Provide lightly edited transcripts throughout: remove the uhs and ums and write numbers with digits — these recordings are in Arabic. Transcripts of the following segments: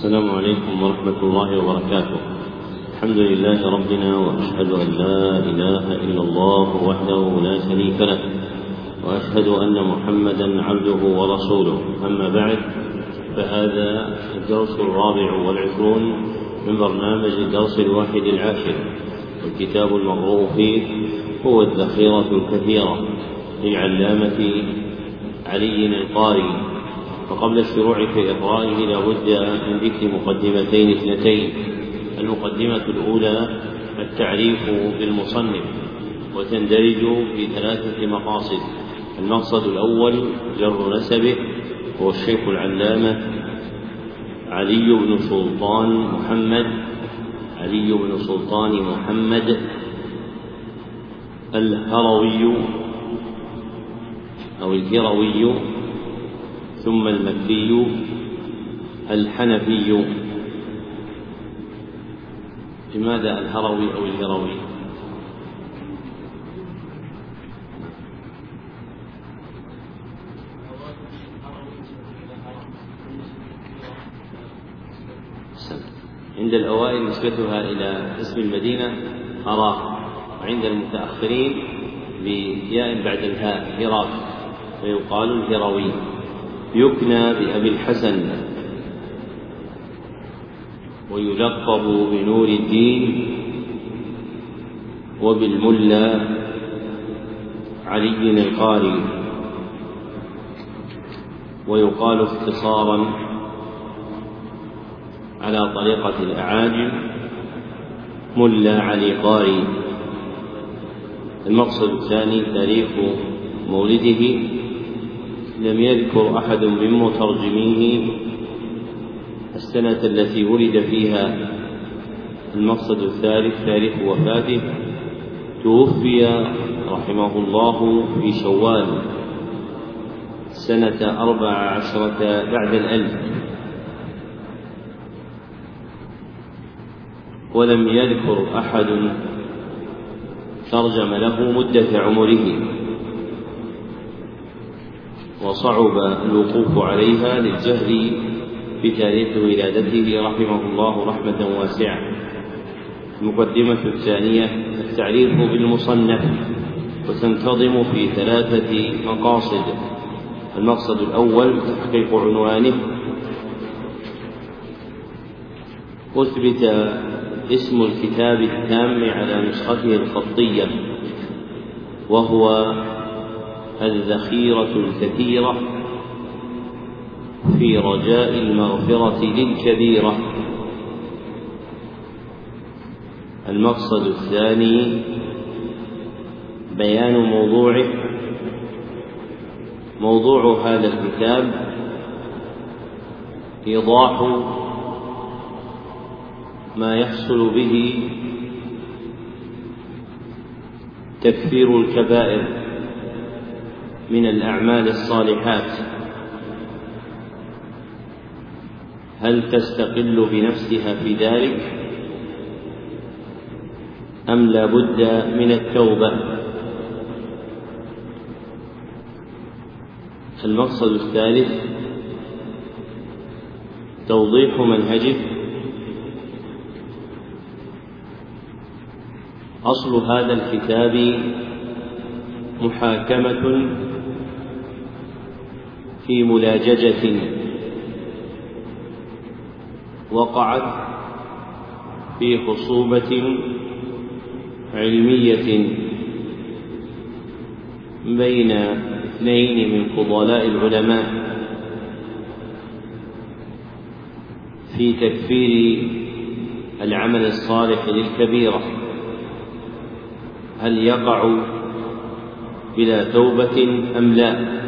السلام عليكم ورحمة الله وبركاته. الحمد لله ربنا، وأشهد أن لا إله إلا الله وحده لا شريك له، وأشهد أن محمدا عبده ورسوله. أما بعد، فهذا الدرس 24 من برنامج الدرس 11، والكتاب المقروء فيه هو الذخيرة الكثيرة للعلامة علي القاري. فقبل الشروع في إقرائه لا بد من ذكر مقدمتين اثنتين. المقدمة الأولى التعريف بالمصنف، وتندرج في 3 مقاصد. المقصد الأول جر نسبه، هو الشيخ العلامة علي بن سلطان محمد الهروي أو الهروي، ثم المكي الحنفي. لماذا الهروي أو الهروي؟ عند الأوائل نسبتها إلى اسم المدينة هراء، وعند المتأخرين بياء بعد الهاء هراء، فيقال الهروي. يكنى بأبي الحسن، ويلقب بنور الدين وبالملا علي القاري، ويقال اختصارا على طريقة الأعاجم ملا علي قاري. المقصد الثاني تاريخ مولده، لم يذكر أحد من مترجميه السنة التي ولد فيها. المقصد الثالث تاريخ وفاته، توفي رحمه الله في شوال سنة 14 بعد 1000، ولم يذكر أحد ترجم له مدة عمره، وصعب الوقوف عليها للجهل بتاريخ ولادته رحمه الله رحمة واسعة. المقدمة الثانية التعريف بالمصنف، وتنتظم في 3 مقاصد. المقصد الأول تحقيق عنوانه، أثبت اسم الكتاب التام على نسخته الخطية، وهو الذخيرة الكثيرة في رجاء المغفرة للكبيرة. المقصد الثاني بيان موضوعه. موضوع هذا الكتاب إيضاح ما يحصل به تكفير الكبائر من الأعمال الصالحات. هل تستقل بنفسها في ذلك، أم لا بد من التوبة؟ المقصد الثالث توضيح منهجه. أصل هذا الكتاب محاكمة في ملاججة وقعت في خصوبة علمية بين 2 من فضلاء العلماء في تكفير العمل الصالح للكبيرة. هل يقع بلا توبة أم لا؟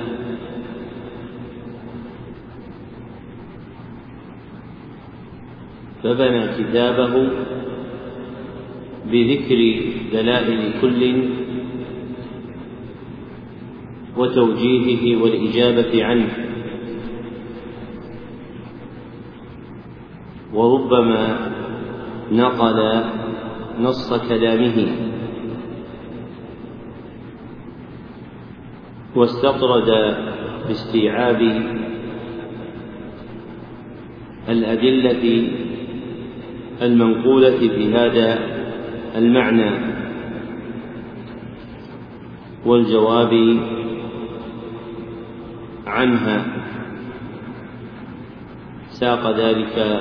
فبنى كتابه بذكر دلائل كل وتوجيهه والإجابة عنه، وربما نقل نص كلامه، واستطرد باستيعاب الأدلة المنقولة في هذا المعنى والجواب عنها، ساق ذلك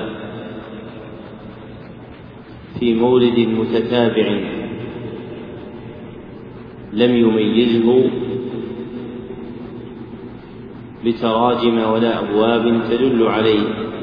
في مورد متتابع لم يميزه بتراجم ولا أبواب تدل عليه.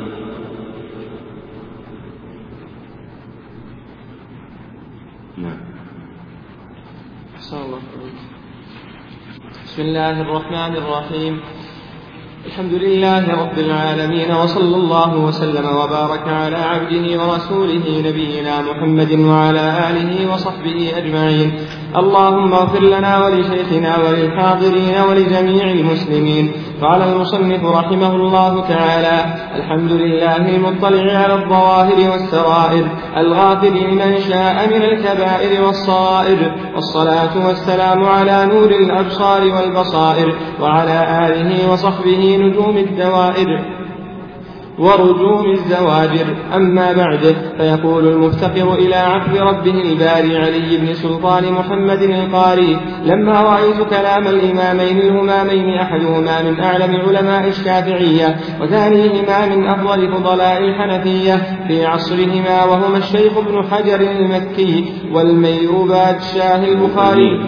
بسم الله الرحمن الرحيم. الحمد لله رب العالمين، وصلى الله وسلم وبارك على عبده ورسوله نبينا محمد وعلى آله وصحبه أجمعين. اللهم اغفر لنا ولشيخنا وللحاضرين ولجميع المسلمين. قال المصنف رحمه الله تعالى: الحمد لله المطلع على الظواهر والسرائر، الغافل لمن شاء من الكبائر والصغائر، والصلاة والسلام على نور الأبصار والبصائر، وعلى آله وصحبه نجوم الدوائر ورجوم الزواجر. أما بعد، فيقول المفتقر إلى عفو ربه الباري علي بن سلطان محمد القاري: لما رأيت كلام الإمامين الهمامين، أحدهما من أعلم علماء الشافعية وثانيهما من أفضل فضلاء الحنفية في عصرهما، وهما الشيخ ابن حجر المكي والميرباد شاه البخاري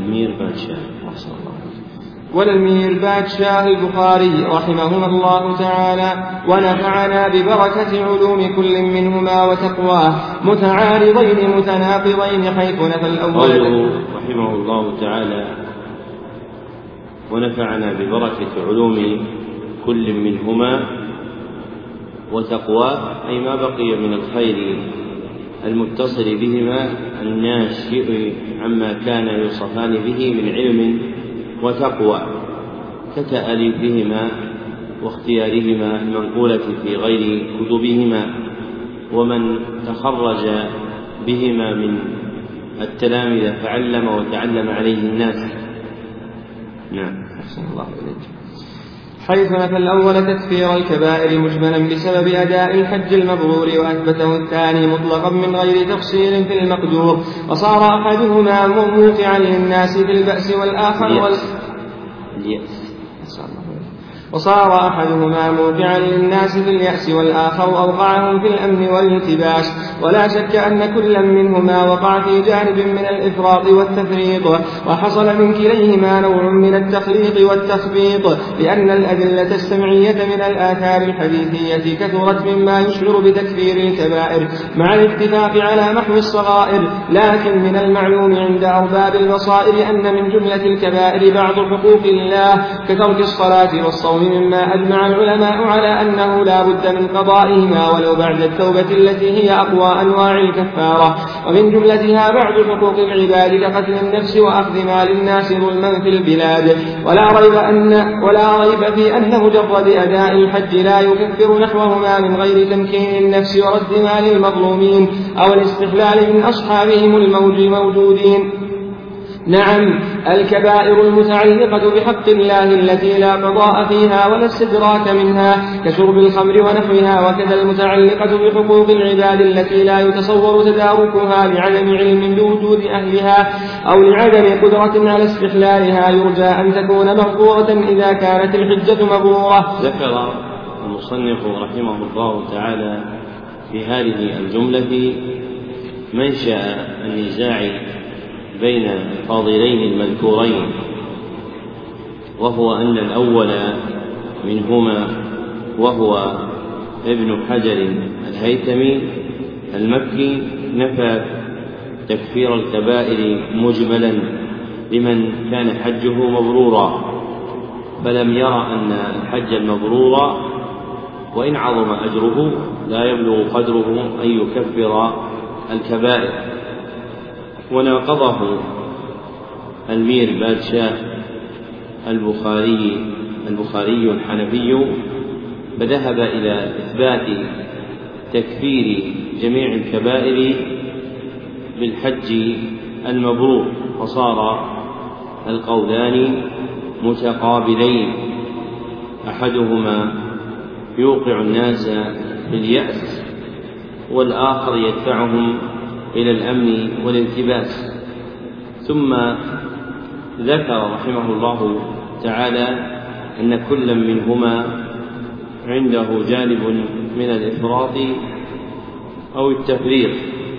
والميرباد شاه البخاري رحمهما الله تعالى، ونفعنا ببركة علوم كل منهما وتقواه، متعارضين متناقضين، حيث نفى الأول. رحمه الله تعالى: ونفعنا ببركة علوم كل منهما وتقواه، أي ما بقي من الخير المتصل بهما الناشئ عما كان يوصفان به من علم وتقوى، كتأليفهما واختيارهما المنقولة في غير كتبهما، ومن تخرج بهما من التلامذة فعلم وتعلم عليه الناس. نعم. أحسن الله إليك. حيث نفى الأول تكفير الكبائر مجملا بسبب أداء الحج المبرور، وأثبته الثاني مطلقا من غير تفصيل في المقدور، وصار أحدهما موقعا للناس في البأس والآخر وصار أحدهما موقعا للناس في اليأس، والآخر أوقعهم في الأمن والالتباس. ولا شك أن كلا منهما وقع في جانب من الإفراط والتفريط، وحصل من كليهما نوع من التخليط والتخبيط، لأن الأدلة السمعية من الآثار الحديثية كثرت مما يشعر بتكفير الكبائر مع الاتفاق على محو الصغائر. لكن من المعلوم عند أرباب البصائر أن من جملة الكبائر بعض حقوق الله كترك الصلاة والصوم، مما أجمع العلماء على أنه لا بد من قضائهما ولو بعد التوبة التي هي أقوى أنواع الكفارة. ومن جملتها بعض حقوق العباد كقتل النفس وأخذ مال الناس ظلما في البلاد. ولا ريب في أن مجرد أداء الحج لا يكفر نحوهما من غير تمكين النفس ورد مال المظلومين أو الاستحلال من أصحابهم الموجودين. نعم، الكبائر المتعلقة بحق الله التي لا قضاء فيها ولا استدراك منها كشرب الخمر ونحوها، وكذا المتعلقة بحقوق العباد التي لا يتصور تداركها لعدم علم بوجود أهلها أو لعدم قدرة على استحلالها، يرجى أن تكون مغفورة إذا كانت الحجة مبرورة. ذكر المصنف رحمه الله تعالى في هذه الجملة منشأ النزاع بين الفاضلين المذكورين، وهو أن الأول منهما وهو ابن حجر الهيثمي المكي نفى تكفير الكبائر مجملا لمن كان حجه مبرورا، فلم يرى أن الحج المبرور وإن عظم أجره لا يبلغ قدره أن يكفر الكبائر. وناقضه الميرباد شاه البخاري الحنفي، فذهب إلى إثبات تكفير جميع الكبائر بالحج المبرور، فصار القولان متقابلين، أحدهما يوقع الناس باليأس، والآخر يدفعهم إلى الأمن والالتباس. ثم ذكر رحمه الله تعالى أن كل منهما عنده جانب من الإفراط أو التفريط،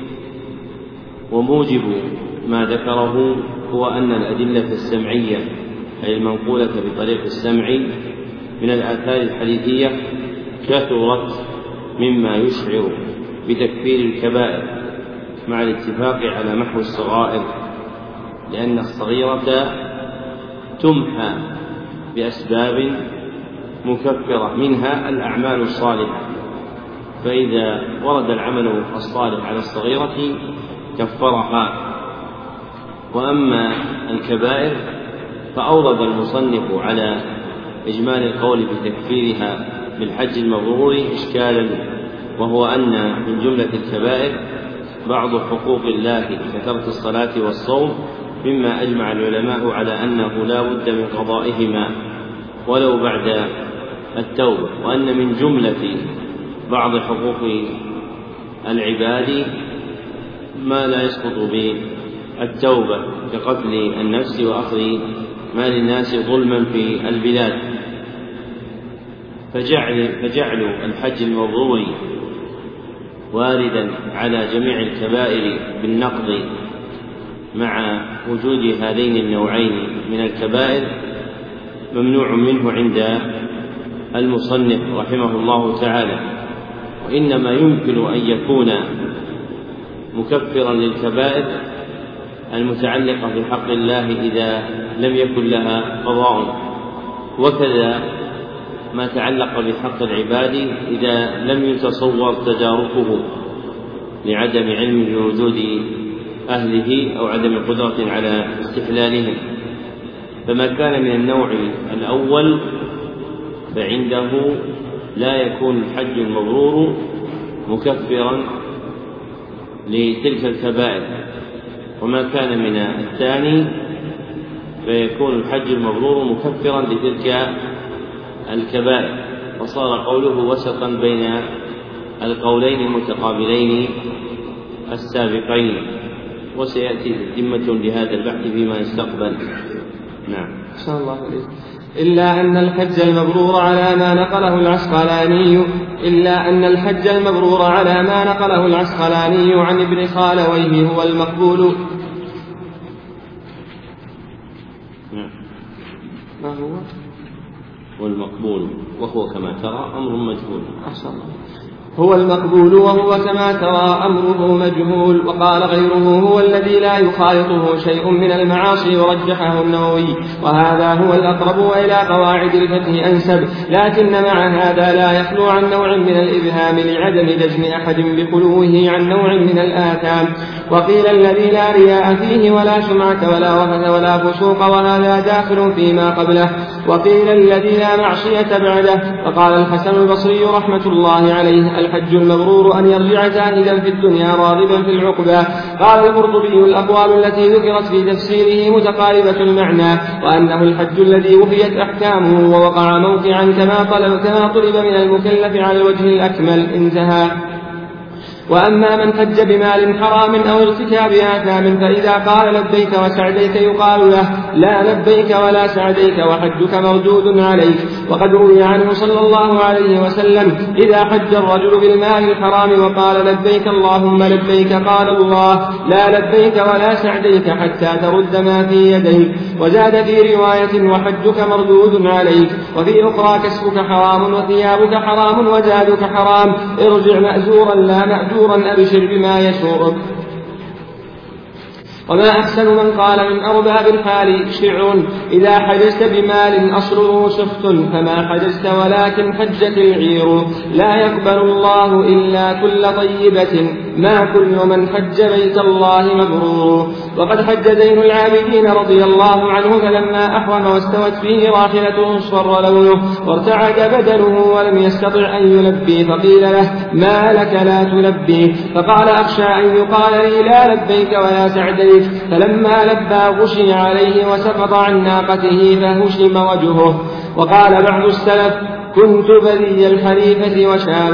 وموجب ما ذكره هو أن الأدلة السمعية أي المنقولة بطريق السمع من الآثار الحديثية كثرت مما يشعر بتكفير الكبائر، مع الاتفاق على محو الصغائر، لأن الصغيرة تمحى بأسباب مكفرة منها الأعمال الصالحة، فإذا ورد العمل الصالح على الصغيرة كفرها. وأما الكبائر فأورد المصنف على إجمال القول بتكفيرها بالحج المبرور إشكالا، وهو أن من جملة الكبائر بعض حقوق الله كترك الصلاة والصوم، مما أجمع العلماء على أنه لا بد من قضائهما ولو بعد التوبة، وأن من جملة بعض حقوق العباد ما لا يسقط بالتوبة كقتل النفس وأخذ مال الناس ظلما في البلاد. فجعل الحج المبرور واردا على جميع الكبائر بالنقض مع وجود هذين النوعين من الكبائر ممنوع منه عند المصنف رحمه الله تعالى، وإنما يمكن أن يكون مكفرا للكبائر المتعلقة بحق الله إذا لم يكن لها قضاء، وكذا ما تعلق بحق العباد إذا لم يتصور تداركه لعدم علم بوجود أهله أو عدم قدرة على استحلالهم. فما كان من النوع الأول فعنده لا يكون الحج المبرور مكفرا لتلك الكبائر، وما كان من الثاني فيكون الحج المبرور مكفرا لتلك الكبائر، وصار قوله وسطا بين القولين المتقابلين السابقين، وسيأتي تتمة لهذا البحث فيما يستقبل. نعم. صلى الله عليه وسلم. إلا أن الحج المبرور على ما نقله العسقلاني عن ابن خالويه هو المقبول. ما هو؟ والمقبول وهو كما ترى أمر مجهول. هو المقبول وهو كما ترى أمره مجهول. وقال غيره هو الذي لا يخالطه شيء من المعاصي، ورجحه النووي، وهذا هو الأقرب وإلى قواعد الفتح أنسب، لكن مع هذا لا يخلو عن نوع من الإبهام لعدم جزم أحد بخلوه عن نوع من الآثام. وقيل الذي لا رياء فيه ولا سمعة ولا وهن ولا فسوق، وهذا داخل فيما قبله. وقيل الذي لا معصية بعده. فقال الحسن البصري رحمة الله عليه الحج المبرور أن يرجع زاهدا في الدنيا راغبا في العقبى. قال القرطبي الأقوال التي ذكرت في تفسيره متقاربة المعنى، وأنه الحج الذي وفيت أحكامه ووقع موقعا كما طلب من المكلف على الوجه الأكمل. انتهى. وأما من حج بمال حرام أو ارتكاب آثام فإذا قال لبيك وسعديك يقال له لا لبيك ولا سعديك وحجك مردود عليك. وقد روي عنه صلى الله عليه وسلم إذا حج الرجل بالمال الحرام وقال لبيك اللهم لبيك قال الله لا لبيك ولا سعديك حتى ترد ما في يديك. وزاد في رواية وحجك مردود عليك، وفي أخرى كسبك حرام وثيابك حرام وزادك حرام، ارجع مأزورا لا مأجورا أبشر بما يسورك. وما أحسن من قال من أرباب الحال شعر إذا حجزت بمال أصله سخط فما حجزت ولكن حجت العير. لا يقبل الله إلا كل طيبة ما كل من حج بيت الله مبرور. وقد حج زين العابدين رضي الله عنه فلما أحرم واستوت فيه راحلته اصفر لونه وارتعد بدنه ولم يستطع أن يلبي، فقيل له ما لك لا تلبي؟ فقال أخشى أن يقال لي لا لبيك ولا سعديك. فلما لبى غشي عليه وسقط عن ناقته فهشم وجهه. وقال بعض السلف كنت بذي الحليفة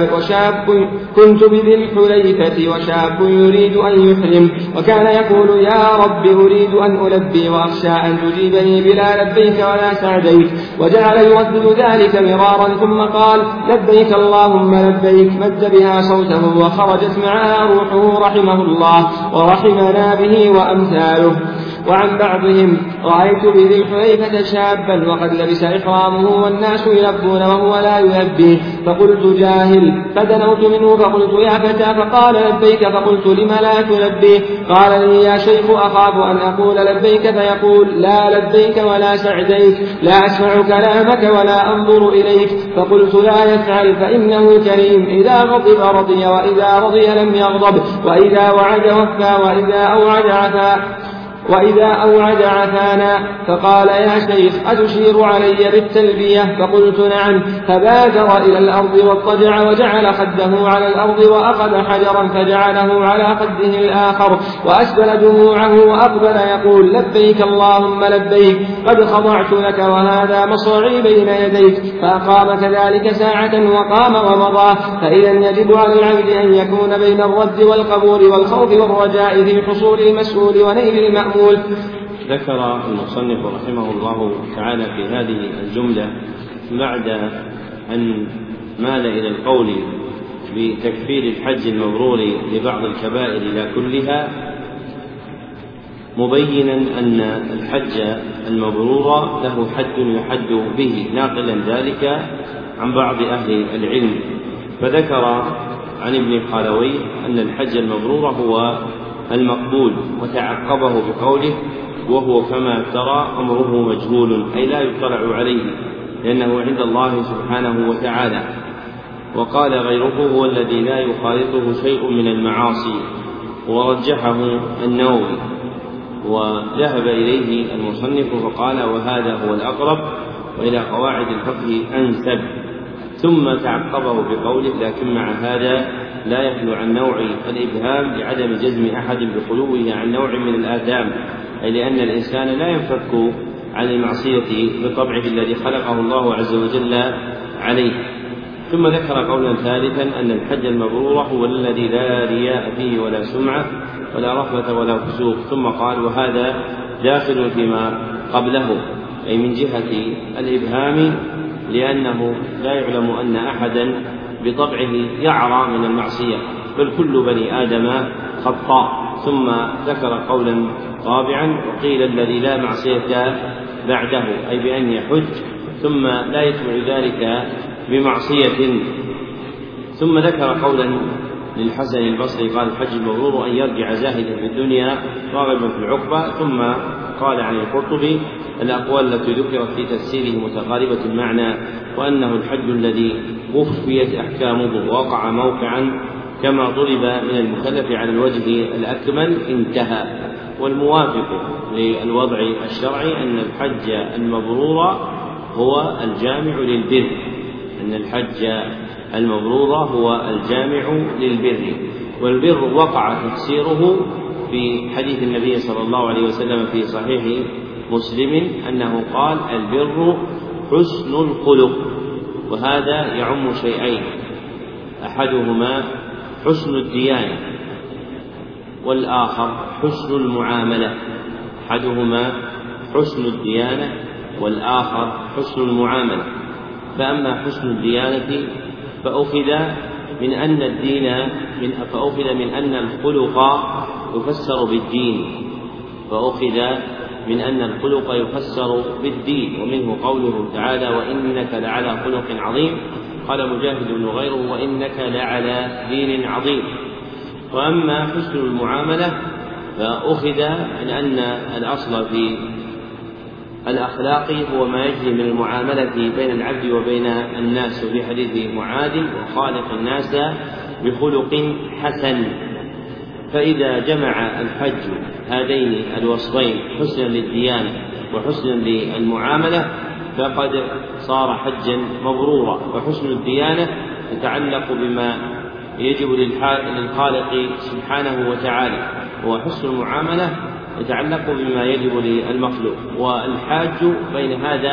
وشاب يريد أن يحرم، وكان يقول يا رب أريد أن ألبي وأخشى أن تجيبني بلا لبيك ولا سعديك، وجعل يردد ذلك مرارا ثم قال لبيك اللهم لبيك، مد بها صوته وخرجت معها روحه رحمه الله ورحمنا به وأمثاله. وعن بعضهم رأيت بذي الحليفة شابا وقد لبس إحرامه والناس يلبون وهو لا يلبي، فقلت جاهل، فدنوت منه فقلت يا فتى، فقال لبيك، فقلت لم لا تلبي؟ قال لي يا شيخ أخاف أن أقول لبيك فيقول لا لبيك ولا سعديك، لا أسمع كلامك ولا أنظر إليك. فقلت لا يفعل فإنه كريم، إذا غضب رضي وإذا رضي لم يغضب، وإذا وعد وفى وإذا أوعد عفانا. فقال يا شيخ أتشير علي بالتلبية؟ فقلت نعم. فبادر إلى الأرض واضطجع وجعل خده على الأرض وأخذ حجرا فجعله على خده الآخر وأسبل دموعه وأقبل يقول لبيك اللهم لبيك، قد خضعت لك وهذا مصرعي بين يديك. فأقام كذلك ساعة وقام ومضى. فإذا يجب على العبد أن يكون بين الرد والقبول والخوف والرجاء في حصول المسؤول ونيل المأمول. ذكر المصنف رحمه الله تعالى في هذه الجملة بعد أن مال إلى القول بتكفير الحج المبرور لبعض الكبائر لا كلها، مبينا أن الحج المبرور له حد يحد به، ناقلا ذلك عن بعض أهل العلم. فذكر عن ابن خالوي أن الحج المبرور هو المقبول، وتعقبه بقوله وهو كما ترى أمره مجهول، أي لا يطلع عليه لأنه عند الله سبحانه وتعالى. وقال غيره هو الذي لا يخالطه شيء من المعاصي، ورجحه النووي، وذهب إليه المصنف فقال وهذا هو الأقرب وإلى قواعد الفقه أنسب. ثم تعقبه بقوله لكن مع هذا لا يخلو عن نوع الإبهام لعدم جزم أحد بخلوه عن نوع من الآثام، أي لأن الإنسان لا ينفك عن المعصية بطبعه الذي خلقه الله عز وجل عليه. ثم ذكر قولا ثالثا أن الحج المبرور هو الذي لا رياء فيه ولا سمعة ولا رفث ولا فسوق. ثم قال وهذا داخل فيما قبله، أي من جهة الإبهام، لأنه لا يعلم أن أحدا بطبعه يعرى من المعصية، بل كل بني آدم خطاء. ثم ذكر قولا رابعا وقيل الذي لا معصية بعده، أي بأن يحج ثم لا يتبع ذلك بمعصية. ثم ذكر قولا للحسن البصري قال الحج المبرور أن يرجع زاهدا في الدنيا راغبا في العقبى. ثم قال عن القرطبي الأقوال التي ذكرت في تفسيره متقاربة المعنى، وأنه الحج الذي وفيت أحكامه ووقع موقعا كما طلب من المكلف على الوجه الأكمل انتهى. والموافق للوضع الشرعي أن الحج المبرور هو الجامع للبر، أن الحج المبرور هو الجامع للبر. والبر وقع تفسيره في حديث النبي صلى الله عليه وسلم في صحيح مسلم أنه قال البر حسن الخلق، وهذا يعم شيئين، أحدهما حسن الديانة والآخر حسن المعاملة. أحدهما حسن الديانة والآخر حسن المعاملة. فأما حسن الديانة فأخذ من أن الخلق يفسر بالدين، ومنه قوله تعالى وإنك لعلى خلق عظيم. قال مجاهد وغيره وإنك لعلى دين عظيم. وأما حسن المعاملة فأخذ من أن الأصل في الأخلاق هو ما يجري من المعاملة بين العبد وبين الناس، وفي حديث معاذ وخالق الناس بخلق حسن. فإذا جمع الحج هذين الوصفين حسنا للديانة وحسنا للمعاملة فقد صار حجا مبرورا. فحسن الديانة يتعلق بما يجب للخالق سبحانه وتعالى، وحسن المعاملة يتعلق بما يجب للمخلوق. والحاج بين هذا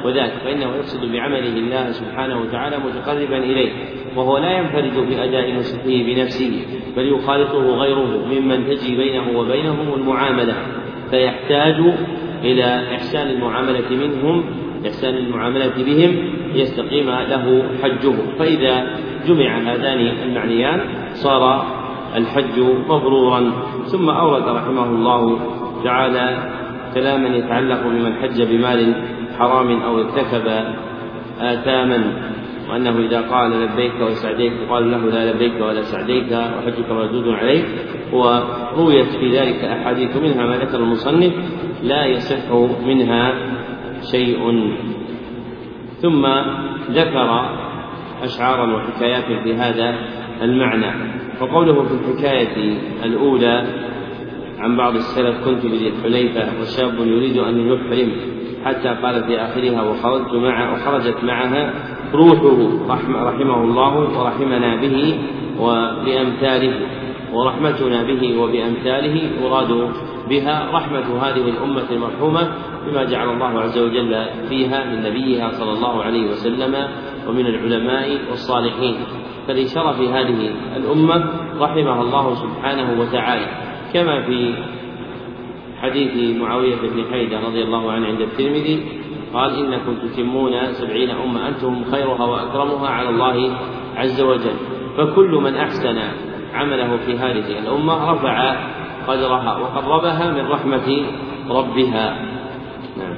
وذاك، فإنه يقصد بعمله الله سبحانه وتعالى متقربا إليه، وهو لا ينفرد بأداء نسكه بنفسه، بل يخالطه غيره ممن تجري بينه وبينهم المعاملة، فيحتاج إلى إحسان المعاملة بهم يستقيم له حجه. فإذا جمع هذان المعنيان صار الحج مبرورا. ثم أورد رحمه الله تعالى كلاما يتعلق بمن حج بمال حرام أو ارتكب آثاما، وأنه إذا قال لبيك وسعديك قال له لا لبيك ولا سعديك وحجك مردود عليك. ورويت في ذلك أحاديث، منها ما ذكر المصنف لا يصح منها شيء. ثم ذكر أشعارا وحكايات في هذا المعنى. وقوله في الحكاية الأولى عن بعض السلف: كنت بذي الحليفة وشاب يريد أن يحرم، حتى قال في آخرها: وخرجت معها روحه رحمه الله ورحمنا به وبأمثاله، ورحمتنا به وبأمثاله يراد بها رحمة هذه الأمة المرحومة بما جعل الله عز وجل فيها من نبيها صلى الله عليه وسلم ومن العلماء والصالحين، فلشرف هذه الأمة رحمها الله سبحانه وتعالى، كما في حديث معاوية بن حيدة رضي الله عنه عند الترمذي قال: إنكم تتمون 70 أمة أنتم خيرها وأكرمها على الله عز وجل. فكل من أحسن عمله في هذه الأمة رفع قدرها وقربها من رحمة ربها. نعم.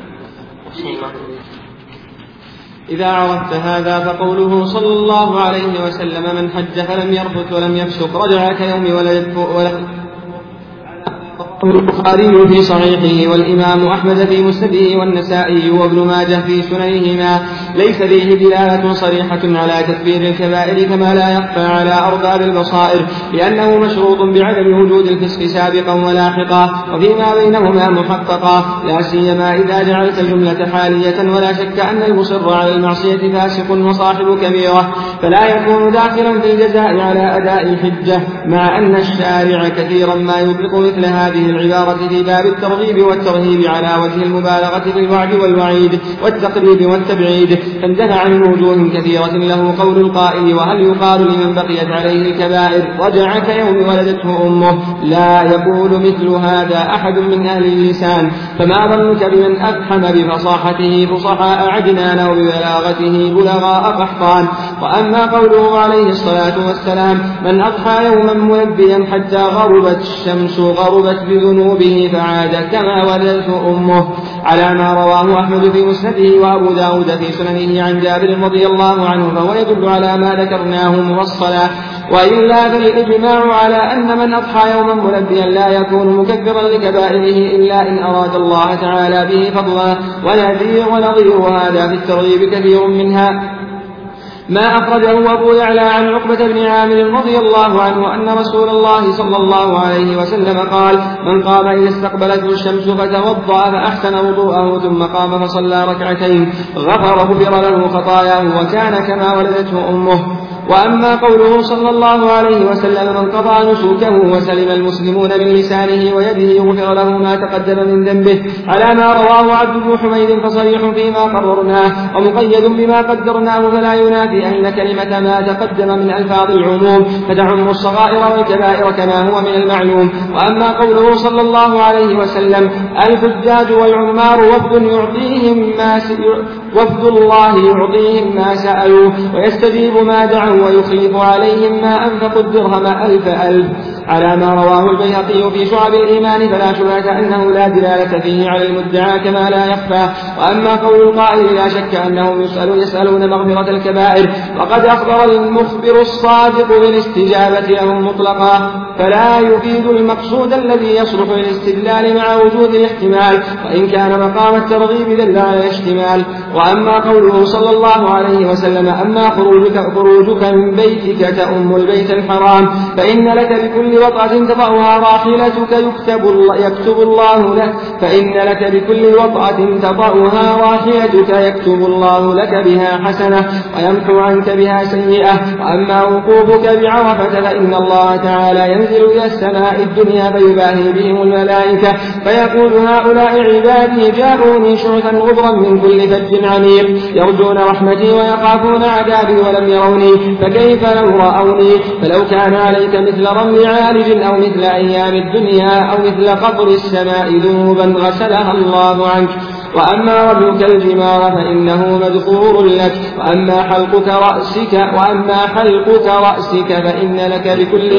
إذا عرفت هذا فقوله صلى الله عليه وسلم: من حج فلم يرفث ولم يفسق رجع كيوم ولد. البخاري في صحيحه والإمام أحمد في مسنده والنسائي وابن ماجه في سننهما. ليس فيه دلالة صريحة على تكفير الكبائر كما لا يخفى على أرباب البصائر، لأنه مشروط بعدم وجود الفسق سابقا ولاحقا وفيما بينهما محققا، لا سيما إذا جعلت الجملة حالية. ولا شك أن المصر على المعصية فاسق وصاحب كبيرة، فلا يكون داخلا في الجزاء على أداء الحجة، مع أن الشارع كثيرا ما يطلق مثل هذه العبارة في باب الترغيب والترهيب على وجه المبالغة في الوعد والوعيد والتقريب والتبعيد، فاندفع من وجوه كثيرة له قول القائل: وهل يقال لمن بقيت عليه الكبائر رجع كيوم ولدته أمه؟ لا يقول مثل هذا أحد من أهل اللسان، فما ظنك بمن أفحم بفصاحته فصحاء عدنان وببلاغته بلغاء قحطان. وأما قوله عليه الصلاة والسلام: من أضحى يوما ملبيا حتى غربت الشمس غربت بذنوبه فعاد كما ولدته أمه، على ما رواه أحمد في مسنده وأبو داود في سننه عن جابر رضي الله عنه، فهو يدل على ما ذكرناه مفصلا. وإلا فالإجماع على أن من أضحى يوما ملبيا لا يكون مكفرا لكبائره إلا إن أراد الله تعالى به فضلا، ونظير هذا في الترغيب كثير منها ما أخرجه أبو يعلى عن عقبة بن عامر رضي الله عنه أن رسول الله صلى الله عليه وسلم قال: من قام إذا استقبلته الشمس فتوضأ فأحسن وضوءه ثم قام فصلى ركعتين غفر له خطاياه وكان كما ولدته أمه. وأما قوله صلى الله عليه وسلم: من قضى نسوكه وسلم المسلمون من لسانه ويده غفر له ما تقدم من ذنبه، على ما رواه عبد بن حميد، فصريح فيما قررناه ومقيد بما قدرناه، فلا ينافي أن كلمة ما تقدم من ألفاظ العموم فتعم الصغائر والكبائر كما هو من المعلوم. وأما قوله صلى الله عليه وسلم: الحجاج والعمار وفد الله يعطيهم ما سألوا ويستجيب ما دعوا ويخلف عليهم ما أنفقوا الدرهم ألف، على ما رواه البيهقي في شعب الإيمان، فلا شبهة أنه لا دلالة فيه على المدعى كما لا يخفى. وأما قول القائل: لا شك أنهم يسألون مغفرة الكبائر، وقد أخبر المخبر الصادق بالاستجابة لهم مطلقا، فلا يفيد المقصود الذي يصلح للاستدلال مع وجود الاحتمال، وإن كان مقام الترغيب دل على الاشتمال. وأما قوله صلى الله عليه وسلم: أما خروجك من بيتك تأم البيت الحرام، فإن لك بكل بكل وطأة تطأها راحلتك يكتب الله لك فإن لك بكل وطأة تطأها راحلتك يكتب الله لك بها حسنة ويمحو عنك بها سيئة. وأما وقوفك بعرفة فإن الله تعالى ينزل إلى السماء الدنيا فيباهي بهم الملائكة فيقول هؤلاء عبادي جاءوني شعثا غبرا من كل فج عميق يرجون رحمتي ويخافون عذابي ولم يروني فكيف لو رأوني. فلو كان عليك مثل رمل عالج أو مثل أيام الدنيا أو مثل قطر السماء ذنوبا غسلها الله عنك. وأما رملك الجمار فإنه مذكور لك. وأما حلقك رأسك فإن لك بكل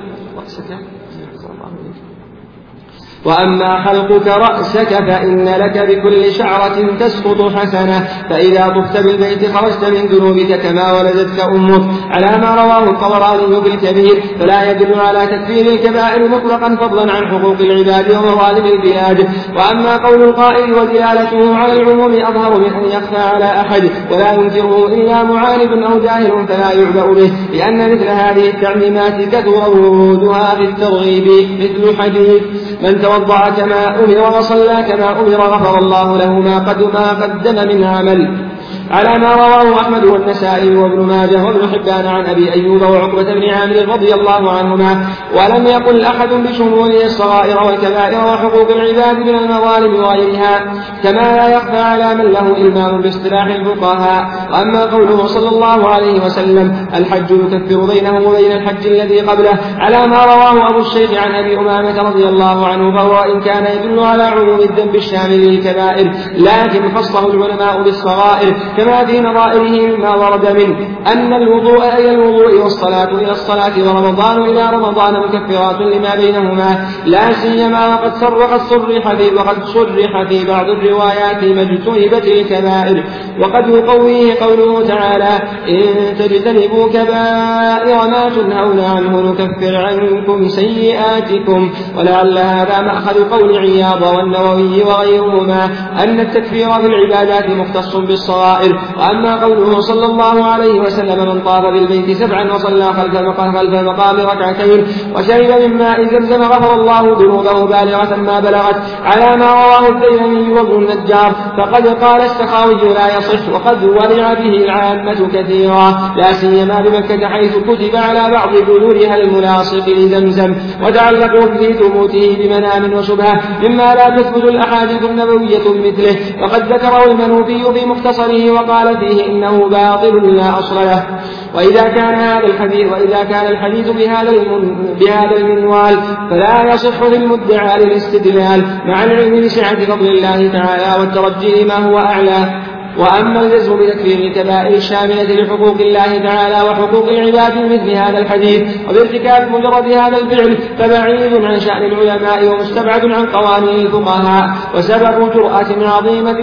وأما حلقك رأسك فإن لك بكل شعرة تسقط حسنة. فإذا طفت بالبيت خرجت من ذنوبك كما ولدتك أمك على ما رواه الطبراني بالكبير فلا يدل على تكفير الكبائر مطلقا فضلا عن حقوق العباد ومظالم البلاد. وأما قول القائل ودلالته على العموم أظهر من أن يخفى على أحد ولا ينكره إلا معاند أو جاهل فلا يعبأ به لأن مثل هذه التعميمات كثر ورودها في الترغيب مثل حديث من توضأ كما أمر وصلى كما أمر غفر الله له ما قدم من عمل على ما رواه أحمد والنسائي وابن ماجه وابن حبان عن أبي أيوب وعقبة بن عامر رضي الله عنهما. ولم يقل أحد بشموله الصغائر والكبائر وحقوق العباد من المظالم وغيرها كما لا يخفى على من له إلمام باصطلاح الفقهاء. وأما قوله صلى الله عليه وسلم الحج يكفر بينه وبين الحج الذي قبله على ما رواه أبو الشيخ عن أبي أمامة رضي الله عنه فهو إن كان يدل على عموم الذنب الشامل للكبائر لكن خصه العلماء بالصغائر كما في نظائره مما ورد منه أن الوضوء إلى الوضوء والصلاة إلى الصلاة ورمضان إلى رمضان مكفرات لما بينهما لا سيما وقد صرح في بعض الروايات ما اجتنبت الكبائر. وقد يقويه قوله تعالى إن تجتنبوا كبائر ما تنهون عنه نكفر عنكم سيئاتكم. ولعل هذا مأخذ قول عياض والنووي وغيرهما أن التكفير في العبادات مختص بالصغائر. وأما قوله صلى الله عليه وسلم من طاف بالبيت 7 وصلى خلف المقام ركعتين وشرب من ماء زمزم غفر الله ذنوبه بالغة ما بلغت على ما رواه الديلمي وابن النجار. فقد قال السخاوي لا يصح وقد ورع به العامة كثيرا لا سيما بمكة حيث كتب على بعض بذورها الملاصق لزمزم وتعلقوا في ثبوته بمنام وشبهة مما لا تثبت الأحاديث النبوية مثله. وقد ذكره المنوفي في مختصره وقال فيه إنه باطل لا أصل له. وإذا كان الحديث بهذا المنوال فلا يصح للمدعى للاستدلال مع العلم بسعة فضل الله تعالى والترجي ما هو أعلى. وأما الجزم بتكفير الكبائر الشاملة لحقوق الله تعالى وحقوق العباد مثل هذا الحديث وبارتكاب مجرد هذا الفعل فبعيد عن شأن العلماء ومستبعد عن قوانين الفقهاء وسبب جرأة عظيمة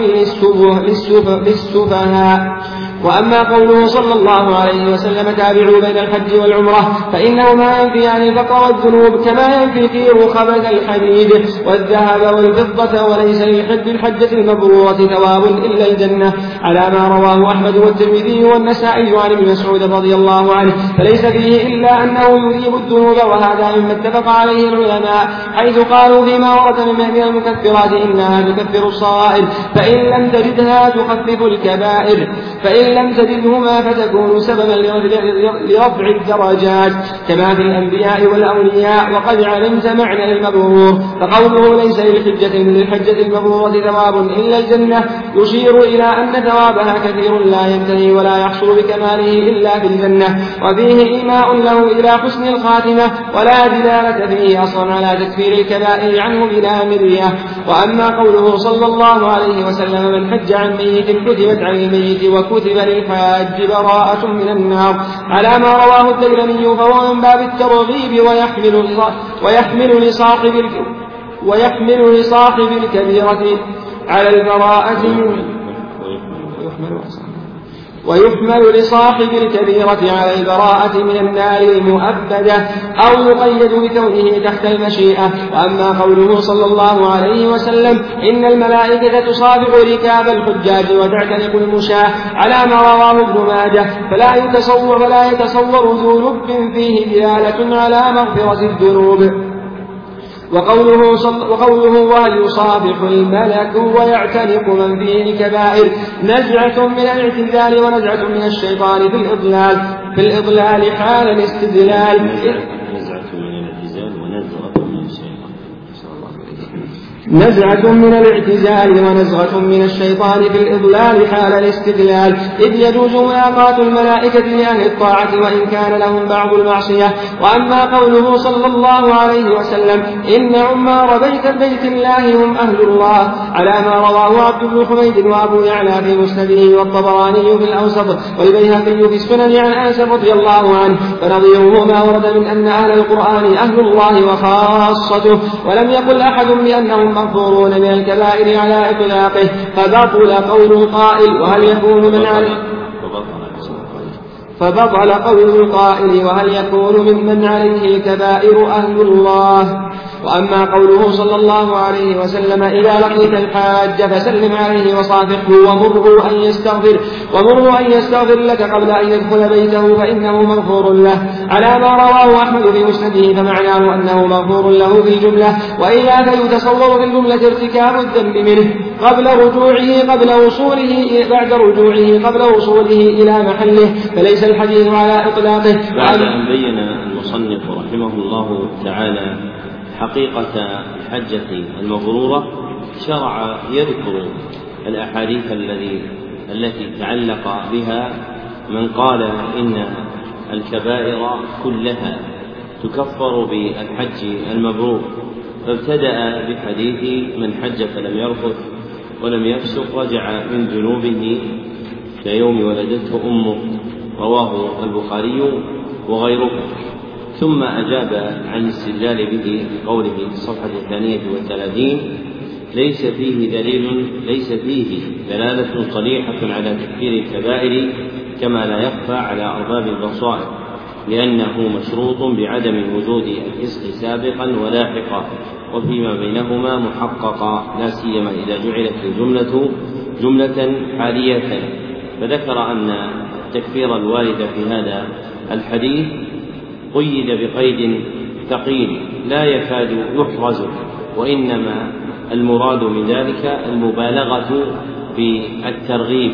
للسفهاء. وأما قوله صلى الله عليه وسلم تابعوا بين الحج والعمرة فإنهما ينفيان الفقر والذنوب كما ينفي كير خبث الحديد والذهب والفضة وليس للحجة المبرورة ثواب إلا الجنة على ما رواه أحمد والترمذي والنسائي عن ابن مسعود رضي الله عنه فليس فيه إلا أنه يذيب الذنوب وهذا مما اتفق عليه العلماء حيث قالوا فيما ورد من المكفرات إنها تكفر الصغائر فإن لم تجدها تخفف الكبائر فإن لم تجدهما فتكون سببا لرفع الدرجات كما في الأنبياء والأولياء. وقد علمت معنى المبرور فقوله ليس للحجة المبرورة ثواب إلا الجنة يشير إلى أن ثوابها كثير لا ينتهي ولا يحصل بكماله إلا في الجنة وفيه إيماء له إلى حسن الخاتمة ولا دلالة فيه أصلا على تكفير الكبائر عنه بلا مرية. وأما قوله صلى الله عليه وسلم من حج عن ميت كتبت عن الميت وكتب للحاج براءة من النار على ما رواه الديلمي فهو من باب الترغيب ويحمل لصاحب الكبيرة على البراءة ويحمل لصاحب الكبيرة على البراءة من النار المؤبدة أو يقيد بكونه تحت المشيئة. وأما قوله صلى الله عليه وسلم إن الملائكة تصافح ركاب الحجاج وتعتنق المشاة على ما رواه ابن ماجه فلا يتصور ذو لب فيه دلالة على مغفرة الذنوب. وقوله وهل يصافح الملك ويعتنق من فيه الكبائر نزعة من الاعتزال ونزعة من الشيطان في الإضلال حال الاستدلال. نزعة من الاعتزال ونزغة من الشيطان في الإضلال حال الاستدلال، إذ يجوز ملاقاة الملائكة لأهل الطاعة وإن كان لهم بعض المعصية. وأما قوله صلى الله عليه وسلم إن عمار بيت الله هم أهل الله على ما رواه عبد بن حميد وأبو يعلى في مسنده والطبراني في الأوسط والبيهقي في السنن عن أنس رضي الله عنه، فنظيره ما ورد من أن أهل القرآن أهل الله وخاصته، ولم يقل أحد بأنهم مغفورون من الكبائر على إطلاقه، فبطل قول القائل وهل يكون من عليه فبطل قول القائل وهل يكون ممن عليه الكبائر أهل الله. وأما قوله صلى الله عليه وسلم إذا لقيت الحاج فسلم عليه وصافحه ومره أن يستغفر لك قبل أن يدخل بيته فإنه مغفور له على ما رواه أحمد في مسنده، فمعناه أنه مغفور له في الجملة. وإذا يتصور في الجملة ارتكاب الذنب منه بعد رجوعه قبل وصوله إلى محله فليس الحديث على إطلاقه. بعد أن بين المصنف رحمه الله تعالى حقيقة الحجة المبرورة شرع يذكر الأحاديث التي تعلق بها من قال إن الكبائر كلها تكفر بالحج المبرور، فابتدأ بحديث من حج فلم يرفث ولم يفسق رجع من ذنوبه كيوم ولدته أمه، رواه البخاري وغيره. ثم أجاب عن الاستدلال به بقوله في الصفحة 32 ليس فيه دلالة صريحة على تكفير الكبائر كما لا يخفى على أرباب البصائر، لأنه مشروط بعدم وجود الفسق سابقا ولاحقا وفيما بينهما محققا، لا سيما إذا جعلت الجملة جملة حالية. فذكر أن التكفير الوارد في هذا الحديث قيد بقيد ثقيل لا يكاد يحرز، وإنما المراد من ذلك المبالغة بالترغيب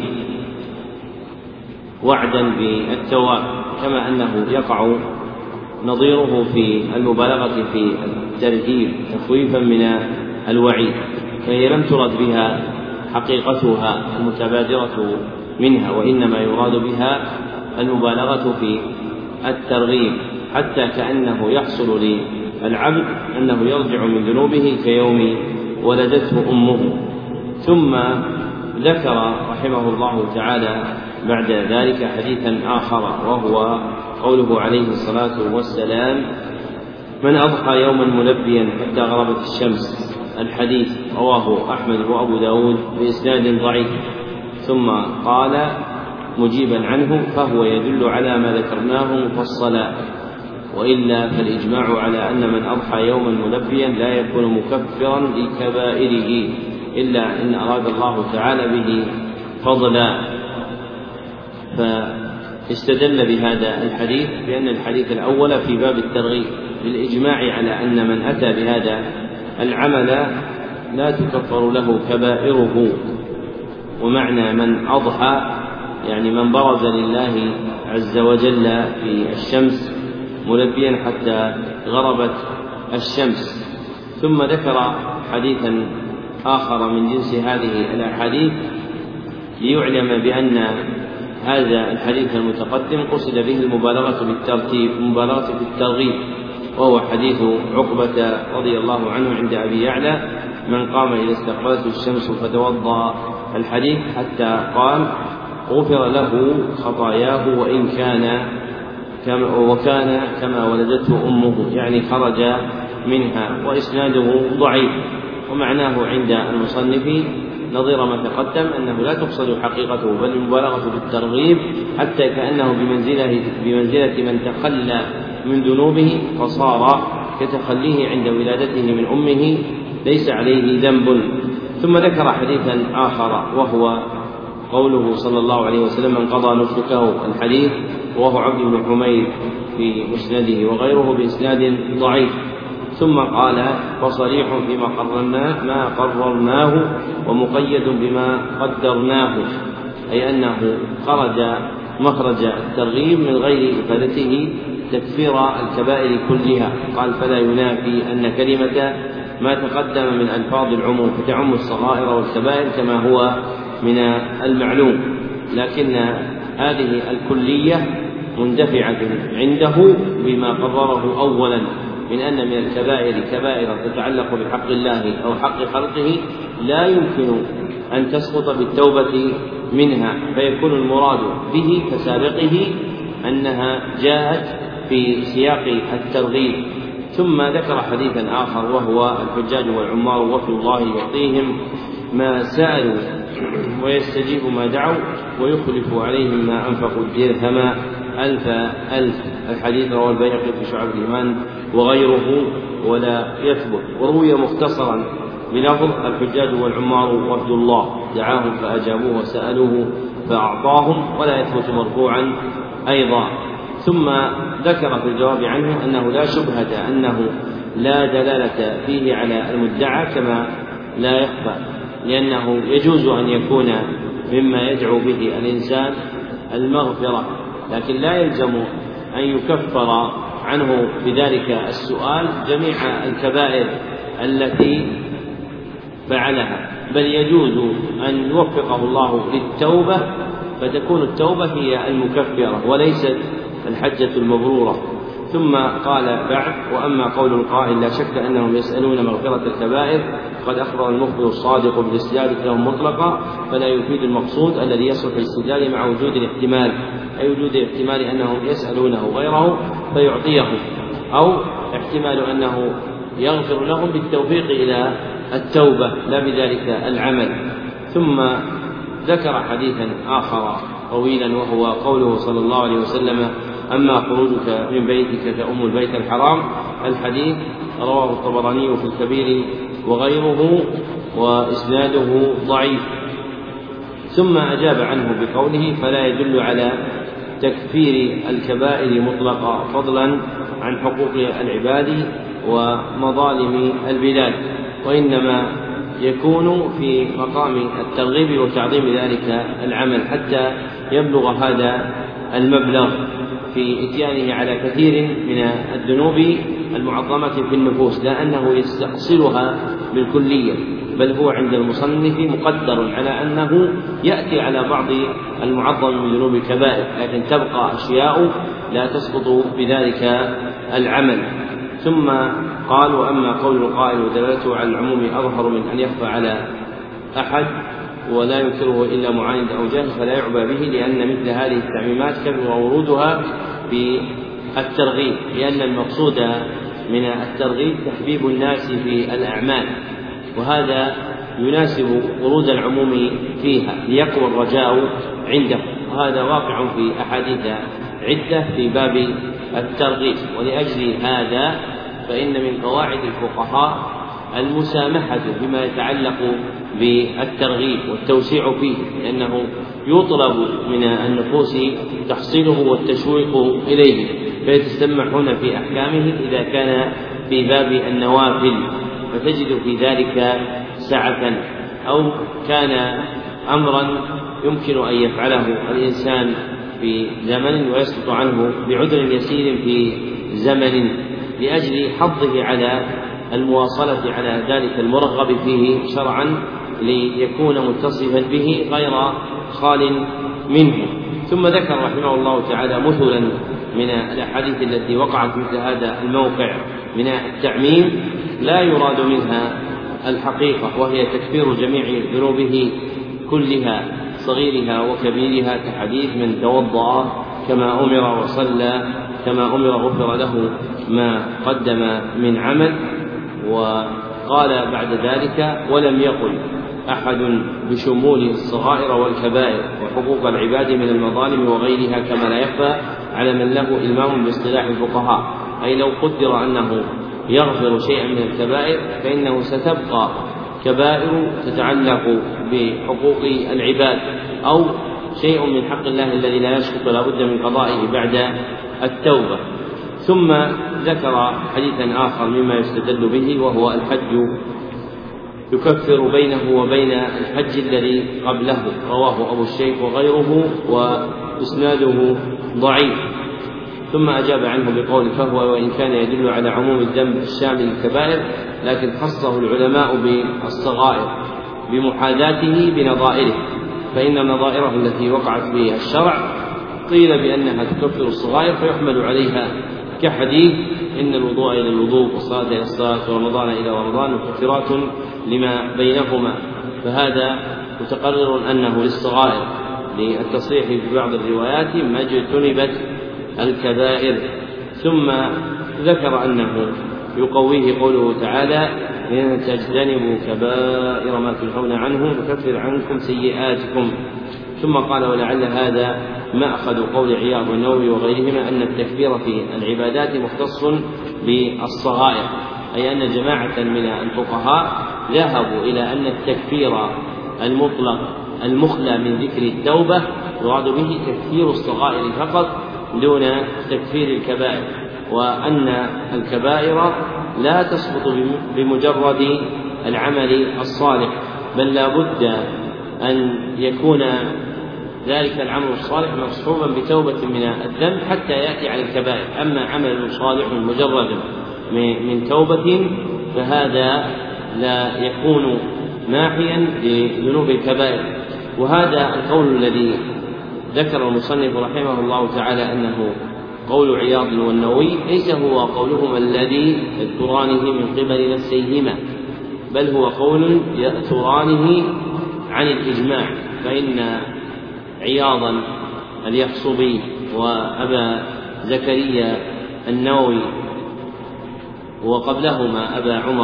وعدا بالثواب، كما أنه يقع نظيره في المبالغة في الترهيب تخويفا من الوعيد، فهي لم ترد بها حقيقتها المتبادرة منها، وإنما يراد بها المبالغة في الترغيب، حتى كأنه يحصل للعبد أنه يرجع من ذنوبه كيوم ولدته أمه. ثم ذكر رحمه الله تعالى بعد ذلك حديثا آخر، وهو قوله عليه الصلاة والسلام من أضحى يوما ملبيا حتى غربت الشمس، الحديث رواه أحمد وأبو داود بإسناد ضعيف. ثم قال مجيبا عنه فهو يدل على ما ذكرناه مفصلا، وإلا فالإجماع على أن من أضحى يوما ملبيا لا يكون مكفرا لكبائره إلا إن أراد الله تعالى به فضلا. فاستدل بهذا الحديث بأن الحديث الأول في باب الترغيب بالإجماع على أن من أتى بهذا العمل لا تكفر له كبائره. ومعنى من أضحى يعني من برز لله عز وجل في الشمس ملبيا حتى غربت الشمس. ثم ذكر حديثا آخر من جنس هذه الأحاديث ليعلم بأن هذا الحديث المتقدم قصد به المبالغة بالترتيب، المبالغة في الترغيب، وهو حديث عقبة رضي الله عنه عند أبي يعلى من قام إذا استقبلته الشمس فتوضأ، الحديث حتى قال غفر له خطاياه وإن كان كما ولدته أمه، يعني خرج منها، وإسناده ضعيف. ومعناه عند المصنف نظير ما تقدم أنه لا تقصد حقيقته بل المبالغة بالترغيب حتى كأنه بمنزلة من تخلى من ذنوبه فصار كتخليه عند ولادته من أمه ليس عليه ذنب. ثم ذكر حديثا آخر وهو قوله صلى الله عليه وسلم من قضى نسكه الحديث، وهو عبد بن حميد في مسنده وغيره بإسناد ضعيف. ثم قال فصريح فيما قررناه ما قررناه ومقيد بما قدرناه، أي أنه خرج مخرج الترغيب من غير إفادته تكفير الكبائر كلها. قال فلا ينافي أن كلمة ما تقدم من ألفاظ العموم فتعم الصغائر والكبائر كما هو من المعلوم، لكن هذه الكلية مندفعة عنده بما قرره أولا من أن من الكبائر كبائر تتعلق بحق الله أو حق خلقه لا يمكن أن تسقط بالتوبة منها، فيكون المراد به كسابقه أنها جاءت في سياق الترغيب. ثم ذكر حديثا آخر وهو الحجاج والعمار وفي الله يعطيهم ما سألوا ويستجيب ما دعوا ويخلف عليهم ما أنفقوا الدرهم ألف. الحديث رواه البيهقي في شعب الإيمان وغيره ولا يثبت، وروي مختصرا بلفظ الحجاج والعمار وفد الله دعاهم فأجابوه وسألوه فأعطاهم، ولا يثبت مرفوعا أيضا. ثم ذكر في الجواب عنه أنه لا شبهة أنه لا دلالة فيه على المدعى كما لا يخفى، لأنه يجوز أن يكون مما يدعو به الإنسان المغفرة، لكن لا يلزم أن يكفر عنه بذلك السؤال جميع الكبائر التي فعلها، بل يجوز أن يوفقه الله للتوبة فتكون التوبة هي المكفرة وليست الحجة المبرورة. ثم قال بعد وأما قول القائل لا شك أنهم يسألون مغفرة الكبائر قد أخبر المخبر الصادق بالاستدلال لهم مطلقا، فلا يفيد المقصود الذي يصلح الاستدلال مع وجود الاحتمال، أي وجود احتمال أنهم يسألونه غيره فيعطيهم، أو احتمال أنه يغفر لهم بالتوفيق إلى التوبة لا بذلك العمل. ثم ذكر حديثا آخر طويلا وهو قوله صلى الله عليه وسلم أما خروجك من بيتك تؤم البيت الحرام. الحديث رواه الطبراني في الكبير وغيره وإسناده ضعيف. ثم أجاب عنه بقوله فلا يدل على تكفير الكبائر مطلقا فضلا عن حقوق العباد ومظالم البلاد، وإنما يكون في مقام الترغيب وتعظيم ذلك العمل حتى يبلغ هذا المبلغ في إتيانه على كثير من الذنوب المعظمة في النفوس، لا أنه يستأصلها بالكلية، بل هو عند المصنف مقدر على أنه يأتي على بعض المعظم من ذنوب الكبائر، لكن تبقى أشياء لا تسقط بذلك العمل. ثم قال وأما قول القائل ودلالته على العموم أظهر من أن يخفى على أحد ولا ينكره إلا معاند أو جاهل فلا يعبى به، لأن مثل هذه التعميمات كثر ورودها بالترغيب، لأن المقصود من الترغيب تحبيب الناس في الأعمال، وهذا يناسب ورود العموم فيها ليقوى الرجاء عنده، وهذا واقع في أحاديث عدة في باب الترغيب. ولأجل هذا فإن من قواعد الفقهاء المسامحة بما يتعلق بالترغيب والتوسيع فيه، لأنه يطلب من النفوس تحصيله والتشويق إليه، فيتسمحون في أحكامه إذا كان في باب النوافل فتجد في ذلك سعة، أو كان أمرا يمكن أن يفعله الإنسان في زمن ويسقط عنه بعذر يسير في زمن، لأجل حظه على المواصلة على ذلك المرغب فيه شرعا ليكون متصفا به غير خال منه. ثم ذكر رحمه الله تعالى مثلا من الأحاديث التي وقعت مثل هذا الموقع من التعميم لا يراد منها الحقيقة، وهي تكفير جميع ذنوبه كلها صغيرها وكبيرها، كحديث من توضأ كما أمر وصلى كما أمر غفر له ما قدم من عمل. وقال بعد ذلك ولم يقل أحد بشمول الصغائر والكبائر وحقوق العباد من المظالم وغيرها، كما لا يخفى على من له إلمام باصطلاح الفقهاء، أي لو قدر أنه يغفر شيئا من الكبائر فإنه ستبقى كبائر تتعلق بحقوق العباد أو شيء من حق الله الذي لا يسقط لا بد من قضائه بعد التوبة. ثم ذكر حديثا آخر مما يستدل به، وهو الحج يكفر بينه وبين الحج الذي قبله، رواه أبو الشيخ وغيره وإسناده ضعيف. ثم أجاب عنه بقول فهو وإن كان يدل على عموم الذنب الشامل للكبائر، لكن خصه العلماء بالصغائر بمحاذاته بنظائره، فإن نظائره التي وقعت في الشرع قيل بأنها تكفر الصغائر فيحمل عليها، كحديث إن الوضوء إلى الوضوء والصلاة إلى الصلاة ورمضان إلى رمضان مكفرات لما بينهما، فهذا متقرر أنه للصغائر للتصريح في بعض الروايات ما اجتنبت الكبائر. ثم ذكر أنه يقويه قوله تعالى إن تجتنبوا كبائر ما تنهون عنه نكفر عنكم سيئاتكم. ثم قال ولعل هذا مأخذ قول عياض والنووي وغيرهما أن التكفير في العبادات مختص بالصغائر، أي أن جماعة من الفقهاء ذهبوا إلى أن التكفير المطلق المخلى من ذكر التوبة يراد به تكفير الصغائر فقط دون تكفير الكبائر، وأن الكبائر لا تسقط بمجرد العمل الصالح، بل لا بد أن يكون ذلك العمل الصالح مصحوبا بتوبة من الذنب حتى يأتي على الكبائر. أما عمل صالح مجرد من توبة فهذا لا يكون ناحيا لذنوب الكبائر. وهذا القول الذي ذكر المصنف رحمه الله تعالى أنه قول عياض والنووي ليس هو قولهما الذي يذكرانه من قبل نفسيهما، بل هو قول يأثرانه عن الإجماع، فإن عياضا اليحصبي وأبا زكريا النووي وقبلهما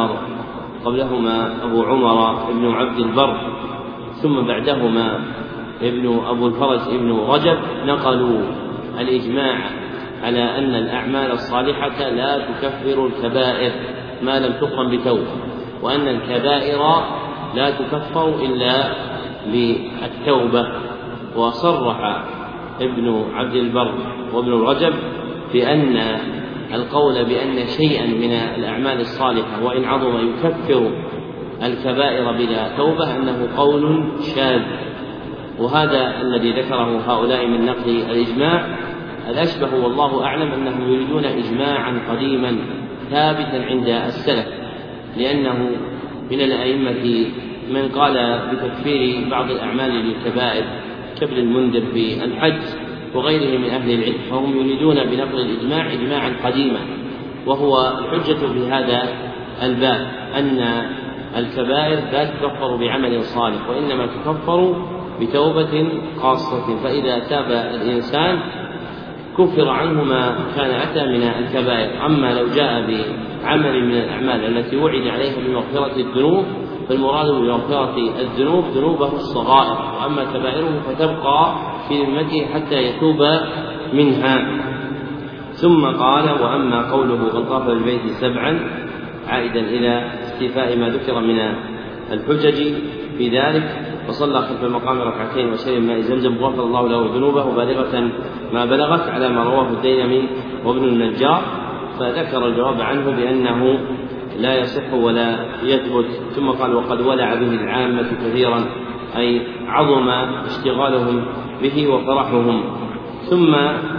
أبو عمر ابن عبد البر ثم بعدهما أبو الفرج ابن رجب نقلوا الإجماع على أن الأعمال الصالحة لا تكفر الكبائر ما لم تقم بتوبة، وأن الكبائر لا تكفر إلا بالتوبة. وصرح ابن عبد البر وابن رجب بأن القول بأن شيئا من الأعمال الصالحة وإن عظم يكفر الكبائر بلا توبة أنه قول شاذ، وهذا الذي ذكره هؤلاء من نقل الإجماع الأشبه والله أعلم أنهم يريدون إجماعا قديما ثابتا عند السلف، لأنه من الأئمة من قال بتكفير بعض الأعمال للكبائر كابن المنذر في الحج وغيره من أهل العلم، فهم يريدون بنقل الإجماع إجماعا قديما. وهو الحجة في هذا الباب أن الكبائر لا تكفر بعمل صالح، وإنما تكفر بتوبة خاصة، فإذا تاب الإنسان كفر عنه ما كان أتى من الكبائر. أما لو جاء بعمل من الأعمال التي وعد عليها بمغفرة الذنوب فالمراد بمغفرة الذنوب ذنوبه الصغائر، وأما كبائره فتبقى في ذمته حتى يتوب منها. ثم قال وأما قوله قد طاف بالبيت 7 عائدا إلى استيفاء ما ذكر من الحجج في ذلك، وصلى خلف المقام 2 ركعتين وشرب ماء زمزم غفر الله له ذنوبه بالغة ما بلغت على ما رواه الديلمي وابن النجار، فذكر الجواب عنه بأنه لا يصح ولا يثبت. ثم قال وقد ولع به العامة كثيرا، أي عظم اشتغالهم به وفرحهم. ثم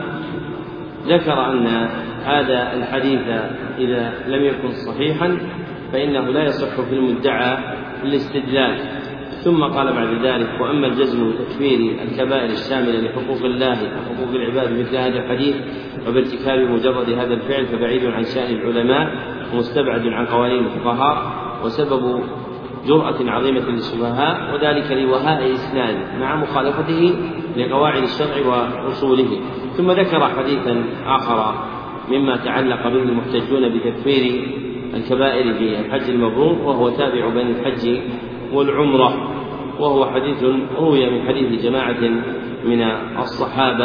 ذكر أن هذا الحديث إذا لم يكن صحيحا فإنه لا يصح في المدعى الاستدلال. ثم قال بعد ذلك وأما الجزم بتكفير الكبائر الشاملة لحقوق الله وحقوق العباد مثل هذا الحديث وبارتكاب مجرد هذا الفعل فبعيد عن شأن العلماء ومستبعد عن قوانين الفقهاء، وسبب جرأة عظيمة للسفهاء، وذلك لوهاء إسناد مع مخالفته لقواعد الشرع وأصوله. ثم ذكر حديثا آخر مما تعلق به المحتجون بتكفير الكبائر بالحج المبرور، وهو تابع بين الحج والعمرة، وهو حديث روي من حديث جماعة من الصحابة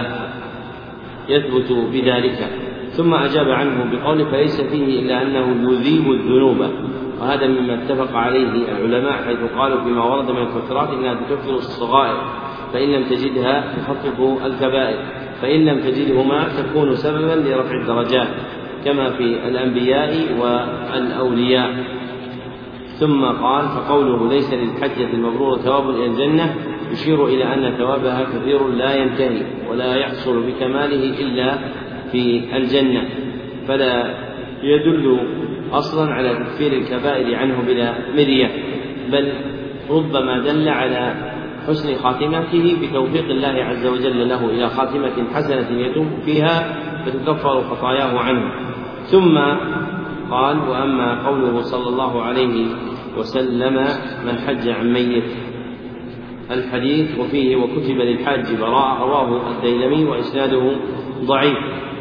يثبت بذلك. ثم أجاب عنه بقوله فليس فيه إلا أنه يذيب الذنوب، وهذا مما اتفق عليه العلماء حيث قالوا فيما ورد من الكفرات إنها تكفر الصغائر، فإن لم تجدها تخفف الكبائر، فإن لم تجدهما تكون سببا لرفع الدرجات كما في الأنبياء والأولياء. ثم قال فقوله ليس للحجة المبرورة ثواب إلى الجنة يشير إلى أن ثوابها كثير لا ينتهي ولا يحصل بكماله إلا في الجنة، فلا يدل أصلا على تكفير الكبائر عنه بلا مرية، بل ربما دل على حسن خاتمته بتوفيق الله عز وجل له إلى خاتمة حسنة يتوب فيها فتكفر خطاياه عنه. ثم قال وأما قوله صلى الله عليه وسلم من حج عن ميت الحديث وفيه وكتب للحاج براءة رواه الديلمي وإسناده ضعيف،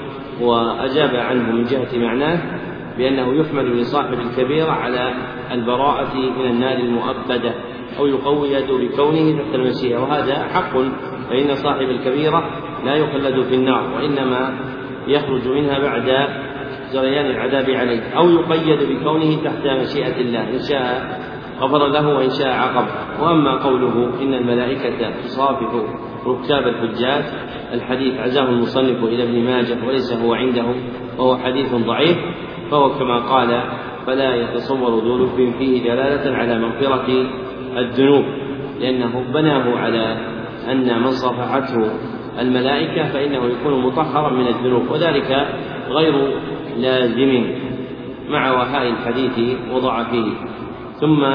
وأجاب عنه من جهة معناه بأنه يحمل لصاحب الكبيرة على البراءة من النار المؤبدة أو يقيد بكونه تحت المشيئة، وهذا حق، فإن صاحب الكبيرة لا يخلد في النار وإنما يخرج منها بعد جريان العذاب عليه، أو يقيد بكونه تحت مشيئة الله إن شاء غفر له وإن شاء عقب. وأما قوله إن الملائكة تصافح ركاب الحجاج الحديث عزاه المصنف إلى ابن ماجه وليس هو عنده وهو حديث ضعيف، فهو كما قال فلا يتصور ذو لب فيه دلالة على مغفرة الذنوب، لأنه بناه على أن من صافحته الملائكة فإنه يكون مطهرا من الذنوب، وذلك غير لازم مع وهاء الحديث وضعفه. ثم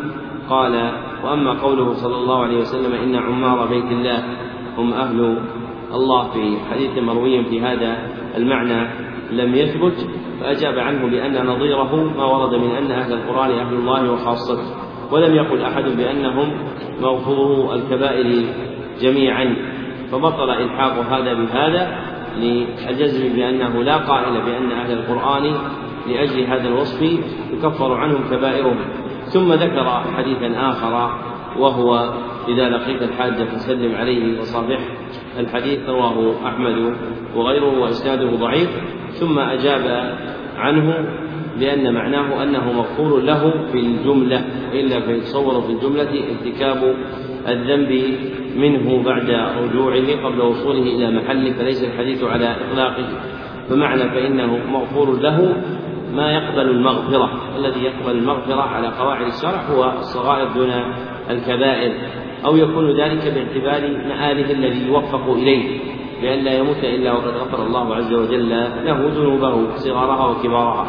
قال وأما قوله صلى الله عليه وسلم إن عمار بيت الله هم أهل الله في حديث مروي في هذا المعنى لم يثبت، فأجاب عنه بأن نظيره ما ورد من أن أهل القرآن أهل الله وخاصته، ولم يقل أحد بأنهم مغفورو الكبائر جميعا، فبطل إلحاق هذا بهذا للجزم بأنه لا قائل بأن أهل القرآن لأجل هذا الوصف يكفر عنهم كبائرهم. ثم ذكر حديثا آخر وهو إذا لقيت الحاج فسلم عليه وصافحه، الحديث رواه أحمد وغيره وإسناده ضعيف. ثم أجاب عنه لأن معناه أنه مغفور له في الجملة، وإلا فيتصور في الجملة ارتكاب الذنب منه بعد رجوعه قبل وصوله إلى محله، فليس الحديث على إطلاقه. فمعنى فإنه مغفور له ما يقبل المغفرة، الذي يقبل المغفرة على قواعد الشرع هو الصغائر دون الكبائر، أو يكون ذلك باعتبار مآله الذي يوفق إليه لأن لا يموت إلا وقد غفر الله عز وجل له ذنوبه صغارها وكبارها.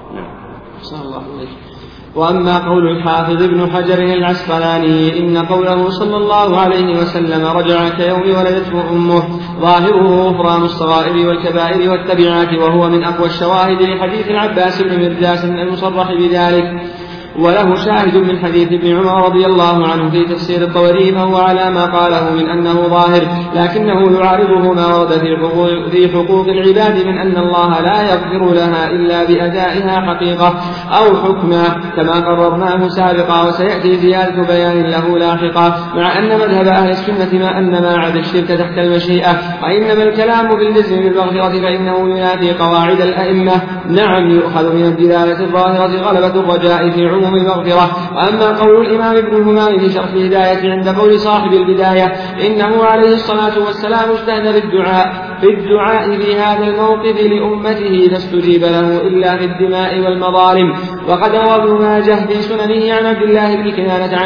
صلى الله عليه. وأما قول الحافظ ابن حجر العسقلاني إن قوله صلى الله عليه وسلم رجع كيوم ولدته أمه ظاهره غفران الصغائر والكبائر والتبعات، وهو من أقوى الشواهد لحديث العباس بن مرداس المصرح بذلك، وله شاهد من حديث ابن عمر رضي الله عنه في تفسير الطبري، فهو على ما قاله من أنه ظاهر، لكنه يعارضه ما ورد في حقوق العباد من أن الله لا يغفر لها إلا بأدائها حقيقة أو حكما كما قررناه سابقا، وسيأتي زيادة بيان له لاحقا، مع أن مذهب أهل السنة أن ما عدا الشرك تحت المشيئة، وإنما الكلام بالجزم بالمغفرة فإنه ينافي قواعد الأئمة. نعم يؤخذ من الدلالة الظاهرة غلبة الرجاء في عموم المغفرة. وأما قول الإمام ابن الهمام في شرح الهداية عند قول صاحب البداية إنه عليه الصلاة والسلام اجتهد في الدعاء في هذا الموقف لأمته فاستجيب له إلا في الدماء والمظالم. وقد روى ابن ماجه في سننه عن عبد الله بن كنانة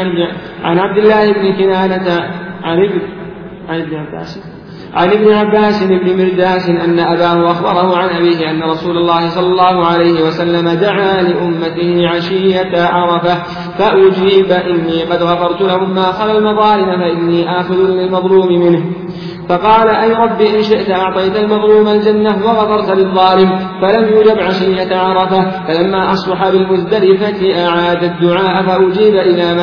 عن ابن عباس بن مرداس أن أباه أخبره عن أبيه أن رسول الله صلى الله عليه وسلم دعا لأمته عشية عرفة فأجيب إني قد غفرت لهم ما خلا المظالم فإني آخذ للمظلوم منه، فقال أي رب إن شئت أعطيت المظلوم الجنة وغفرت للظالم. فلم يجب عشية عرفة. فلما أصبح بالمزدلفة أعاد الدعاء فأجيب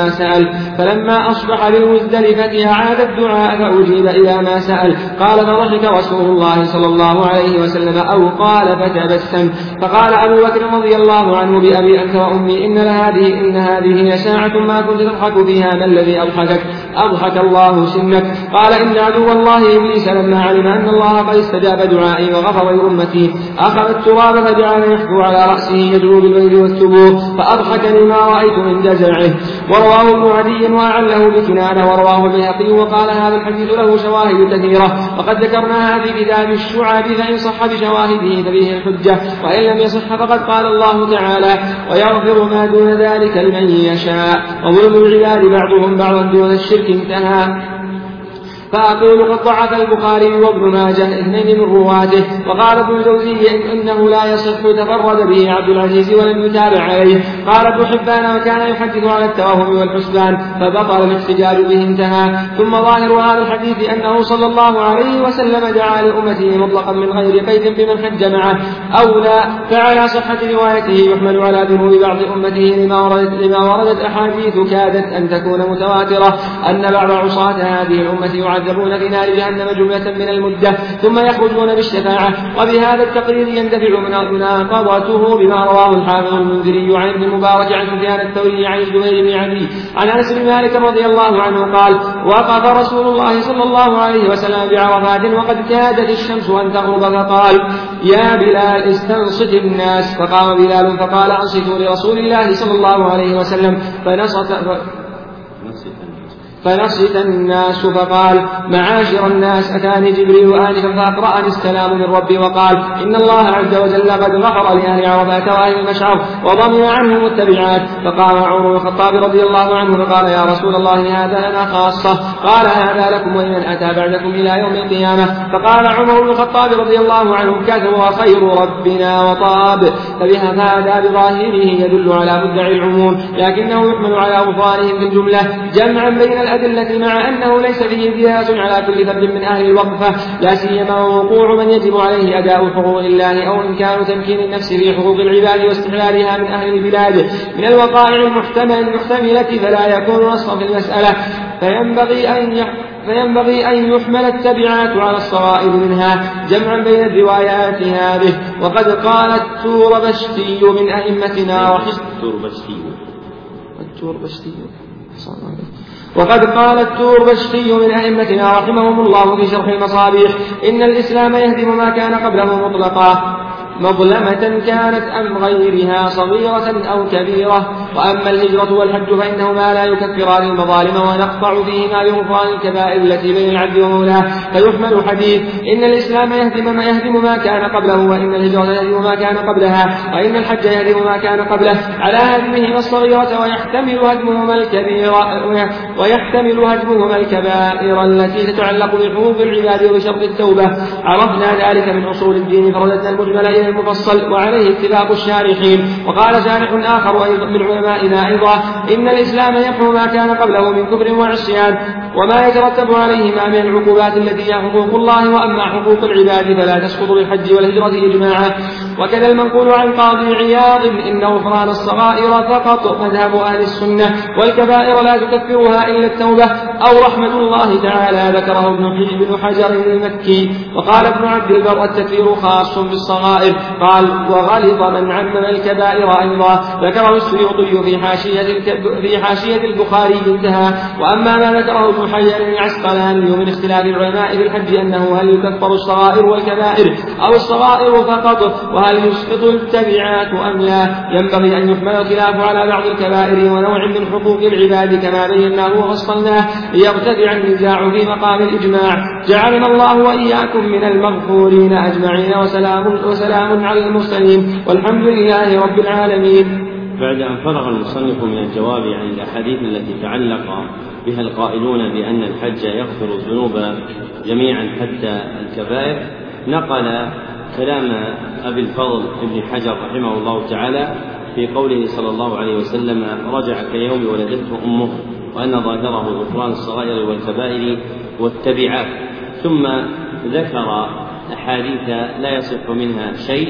إلى ما سأل قال فضحك رسول الله صلى الله عليه وسلم أو قال فتبسم. فقال أبو بكر رضي الله عنه بأبي أنت وأمي إن هذه ساعة ما كنت تضحك فيها، ما الذي أضحكك؟ أضحك الله سنك. قال إن عدو الله إبليس لما علم أن الله قد استجاب دعائي وغفر لأمتي أخذ التراب فجعل يحكو على رأسه يدعو بالويل والثبور فأضحكني ما رأيت من جزعه. ورواه ابن عدي وأعله بكنانة ورواه البيهقي وقال هذا الحديث له شواهد كثيرة وقد ذكرناها في كتاب الشعب، فإن صح بشواهده فبه الحجة وإن لم يصح فقد قال الله تعالى ويغفر ما دون ذلك لمن يشاء وظلم العباد بعضهم بعضا دون الشرك انتهى. فأقول قد ضعف البخاري وابن ماجه اثنين من رواته. وقال ابن الجوزي إنه لا يصح تفرد به عبد العزيز ولم يتابع عليه. قال ابن حبان وكان يحدث على التوهم والحسبان فبطل الاحتجاج به انتهى. ثم ظاهر هذا الحديث أنه صلى الله عليه وسلم دعا لأمته مطلقا من غير قيد بمن حج معه أو لا، فعلى صحة روايته يحمل على ذنوب بعض أمته لما وردت أحاديث كادت أن تكون متواترة أن بعض عصاة هذه الأمة يعذبون في نار جهنم جملة من المدة ثم يخرجون بالشفاعة. وبهذا التقرير يندفع مناقضته بما رواه الحافظ المنذري عن ابن المبارك عن سفيان الثوري عن الزبير بن عدي عن أنس بن مالك رضي الله عنه قال وقف رسول الله صلى الله عليه وسلم بعرفات وقد كادت الشمس أن تغرب فقال يا بلال استنصت الناس. فقام بلال فقال أنصتوا لرسول الله صلى الله عليه وسلم فنصت الناس فقال معاشر الناس أتاني جبريل آنفا فأقرأني السلام من ربي وقال إن الله عز وجل قد غفر لأهل عرفات وأهل المشعر وضمن عنهم التبعات. فقام عمر بن الخطاب رضي الله عنه فقال يا رسول الله هذا لنا خاصة. قال هذا لكم ولمن أتى بعدكم إلى يوم القيامة. فقال عمر بن الخطاب رضي الله عنه كثر خير ربنا وطاب. فهذا بظاهره يدل على مدعي العموم لكنه يحمل على غفرانهم في الجملة جمعا بين الأدلة مع أنه ليس فيه قياس على كل فرد من أهل الوقفة لا سيما وقوع من يجب عليه أداء حقوق الله أو إمكان تمكين النفس في حقوق العباد واستحلالها من أهل البلاد من الوقائع المحتملة فلا يكون نصا في المسألة. فينبغي أن يحمل التبعات على الصغائر منها جمعا بين الروايات هذه. وقد قال التوربشتي من أئمتنا رحمهم الله في شرح المصابيح إن الإسلام يهدم ما كان قبله مطلقا مظلمة كانت أم غيرها صغيرة أو كبيرة. وأما الهجرة والحج فإنهما لا يكفران المظالم ونقطع فيهما بغفران الكبائر التي بين العبد ومولاه. فيحمل حديث إن الإسلام يهدم ما كان قبله وإن الهجرة يهدم ما كان قبلها وإن الحج يهدم ما كان قبله على هدمهما الصغيرة ويحتمل هدمهما الكبائر التي تتعلق بحقوق العباد وبشرط التوبة. عرفنا ذلك من أصول الدين فرددنا المجمل إلى المفصل وعليه اتفاق الشارحين. وقال شارح آخر من علمائنا أيضا إن الإسلام يحمل ما كان قبله من كفر وعصيان وما يترتب عليهما من العقوبات التي هي حقوق الله. وأما حقوق العباد فلا تسقط بالحج والهجرة إجماعا. وكذا المنقول عن قاضي عياض إن غفران الصغائر فقط مذهب أهل السنة والكبائر لا تكفرها إلا التوبة أو رحمة الله تعالى. ذكره ابن حجر المكي. وقال ابن عبد البر التكفير خاص بالصغائر. قال وغلط من عمم الكبائر أيضا. ذكره السيوطي في حاشية البخاري انتهى. وأما ما ذكره ابن حجر العسقلاني من اختلاف العلماء في الحج أنه هل يكفر الصغائر والكبائر أو الصغائر فقط وهل يسقط التبعات أم لا ينبغي أن يحمل الخلاف على بعض الكبائر ونوع من حقوق العباد كما بيناه وفصلناه ليرتفع النزاع في مقام الإجماع. جعلنا الله وإياكم من المغفورين أجمعين وسلام على المرسلين والحمد لله رب العالمين. بعد أن فرغ المصنف من الجواب عن الأحاديث التي تعلق بها القائلون بأن الحج يغفر الذنوب جميعا حتى الكبائر نقل كلام أبي الفضل ابن حجر رحمه الله تعالى في قوله صلى الله عليه وسلم رجع كيوم ولدته أمه وأن ظاهره غفران الصغائر والكبائر والتبعات. ثم ذكر أحاديث لا يصح منها شيء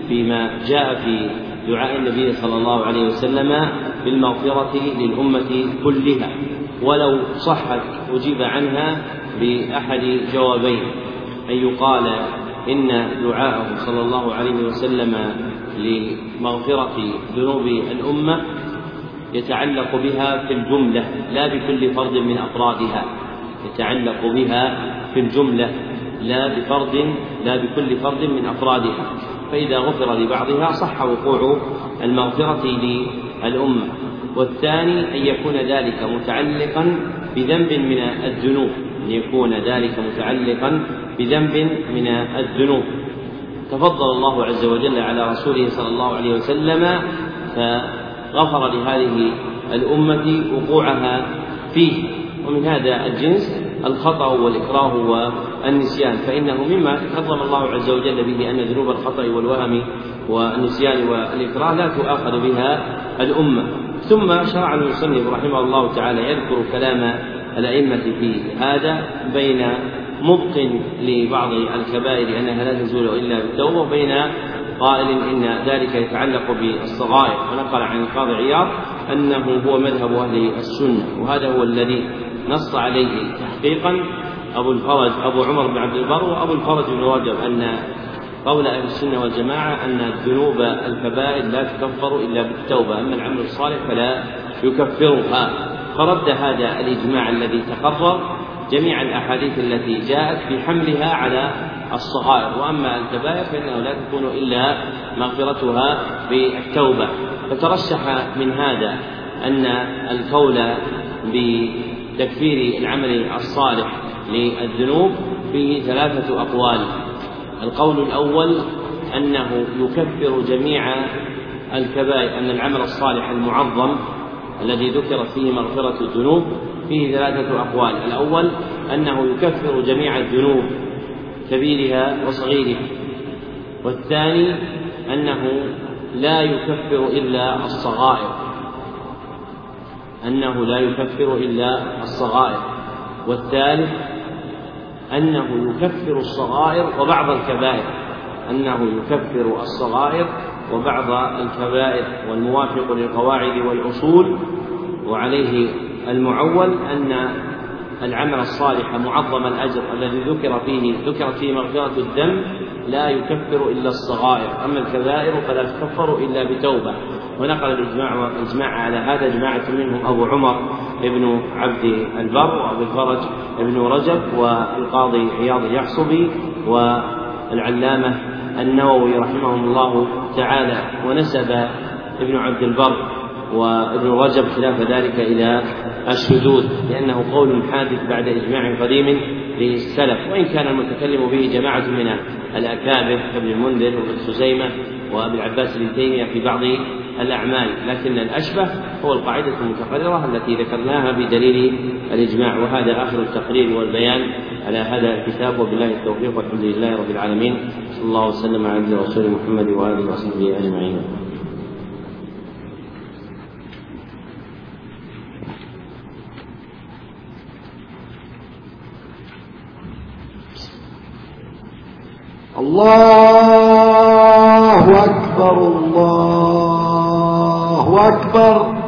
فيما جاء في دعاء النبي صلى الله عليه وسلم بالمغفرة للأمة كلها، ولو صحت أجيب عنها بأحد جوابين: أن يقال إن دعاءه صلى الله عليه وسلم لمغفرة ذنوب الأمة يتعلق بها في الجملة لا بكل فرد من أفرادها، يتعلق بها في الجملة لا بكل فرد من أفرادها، فإذا غفر لبعضها صح وقوع المغفرة للأمة. والثاني أن يكون ذلك متعلقا بذنب من الذنوب، من الذنوب تفضل الله عز وجل على رسوله صلى الله عليه وسلم فغفر لهذه الأمة وقوعها فيه. ومن هذا الجنس الخطأ والإكراه والنسيان، فإنه مما كرم الله عز وجل به أن ذنوب الخطأ والوهم والنسيان والإكراه لا تؤاخذ بها الأمة. ثم شرع المصنف رحمه الله تعالى يذكر كلام الأئمة في هذا بين مبق لبعض الكبائر أنها لا تزول إلا بالتوبة، وبين قائل إن ذلك يتعلق بالصغائر، ونقل عن القاضي عياض أنه هو مذهب أهل السنة، وهذا هو الذي نص عليه تحقيقا أبو عمر بن عبد البر وأبو الفرج بن رجب، أن قول أهل السنة والجماعة أن الذنوب الكبائر لا تكفر إلا بالتوبة، أما العمل الصالح فلا يكفرها. فرد هذا الإجماع الذي تقرر جميع الأحاديث التي جاءت بحملها على الصغائر، وأما الكبائر فإنه لا تكون إلا مغفرتها بالتوبة. فترشح من هذا أن القول بتكفير العمل الصالح للذنوب فيه 3 أقوال. القول الأول أنه يكفر جميع الكبائر، أن العمل الصالح المعظم الذي ذكرت فيه مغفرة الذنوب فيه 3 أقوال. الأول أنه يكفر جميع الذنوب كبيرها وصغيرها، والثاني أنه لا يكفر إلا الصغائر، والثالث أنه يكفر الصغائر وبعض الكبائر، والموافق للقواعد والأصول وعليه المعول أن العمل الصالح معظم الأجر الذي ذكرت فيه مغفرة الذنب لا يكفر إلا الصغائر، أما الكبائر فلا تكفر إلا بتوبة. ونقل الإجماع على هذا جماعة منهم أبو عمر ابن عبد البر وأبو الفرج ابن رجب والقاضي عياض اليحصبي والعلامة النووي رحمهم الله تعالى. ونسب ابن عبد البر وابن رجب خلاف ذلك إلى الشذوذ، لأنه قول حادث بعد إجماع قديم للسلف، وإن كان المتكلم به جماعة من الأكابر كابن المنذر وابن خزيمة وأبي العباس بن تيمية في بعض الأعمال، لكن الأشبه هو القاعدة المتقررة التي ذكرناها بدليل الإجماع. وهذا آخر التقرير والبيان على هذا الكتاب، وبالله التوفيق، والحمد لله رب العالمين، صلى الله وسلم على عبده ورسوله محمد وآله وصحبه أجمعين. الله أكبر الله أكبر.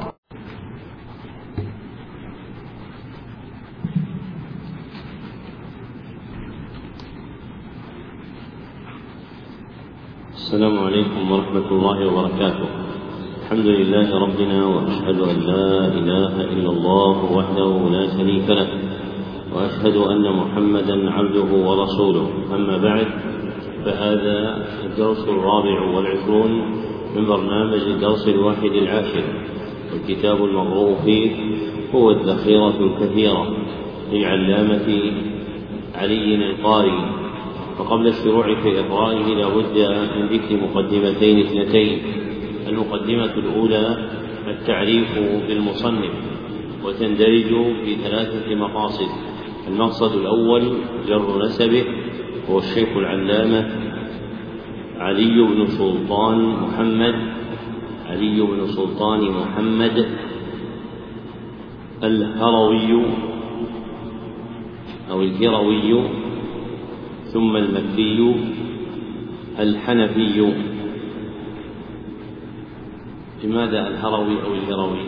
السلام عليكم ورحمة الله وبركاته. الحمد لله ربنا، وأشهد أن لا إله إلا الله وحده لا شريك له، وأشهد أن محمدا عبده ورسوله. أما بعد، فهذا الدرس 24 من برنامج الدرس 11، والكتاب المقروء فيه هو الذخيرة الكثيرة للعلامة علي القاري. وقبل الشروع في إقرائه لا بد من ذكر مقدمتين 2. المقدمة الأولى التعريف بالمصنف، وتندرج في 3 مقاصد. المقصد الأول جر نسبه، هو الشيخ العلامة علي بن سلطان محمد الهروي أو الهروي، ثم المكي الحنفي. لماذا الهروي أو الهروي؟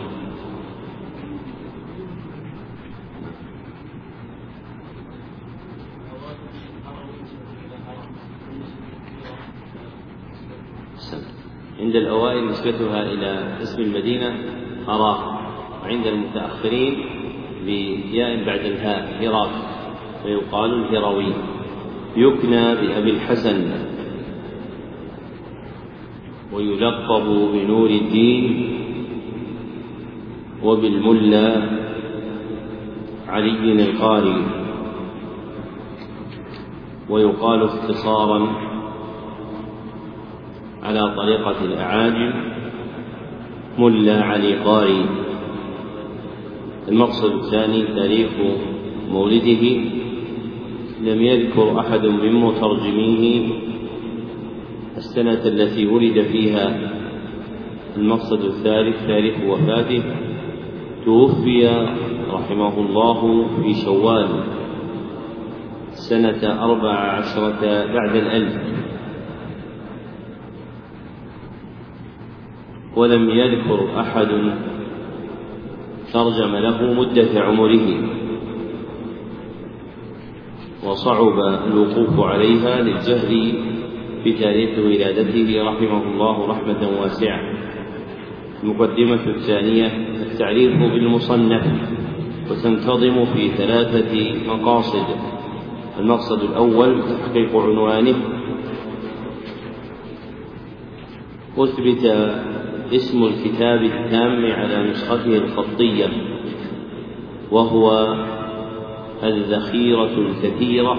عند الأوائل نسبتها إلى اسم المدينة هراء، وعند المتأخرين بياء بعد الهاء هراء، فيقال الهروي. يكنى بأبي الحسن ويلقب بنور الدين وبالملا علي القاري، ويقال اختصارا على طريقة الأعاجم ملا علي قاري. المقصد الثاني تاريخ مولده، لم يذكر أحد من مترجميه السنة التي ولد فيها. المقصد الثالث تاريخ وفاته، توفي رحمه الله في شوال سنة 14 بعد 1000، ولم يذكر أحد ترجم له مدة عمره، وصعب الوقوف عليها للجهل بتاريخ ولادته رحمه الله رحمة واسعة. المقدمة الثانية التعريف بالمصنف، وتنتظم في 3 مقاصد. المقصد الأول تحقيق عنوانه، أثبت اسم الكتاب التام على نسخته الخطية، وهو الذخيرة الكثيرة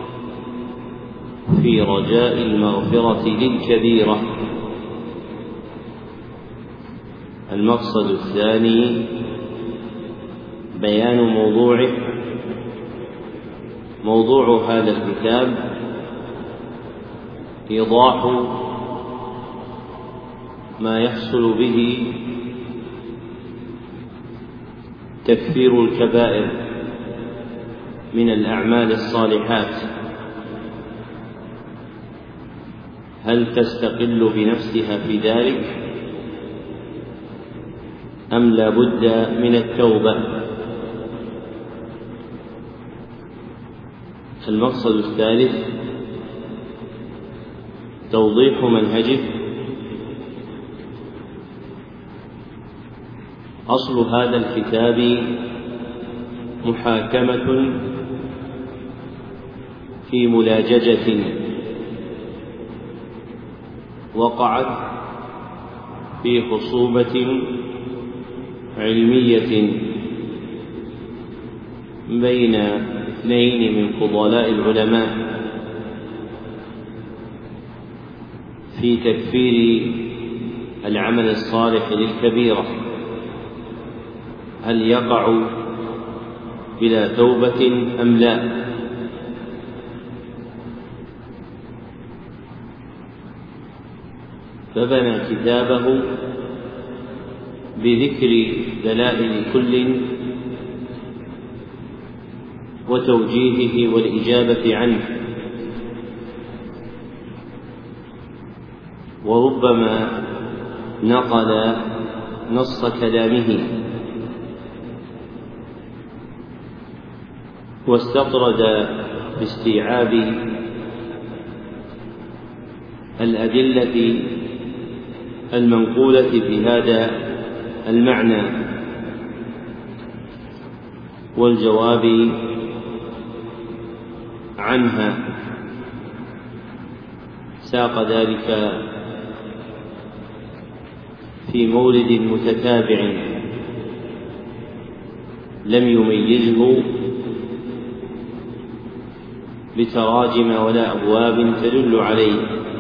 في رجاء المغفرة للكبيرة. المقصد الثاني بيان موضوعه. موضوع هذا الكتاب إيضاح ما يحصل به تكفير الكبائر من الأعمال الصالحات، هل تستقل بنفسها في ذلك أم لا بد من التوبة؟ المقصد الثالث توضيح منهجه. أصل هذا الكتاب محاكمة في ملاججة وقعت في خصومة علمية بين 2 من فضلاء العلماء في تكفير العمل الصالح للكبيرة، هل يقع بلا توبة أم لا؟ فبنى كتابه بذكر دلائل كل وتوجيهه والإجابة عنه، وربما نقل نص كلامه واستطرد باستيعاب الأدلة المنقولة في هذا المعنى والجواب عنها. ساق ذلك في مورد متتابع لم يميزه بتراجم ولا أبواب تدل عليه.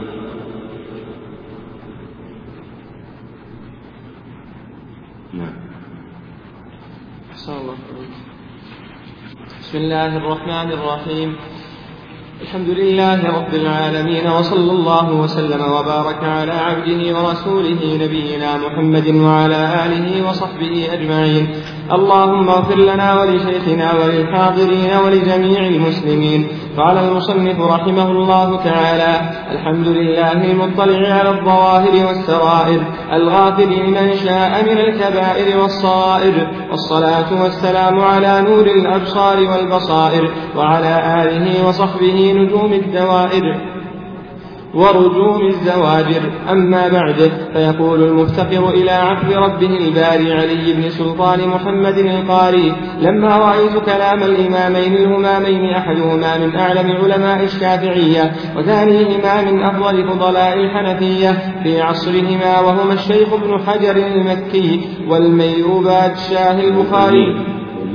بسم الله الرحمن الرحيم. الحمد لله رب العالمين، وصلى الله وسلم وبارك على عبده ورسوله نبينا محمد وعلى آله وصحبه أجمعين. اللهم اغفر لنا ولشيخنا وللحاضرين ولجميع المسلمين. قال المصنف رحمه الله تعالى: الحمد لله المطلع على الظواهر والسرائر الغافر لمن شاء من الكبائر والصغائر، والصلاة والسلام على نور الأبصار والبصائر وعلى آله وصحبه نجوم الدوائر ورجوم الزواجر. أما بعد، فيقول المفتقر إلى عفو ربه الباري علي بن سلطان محمد القاري: لما رأيت كلام الإمامين الهمامين أحدهما من أعلم علماء الشافعية وثانيهما من أفضل فضلاء الحنفية في عصرهما، وهما الشيخ ابن حجر المكي والميرباد شاه البخاري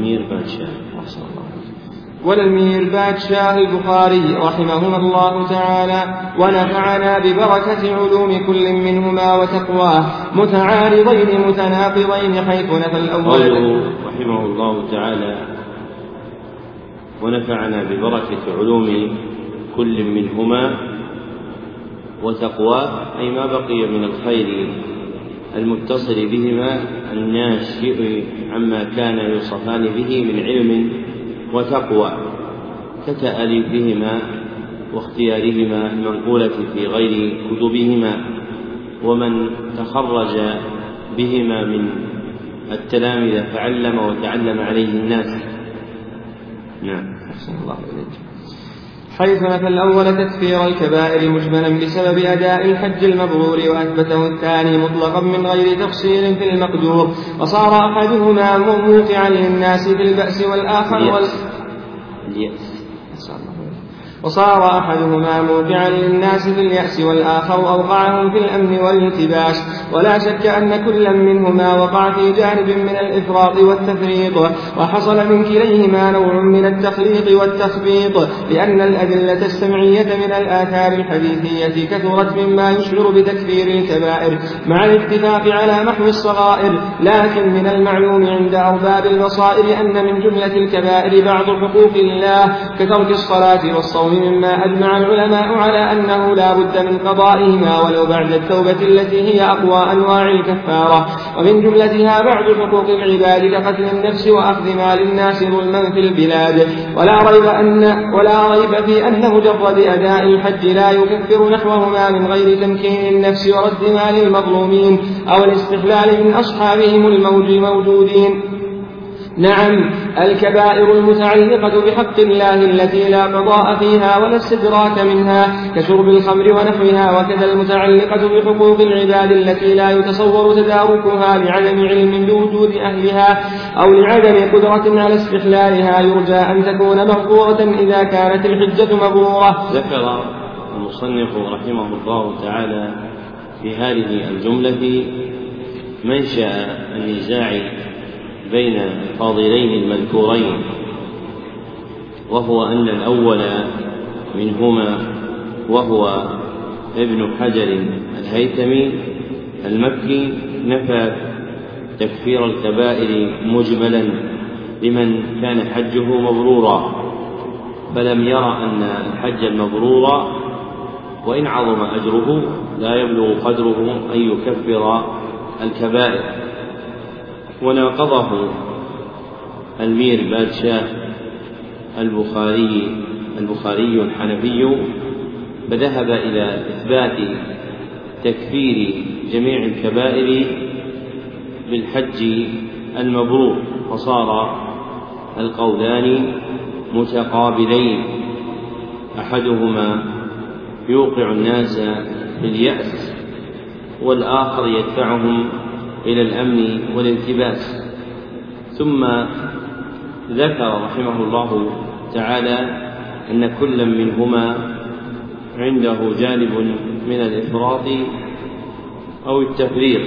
رحمهما الله تعالى، ونفعنا ببركة علوم كل منهما وتقواه، متعارضين متناقضين، حيث نفى الأول. رحمه الله تعالى: ونفعنا ببركة علوم كل منهما وتقواه، أي ما بقي من الخير المتصل بهما الناشئ عما كان يوصفان به من علم وتقوى، كتأليفهما واختيارهما المنقولة في غير كتبهما، ومن تخرج بهما من التلامذة فعلم وتعلم عليه الناس. نعم. أحسن الله إليك. حيث نفى الأول تكفير الكبائر مجملا بسبب أداء الحج المبرور، وأثبته الثاني مطلقا من غير تفصيل في المقدور، وصار أحدهما موقعا للناس في البأس والآخر وصار أحدهما موقعا للناس في اليأس والآخر أوقعهم في الأمن والالتباس. ولا شك أن كلا منهما وقع في جانب من الإفراط والتفريط، وحصل من كليهما نوع من التخليط والتخبيط، لأن الأدلة السمعية من الآثار الحديثية كثرت مما يشعر بتكفير الكبائر مع الاتفاق على محو الصغائر. لكن من المعلوم عند أرباب البصائر أن من جملة الكبائر بعض حقوق الله كترك الصلاة والصوم، مما أجمع العلماء على أنه لا بد من قضائهما ولو بعد التوبة التي هي أقوى أنواع الكفارة. ومن جملتها بعض حقوق العباد كقتل النفس وأخذ مال الناس ظلما في البلاد. ولا ريب في أن مجرد أداء الحج لا يكفر نحوهما من غير تمكين النفس ورد مال المظلومين أو الاستحلال من أصحابهم الموجودين. نعم، الكبائر المتعلقة بحق الله التي لا قضاء فيها ولا استدراك منها كشرب الخمر ونحوها، وكذا المتعلقة بحقوق العباد التي لا يتصور تداركها لعدم علم بوجود أهلها أو لعدم قدرة على استحلالها، يرجى أن تكون مغفورة إذا كانت الحجة مبرورة. ذكر المصنف رحمه الله تعالى في هذه الجملة منشأ النزاع بين الفاضلين المذكورين، وهو أن الأول منهما وهو ابن حجر الهيثمي المكي نفى تكفير الكبائر مجملا لمن كان حجه مبرورا، فلم يرى أن الحج المبرور وإن عظم أجره لا يبلغ قدره أن يكفر الكبائر. وناقضه الميرباد شاه البخاري الحنفي، فذهب إلى إثبات تكفير جميع الكبائر بالحج المبرور، فصار القولان متقابلين، أحدهما يوقع الناس باليأس والآخر يدفعهم إلى الأمن والالتباس. ثم ذكر رحمه الله تعالى أن كل منهما عنده جانب من الإفراط أو التفريط،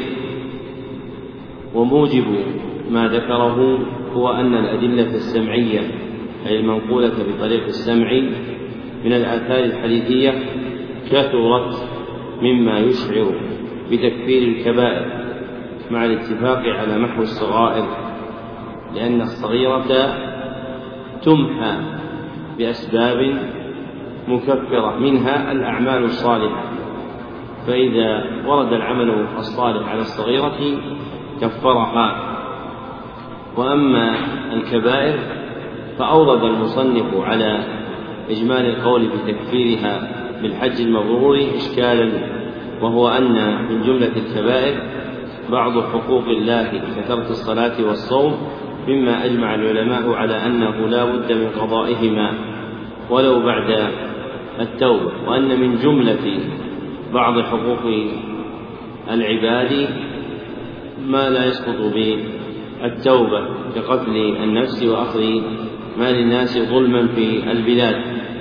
وموجب ما ذكره هو أن الأدلة السمعية أي المنقولة بطريق السمع من الآثار الحديثية كثرت مما يشعر بتكفير الكبائر مع الاتفاق على محو الصغائر، لأن الصغيرة تمحى بأسباب مكفرة منها الأعمال الصالحة، فإذا ورد العمل الصالح على الصغيرة كفرها. وأما الكبائر فأورد المصنف على إجمال القول بتكفيرها بالحج المبرور إشكالا، وهو أن من جملة الكبائر بعض حقوق الله كترك الصلاة والصوم، مما أجمع العلماء على أنه لا بد من قضائهما ولو بعد التوبة، وأن من جملة بعض حقوق العباد ما لا يسقط بالتوبة كقتل النفس وأخذ مال الناس ظلما في البلاد.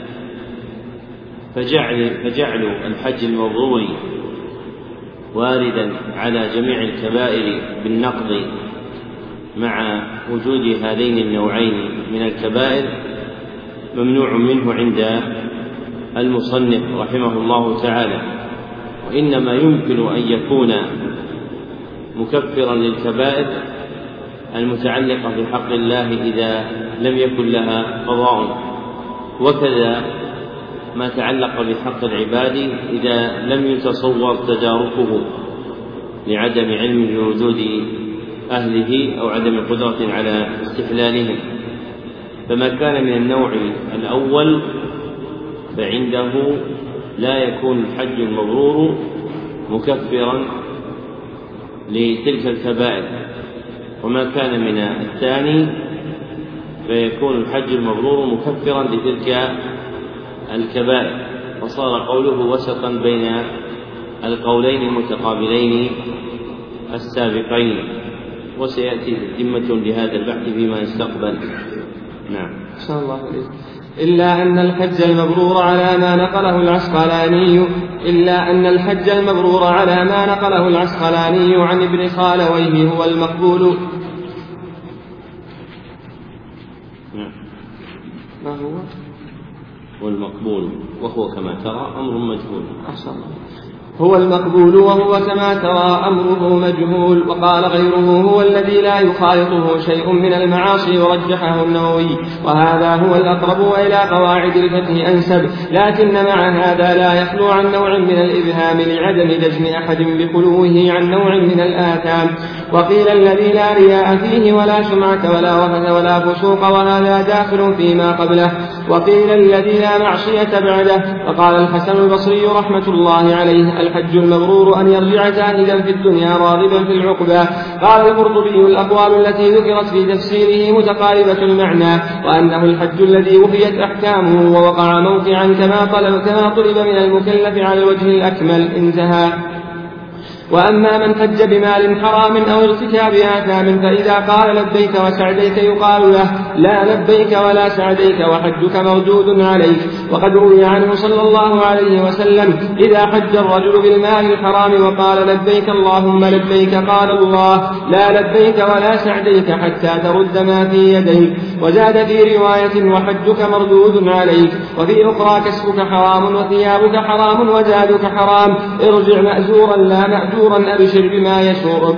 فجعل الحج المبرور واردا على جميع الكبائر بالنقض مع وجود هذين النوعين من الكبائر ممنوع منه عند المصنف رحمه الله تعالى، وإنما يمكن أن يكون مكفرا للكبائر المتعلقة بحق الله إذا لم يكن لها قضاء، وكذا ما تعلق بحق العباد إذا لم يتصور تداركه لعدم علم بوجود أهله أو عدم قدرة على استحلالهم. فما كان من النوع الأول فعنده لا يكون الحج المبرور مكفرا لتلك الكبائر، وما كان من الثاني فيكون الحج المبرور مكفرا لتلك الكبائر، وصار قوله وسطا بين القولين المتقابلين السابقين، وسيأتي تتمة لهذا البحث فيما يستقبل. نعم. صلى الله عليه وسلم. إلا أن الحج المبرور على ما نقله العسقلاني عن ابن خالويه هو المقبول. ما هو المقبول وهو كما ترى أمر مجهول. هو المقبول وهو كما ترى أمره مجهول. وقال غيره هو الذي لا يخالطه شيء من المعاصي، ورجحه النووي، وهذا هو الأقرب وإلى قواعد الفتح أنسب، لكن مع هذا لا يخلو عن نوع من الإبهام لعدم دجن أحد بخلوه عن نوع من الآثام. وقيل الذي لا رياء فيه ولا سمعة ولا رفث ولا فسوق، وهذا داخل فيما قبله. وقيل الذي لا معصية بعده. وقال الحسن البصري رحمة الله عليه الحج المبرور أن يرجع زاهدا في الدنيا راغبا في العقبى. قال القرطبي الأقوال التي ذكرت في تفسيره متقاربة المعنى، وأنه الحج الذي وفيت أحكامه ووقع موقعا كما طلب من المكلف على الوجه الأكمل. انتهى. وأما من حج بمال حرام أو ارتكاب آثام فإذا قال لبيك وسعديك يقال له لا لبيك ولا سعديك وحجك مردود عليك. وقد روي عنه صلى الله عليه وسلم إذا حج الرجل بالمال الحرام وقال لبيك اللهم لبيك قال الله لا لبيك ولا سعديك حتى ترد ما في يديك. وزاد في رواية وحجك مردود عليك، وفي أخرى كسبك حرام وثيابك حرام وزادك حرام، ارجع مأزورا لا مأجورا أبشر بما يسورك.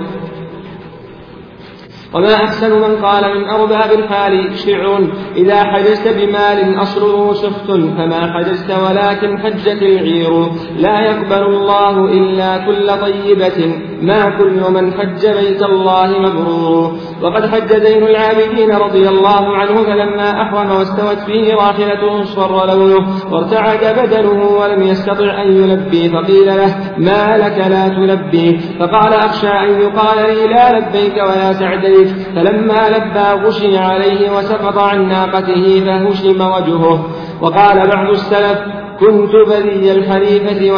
وما أحسن من قال من أرباب الحال شعر إذا حجزت بمال أصله سخط فما حجزت ولكن حجت العير. لا يقبل الله إلا كل طيبة ما كل من حج بيت الله مبرور. وقد حج زين العابدين رضي الله عنه فلما أحرم واستوت فيه راحلته اصفر لونه وارتعد بدنه ولم يستطع أن يلبي، فقيل له ما لك لا تلبي؟ فقال أخشى أن يقال لي لا لبيك ولا سعديك. فلما لبى غشي عليه وسقط عن ناقته فهشم وجهه. وقال بعض السلف كنت بذي الحليفة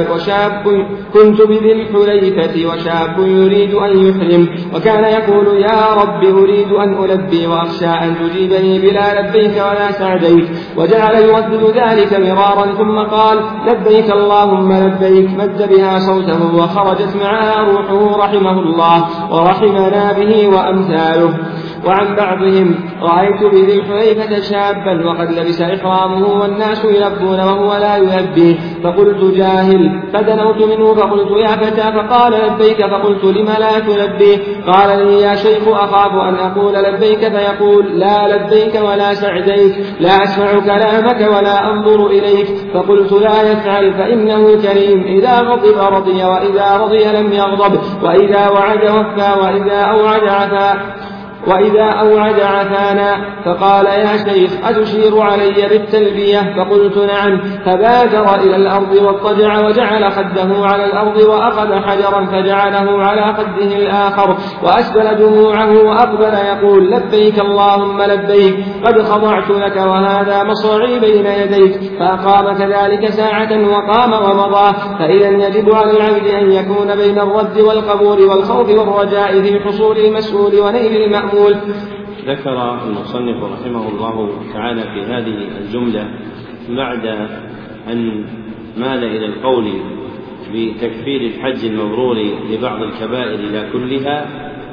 وشاب يريد أن يحرم، وكان يقول يا رب أريد أن ألبي وأخشى أن تجيبني بلا لبيك ولا سعديك. وجعل يردد ذلك مرارا ثم قال لبيك اللهم لبيك، مد بها صوته وخرجت معها روحه رحمه الله ورحمنا به وأمثاله. وعن بعضهم رأيت بذي الحليفة شابا وقد لبس إحرامه والناس يلبون وهو لا يلبي، فقلت جاهل، فدنوت منه فقلت يا فتى، فقال لبيك، فقلت لم لا تلبي؟ قال لي يا شيخ أخاف أن أقول لبيك فيقول لا لبيك ولا سعديك، لا أسمع كلامك ولا أنظر إليك. فقلت لا يفعل فإنه كريم، إذا غضب رضي وإذا رضي لم يغضب، وإذا وعد وفى وإذا أوعد عفا. وإذا أوعد عفانا. فقال: يا شيخ أتشير علي بالتلبية؟ فقلت: نعم. فبادر إلى الأرض واضطجع وجعل خده على الأرض وأخذ حجرا فجعله على خده الآخر وأسبل دموعه وأقبل يقول: لبيك اللهم لبيك، قد خضعت لك وهذا مصرعي بين يديك. فأقام كذلك ساعة وقام ومضى. فإذا يجب على العبد أن يكون بين الرد والقبول والخوف والرجاء في حصول المسؤول ونيل المأمول. ذكر المصنف رحمه الله تعالى في هذه الجملة بعد أن مال إلى القول بتكفير الحج المبرور لبعض الكبائر لا كلها،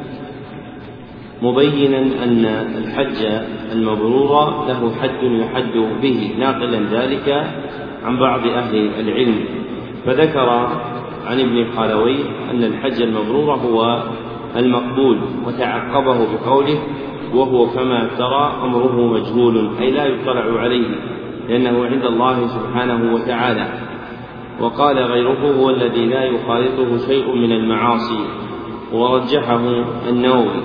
مبينا أن الحج المبرور له حد يحد به، ناقلا ذلك عن بعض أهل العلم. فذكر عن ابن خالوي أن الحج المبرور هو المقبول، وتعقبه بقوله: وهو كما ترى أمره مجهول، أي لا يطلع عليه لأنه عند الله سبحانه وتعالى. وقال غيره: هو الذي لا يخالطه شيء من المعاصي، ورجحه النووي،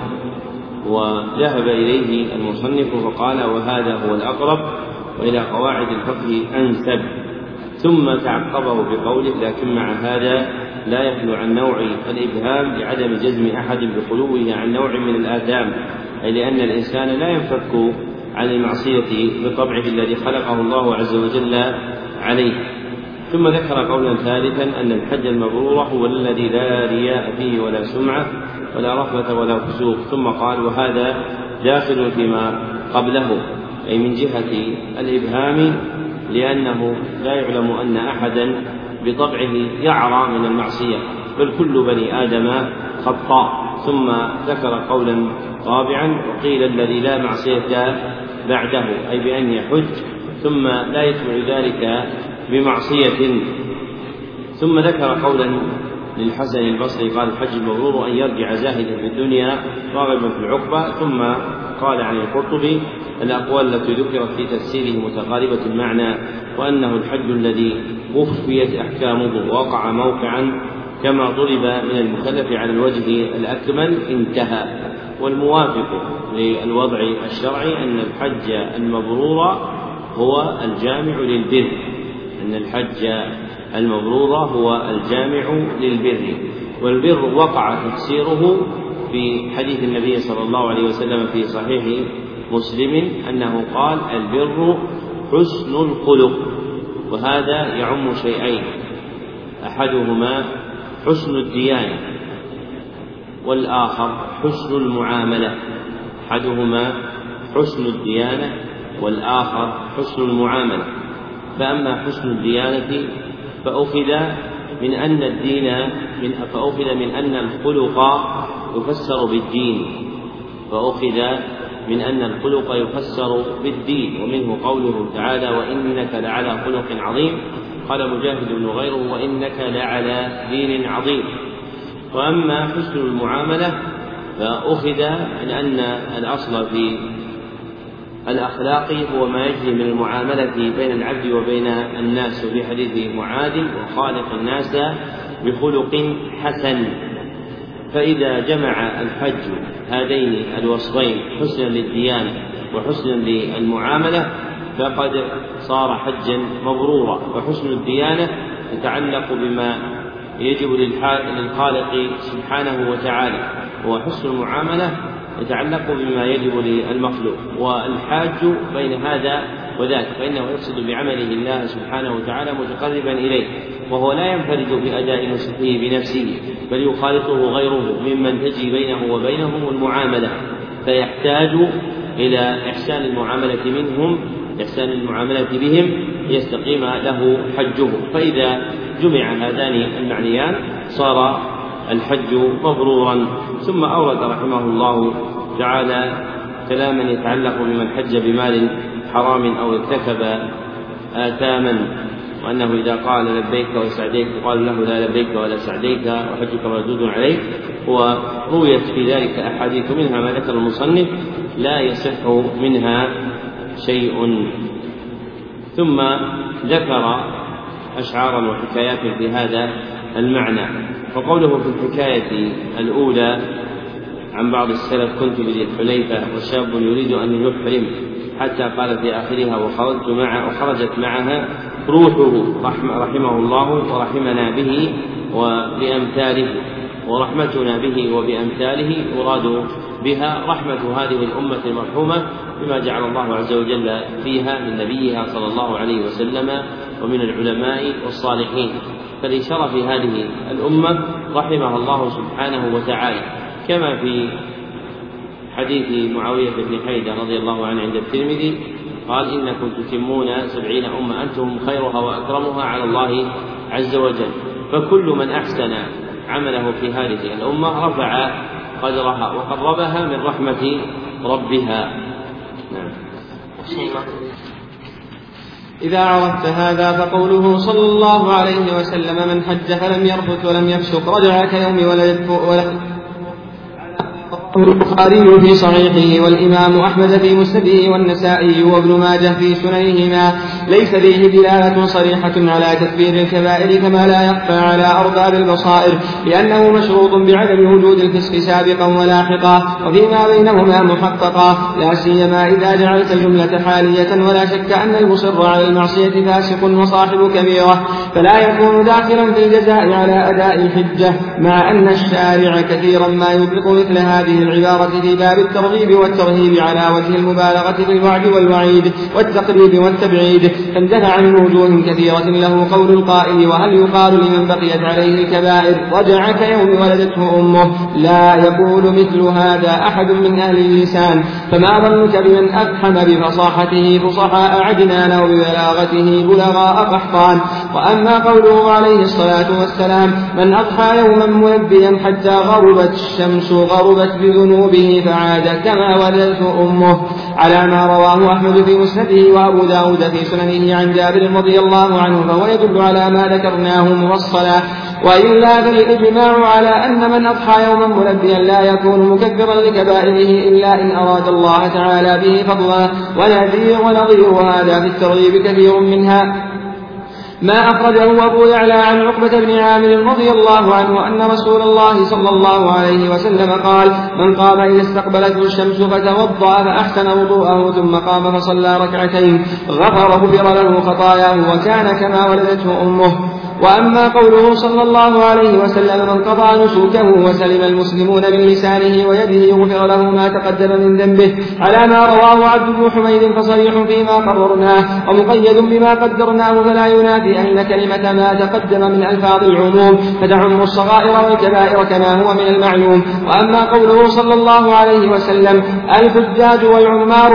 وذهب إليه المصنف فقال: وهذا هو الأقرب وإلى قواعد الفقه أنسب. ثم تعقبه بقوله: لكن مع هذا لا يخلو عن نوع الإبهام لعدم جزم أحد بخلوه عن نوع من الآثام، أي لأن الإنسان لا ينفك عن المعصية بطبعه الذي خلقه الله عز وجل عليه. ثم ذكر قولا ثالثا أن الحج المبرور هو الذي لا رياء فيه ولا سمعة ولا رفث ولا فسوق. ثم قال: وهذا داخل فيما قبله، أي من جهة الإبهام، لأنه لا يعلم أن أحدا بطبعه يعرى من المعصية، بل كل بني آدم خطاء. ثم ذكر قولا رابعا: وقيل الذي لا معصية بعده، أي بأن يحج ثم لا يتبع ذلك بمعصية. ثم ذكر قولا للحسن البصري قال: الحج المبرور أن يرجع زاهدا في الدنيا راغبا في العقبى. ثم قال عن القرطبي: الأقوال التي ذكرت في تفسيره متقاربة المعنى، وأنه الحج الذي وفيت أحكامه ووقع موقعا كما طلب من المكلف على الوجه الأكمل، انتهى. والموافق للوضع الشرعي أن الحج المبرور هو الجامع للبر، أن الحج المبرور هو الجامع للبر. والبر وقع تفسيره في حديث النبي صلى الله عليه وسلم في صحيح مسلم أنه قال: البر حسن الخلق. وهذا يعم شيئين: أحدهما حسن الديانة، والآخر حسن المعاملة. أحدهما حسن الديانة والآخر حسن المعاملة. فأما حسن الديانة فأخذ من أن الخلق يفسر بالدين، ومنه قوله تعالى: وإنك لعلى خلق عظيم. قال مجاهد بن غيره: وإنك لعلى دين عظيم. وأما حسن المعاملة فأخذ من أن الأصل في الأخلاق هو ما يجري من المعاملة بين العبد وبين الناس، وفي حديث معاذ: وخالق الناس بخلق حسن. فإذا جمع الحج هذين الوصفين، حسنا للديانة وحسنا للمعاملة، فقد صار حجا مبرورا. وحسن الديانة يتعلق بما يجب للخالق سبحانه وتعالى، وحسن المعاملة يتعلق بما يجب للمخلوق. والحاج بين هذا وذاك، فإنه يقصد بعمله الله سبحانه وتعالى متقربا إليه، وهو لا ينفرد بأداء نسكه بنفسه، بل يخالطه غيره ممن تجري بينه وبينهم المعاملة، فيحتاج إلى إحسان المعاملة بهم ليستقيم له حجه. فإذا جمع هذان المعنيان صار الحج مبرورا. ثم أورد رحمه الله تعالى كلاما يتعلق بمن حج بمال حرام أو ارتكب آثاما، وأنه إذا قال لبيك وسعديك قال له: لا لبيك ولا سعديك وحجك مردود عليك. ورويت في ذلك أحاديث، منها ما ذكر المصنف لا يصح منها شيء. ثم ذكر أشعارا وحكايات في هذا المعنى. وقوله في الحكاية الأولى: عن بعض السلف: كنت بذي الحليفة وشاب يريد أن يحرم، حتى قال في آخرها: وخرجت معها روحه رحمه الله ورحمنا به وبأمثاله، ورحمتنا به وبأمثاله يراد بها رحمة هذه الأمة المرحومة بما جعل الله عز وجل فيها من نبيها صلى الله عليه وسلم ومن العلماء والصالحين. فلشرف هذه الأمة رحمها الله سبحانه وتعالى، كما في حديث معاوية بن حيدة رضي الله عنه عند الترمذي قال: إنكم تتمون 70 أمة أنتم خيرها وأكرمها على الله عز وجل. فكل من أحسن عمله في هذه الأمة رفع قدرها وقربها من رحمة ربها. نعم. إذا عرفت هذا فقوله صلى الله عليه وسلم: من حج فلم يرفث ولم يفسق رجع كيوم ولدته. البخاري في صحيحه والإمام أحمد في مسنده والنسائي وابن ماجه في سننهما ليس فيه دلالة صريحة على تكفير الكبائر كما لا يخفى على أرباب البصائر، لأنه مشروط بعدم وجود الفسق سابقا ولاحقا وفيما بينهما محققا، لا سيما إذا جعلت الجملة حالية. ولا شك أن المصر على المعصية فاسق وصاحب كبيرة، فلا يكون داخلا في الجزاء على أداء الحجة، مع أن الشارع كثيرا ما يطلق مثل هذه العبارة في باب الترغيب والترهيب على وجه المبالغة في الوعد والوعيد والتقريب والتبعيد، فاندفع من وجوه كثيرة له قول القائل: وهل يقال لمن بقيت عليه الكبائر رجع كيوم ولدته أمه؟ لا يقول مثل هذا أحد من أهل اللسان، فما ظنك بمن أفحم بفصاحته فصحاء عدنان وببلاغته بلغاء قحطان. وأما قوله عليه الصلاة والسلام: من أضحى يوما ملبيا حتى غربت الشمس غربت بذنوبه فعاد كما ولدته أمه، على ما رواه أحمد في مسنده وأبو داود في سننه عن جابر رضي الله عنه، فهو يدل على ما ذكرناه مفصلا. وإلا فالإجماع على أن من أضحى يوما ملبيا لا يكون مكفرا لكبائره إلا إن أراد الله تعالى به فضلا، ونظير هذا في الترغيب كثير منها ما أخرجه أبو يعلى عن عقبة بن عامر رضي الله عنه أن رسول الله صلى الله عليه وسلم قال: من قام إذا استقبلته الشمس فتوضأ فأحسن وضوءه ثم قام فصلى ركعتين غفر له خطاياه وكان كما ولدته أمه. وأما قوله صلى الله عليه وسلم: من قضى نسوكه وسلم المسلمون من لسانه ويده غفر له ما تقدم من ذنبه، على ما رواه عبد بن حميد فصريح فيما قررناه ومقيد بما قدرناه، فلا ينافي أن كلمة ما تقدم من ألفاظ العموم فتعم الصغائر والكبائر كما هو من المعلوم. وأما قوله صلى الله عليه وسلم: الحجاج والعمار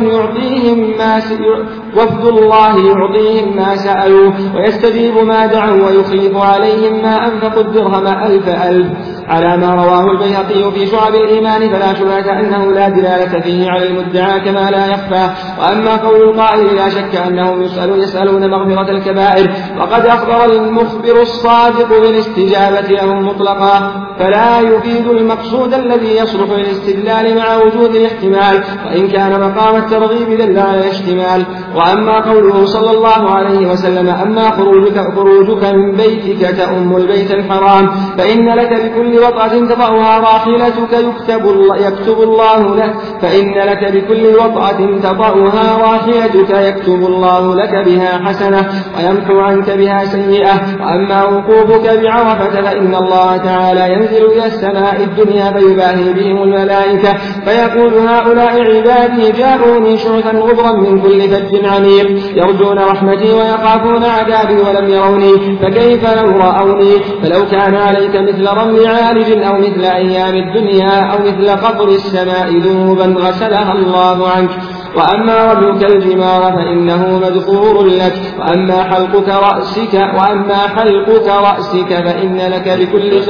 وفد الله يعطيهم ما سألوا ويستجيب ما دعوا ويخلف عليهم ما أنفقوا الدرهم 1000 على ما رواه البيهقي في شعب الإيمان، فلا شبهة أنه لا دلالة فيه على المدعى كما لا يخفى. وأما قول القائل: لا شك أنهم يسألون مغفرة الكبائر، وقد أخبر المخبر الصادق بالاستجابة لهم مطلقا، فلا يفيد المقصود الذي يصلح للاستدلال مع وجود الاحتمال، وإن كان مقام الترغيب دل على الاحتمال. وأما قوله صلى الله عليه وسلم: أما خروجك من بيتك تأم البيت الحرام فإن لك بكل وطأة تطأها راحلتك يكتب الله لك، فإن لك بكل وطأة تطأها راحلتك يكتب الله لك بها حسنة ويمحو عنك بها سيئة. وأما وقوفك بعرفة فإن الله تعالى ينزل إلى السماء الدنيا فيباهي بهم الملائكة فيقول: هؤلاء عبادي جاءوني شعثا غبرا من كل فج عميق يرجون رحمتي ويخافون عذابي ولم يروني، فكيف لو رأوني؟ فلو كان عليك مثل رمل عالج أو مثل أيام الدنيا أو مثل قطر السماء ذنوبا غسلها الله عنك. وأما رملك الجمار فإنه مذكور لك. وأما حلقك رأسك فإن لك بكل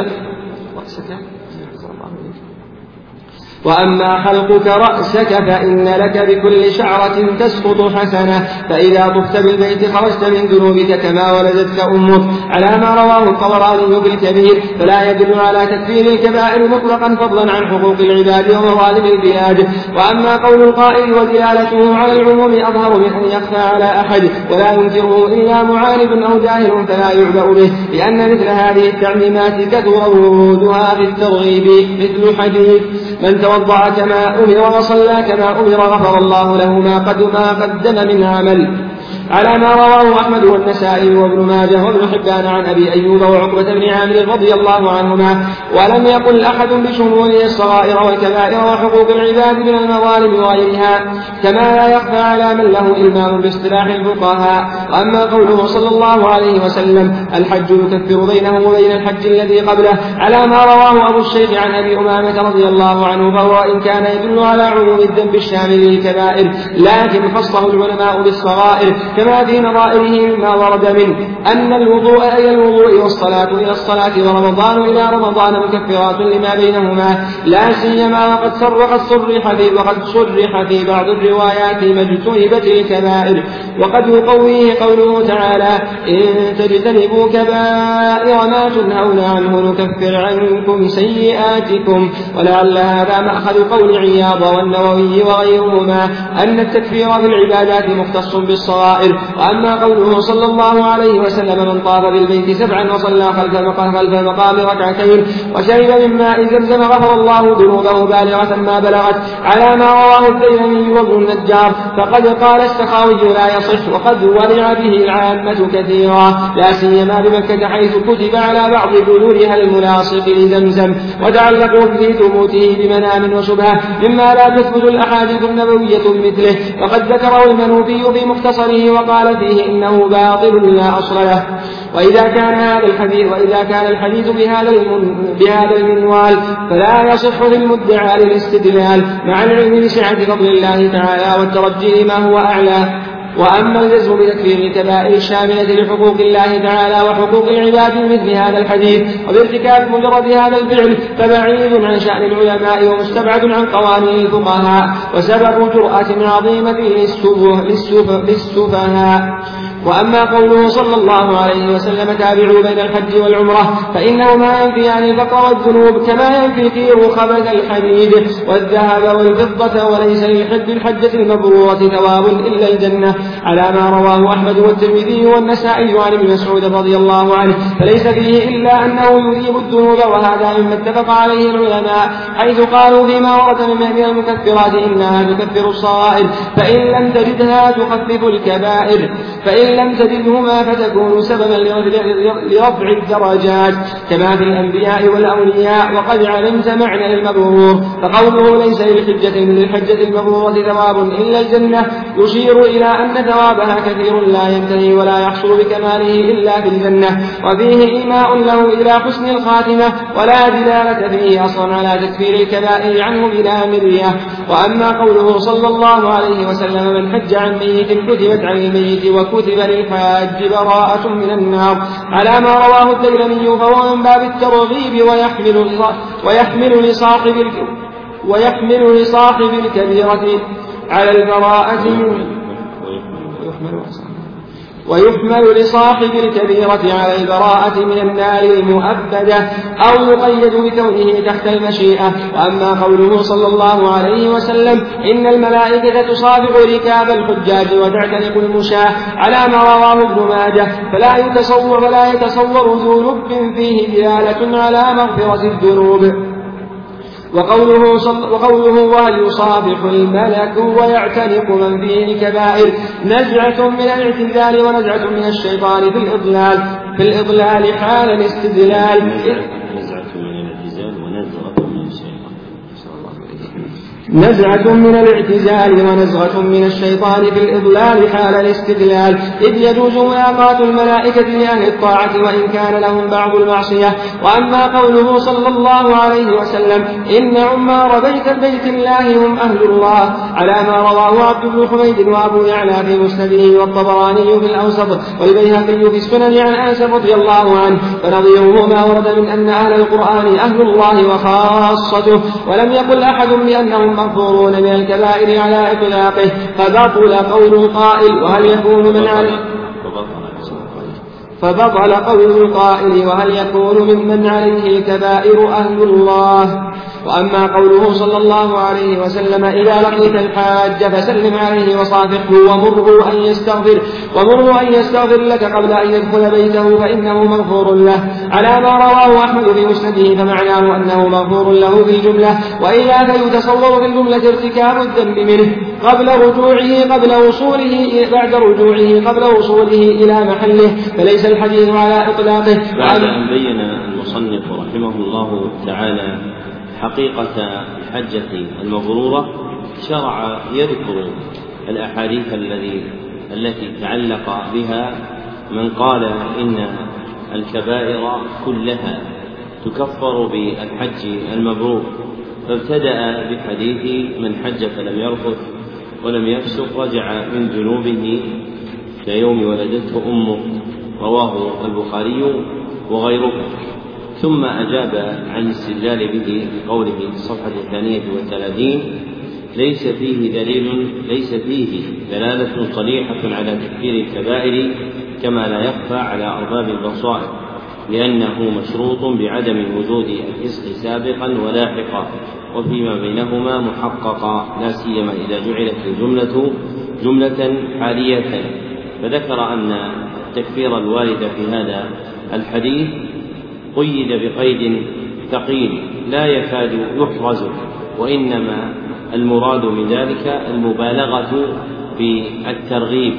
وأما حلقك رأسك فإن لك بكل شعرة تسقط حسنة، فإذا طفت بالبيت خرجت من ذنوبك كما ولدتك أمك، على ما رواه الطبراني بالكبير، فلا يدل على تكفير الكبائر مطلقا فضلا عن حقوق العباد ومظالم البلاد. وأما قول القائل: ودلالته على العموم أظهر من أن يخفى على أحد ولا ينكره إلا معاند أو جاهل فلا يعبأ به، لأن مثل هذه التعميمات كثر ورودها في الترغيب، مثل حديث من توضأ كما أمر وصلى كما أمر غفر الله له ما قدم من عمل، على ما رواه أحمد والنسائي وابن ماجه وابن حبان عن أبي أيوب وعقبة بن عامر رضي الله عنهما. ولم يقل أحد بشموله الصغائر والكبائر وحقوق العباد من المظالم وغيرها، كما لا يخفى على من له إلمام باصطلاح الفقهاء. وأما قوله صلى الله عليه وسلم الحج يكفر بينه وبين الحج الذي قبله، على ما رواه أبو الشيخ عن أبي أمامة رضي الله عنه، فهو إن كان يدل على عموم الذنب الشامل للكبائر، لكن خصه العلماء بالصغائر كما في نظائره مما ورد منه أن الوضوء إلى الوضوء والصلاة إلى الصلاة ورمضان إلى رمضان مكفرات لما بينهما، لا سيما وقد صرح في بعض الروايات ما اجتنبت الكبائر. وقد يقويه قوله تعالى إن تجتنبوا كبائر ما تنهون عنه نكفر عنكم سيئاتكم. ولعل هذا مأخذ قول عياض والنووي وغيرهما أن التكفير في العبادات مختص بالصغائر. وأما قوله صلى الله عليه وسلم من طاف بالبيت 7 وصلى خلف المقام ركعتين وشرب من ماء زمزم غفر الله ذنوبه بالغة ما بلغت، على ما رواه الديلمي وابن النجار. فقد قال السخاوي لا يصح، وقد ورع به العامة كثيرا، لا سيما بمكة حيث كتب على بعض بذورها الملاصق لزمزم، وتعلقوا في ثبوته بمنام وشبهة مما لا تثبت الأحاديث النبوية بمثله. وقد ذكره المنوفي في مختصره وقال فيه إنه باطل لا أصل له. وإذا كان الحديث بهذا المنوال فلا يصح للمدعى للاستدلال مع العلم بسعة فضل الله تعالى والترجي ما هو أعلى. وأما الجزم بتكفير الكبائر الشاملة لحقوق الله تعالى وحقوق العباد مثل هذا الحديث وبارتكاب مجرد هذا الفعل فبعيد عن شأن العلماء ومستبعد عن قوانين الفقهاء، وسبب جرأة عظيمة للسفهاء. وأما قوله صلى الله عليه وسلم تابعوا بين الحج والعمرة فإنهما ينفيان الفقر والذنوب كما ينفي الكير خبث الحديد والذهب والفضة، وليس للحجة المبرورة ثواب إلا الجنة، على ما رواه أحمد والترمذي والنسائي عن ابن مسعود رضي الله عنه، فليس فيه إلا أنه يذيب الذنوب، وهذا مما اتفق عليه العلماء حيث قالوا فيما ورد من المكفرات إنها تكفر الصغائر فإن لم تجدها تخفف الكبائر، فإن لم تجدهما فتكون سببا لرفع الدرجات كما في الأنبياء والأولياء. وقد علمت معنى المبرور، فقوله ليس للحجة المبرورة ثواب إلا الجنة يشير إلى أن ثوابها كثير لا ينتهي ولا يحصل بكماله إلا في الجنة، وفيه إيماء له إلى حسن الخاتمة، ولا دلالة فيه أصلا على تكفير الكبائر عنه بلا مرية. وأما قوله صلى الله عليه وسلم من حج عن ميت كتبت عن الميت وكتب للحاج براءة من النار، على ما رواه الديلمي، فهو من باب الترغيب ويحمل لصاحب الكبيرة على البراءة ويحمل لصاحب الكبيرة على البراءة من النار المؤبدة أو يقيد بكونه تحت المشيئة. وأما قوله صلى الله عليه وسلم إن الملائكة تصافح ركاب الحجاج وتعتنق المشاة، على ما رواه ابن ماجه، فلا يتصور ذو لب فيه دلالة على مغفرة الذنوب. وقوله وهل يصافح الملك ويعتنق من فيه الكبائر نزعة من الاعتزال ونزعة من الشيطان في الإضلال حال الاستدلال. نزعة من الاعتزال ونزغة من الشيطان في الإضلال حال الاستدلال، إذ يجوز ملاقاة الملائكة لأهل الطاعة وإن كان لهم بعض المعصية. وأما قوله صلى الله عليه وسلم إن عمار بيت الله هم أهل الله، على ما رواه عبد بن حميد وأبو يعلى في مسنده والطبراني في الأوسط والبيهقي في السنن عن أنس رضي الله عنه، فنظيره ما ورد من أن أهل القرآن أهل الله وخاصته، ولم يقل أحد بأنهم مغفورون من الكبائر على إطلاقه، فبطل قول القائل وهل يكون ممن عليه الكبائر أهل الله. وأما قوله صلى الله عليه وسلم إذا لقيت الحاج فسلم عليه وصافحه ومره أن يستغفر لك قبل أن يدخل بيته فإنه مغفور له، على ما رواه أحمد في مسنده، فمعناه أنه مغفور له في الجملة. وإلا فيتصور في الجملة ارتكاب الذنب منه بعد رجوعه قبل وصوله إلى محله، فليس الحديث على إطلاقه. بعد أن بين المصنف رحمه الله تعالى حقيقة الحجة المبرورة شرع يذكر الأحاديث التي تعلق بها من قال إن الكبائر كلها تكفر بالحج المبرور، فابتدأ بحديث من حج فلم يرفث ولم يفسق رجع من ذنوبه كيوم ولدته أمه، رواه البخاري وغيره. ثم أجاب عن الاستدلال به بقوله في الصفحة 32 ليس فيه دلالة صريحة على تكفير الكبائر كما لا يخفى على أرباب البصائر، لأنه مشروط بعدم وجود الفسق سابقا ولاحقا وفيما بينهما محققا، لا سيما إذا جعلت الجملة جملة حالية. فذكر أن التكفير الوارد في هذا الحديث قيد بقيد ثقيل لا يكاد يحرز، وإنما المراد من ذلك المبالغة في الترغيب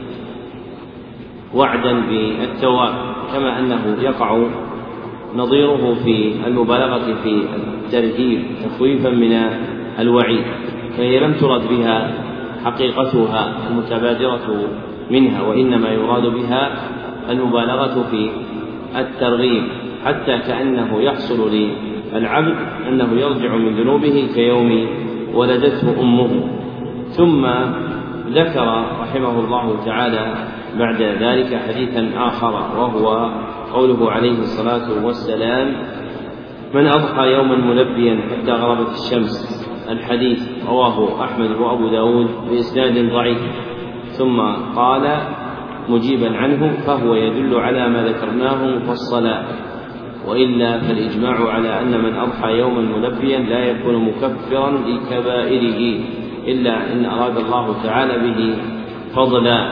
وعدا بالثواب، كما أنه يقع نظيره في المبالغة في الترهيب تخويفا من الوعيد، فهي لم ترد بها حقيقتها المتبادرة منها، وإنما يراد بها المبالغة في الترغيب، حتى كأنه يحصل للعبد أنه يرجع من ذنوبه كيوم ولدته أمه. ثم ذكر رحمه الله تعالى بعد ذلك حديثا آخر، وهو قوله عليه الصلاة والسلام من أضحى يوما ملبيا حتى غربت الشمس، الحديث رواه أحمد وأبو داود بإسناد ضعيف. ثم قال مجيبا عنه فهو يدل على ما ذكرناه مفصلا، وإلا فالإجماع على أن من أضحى يوما ملبيا لا يكون مكفرا لكبائره إلا إن أراد الله تعالى به فضلا.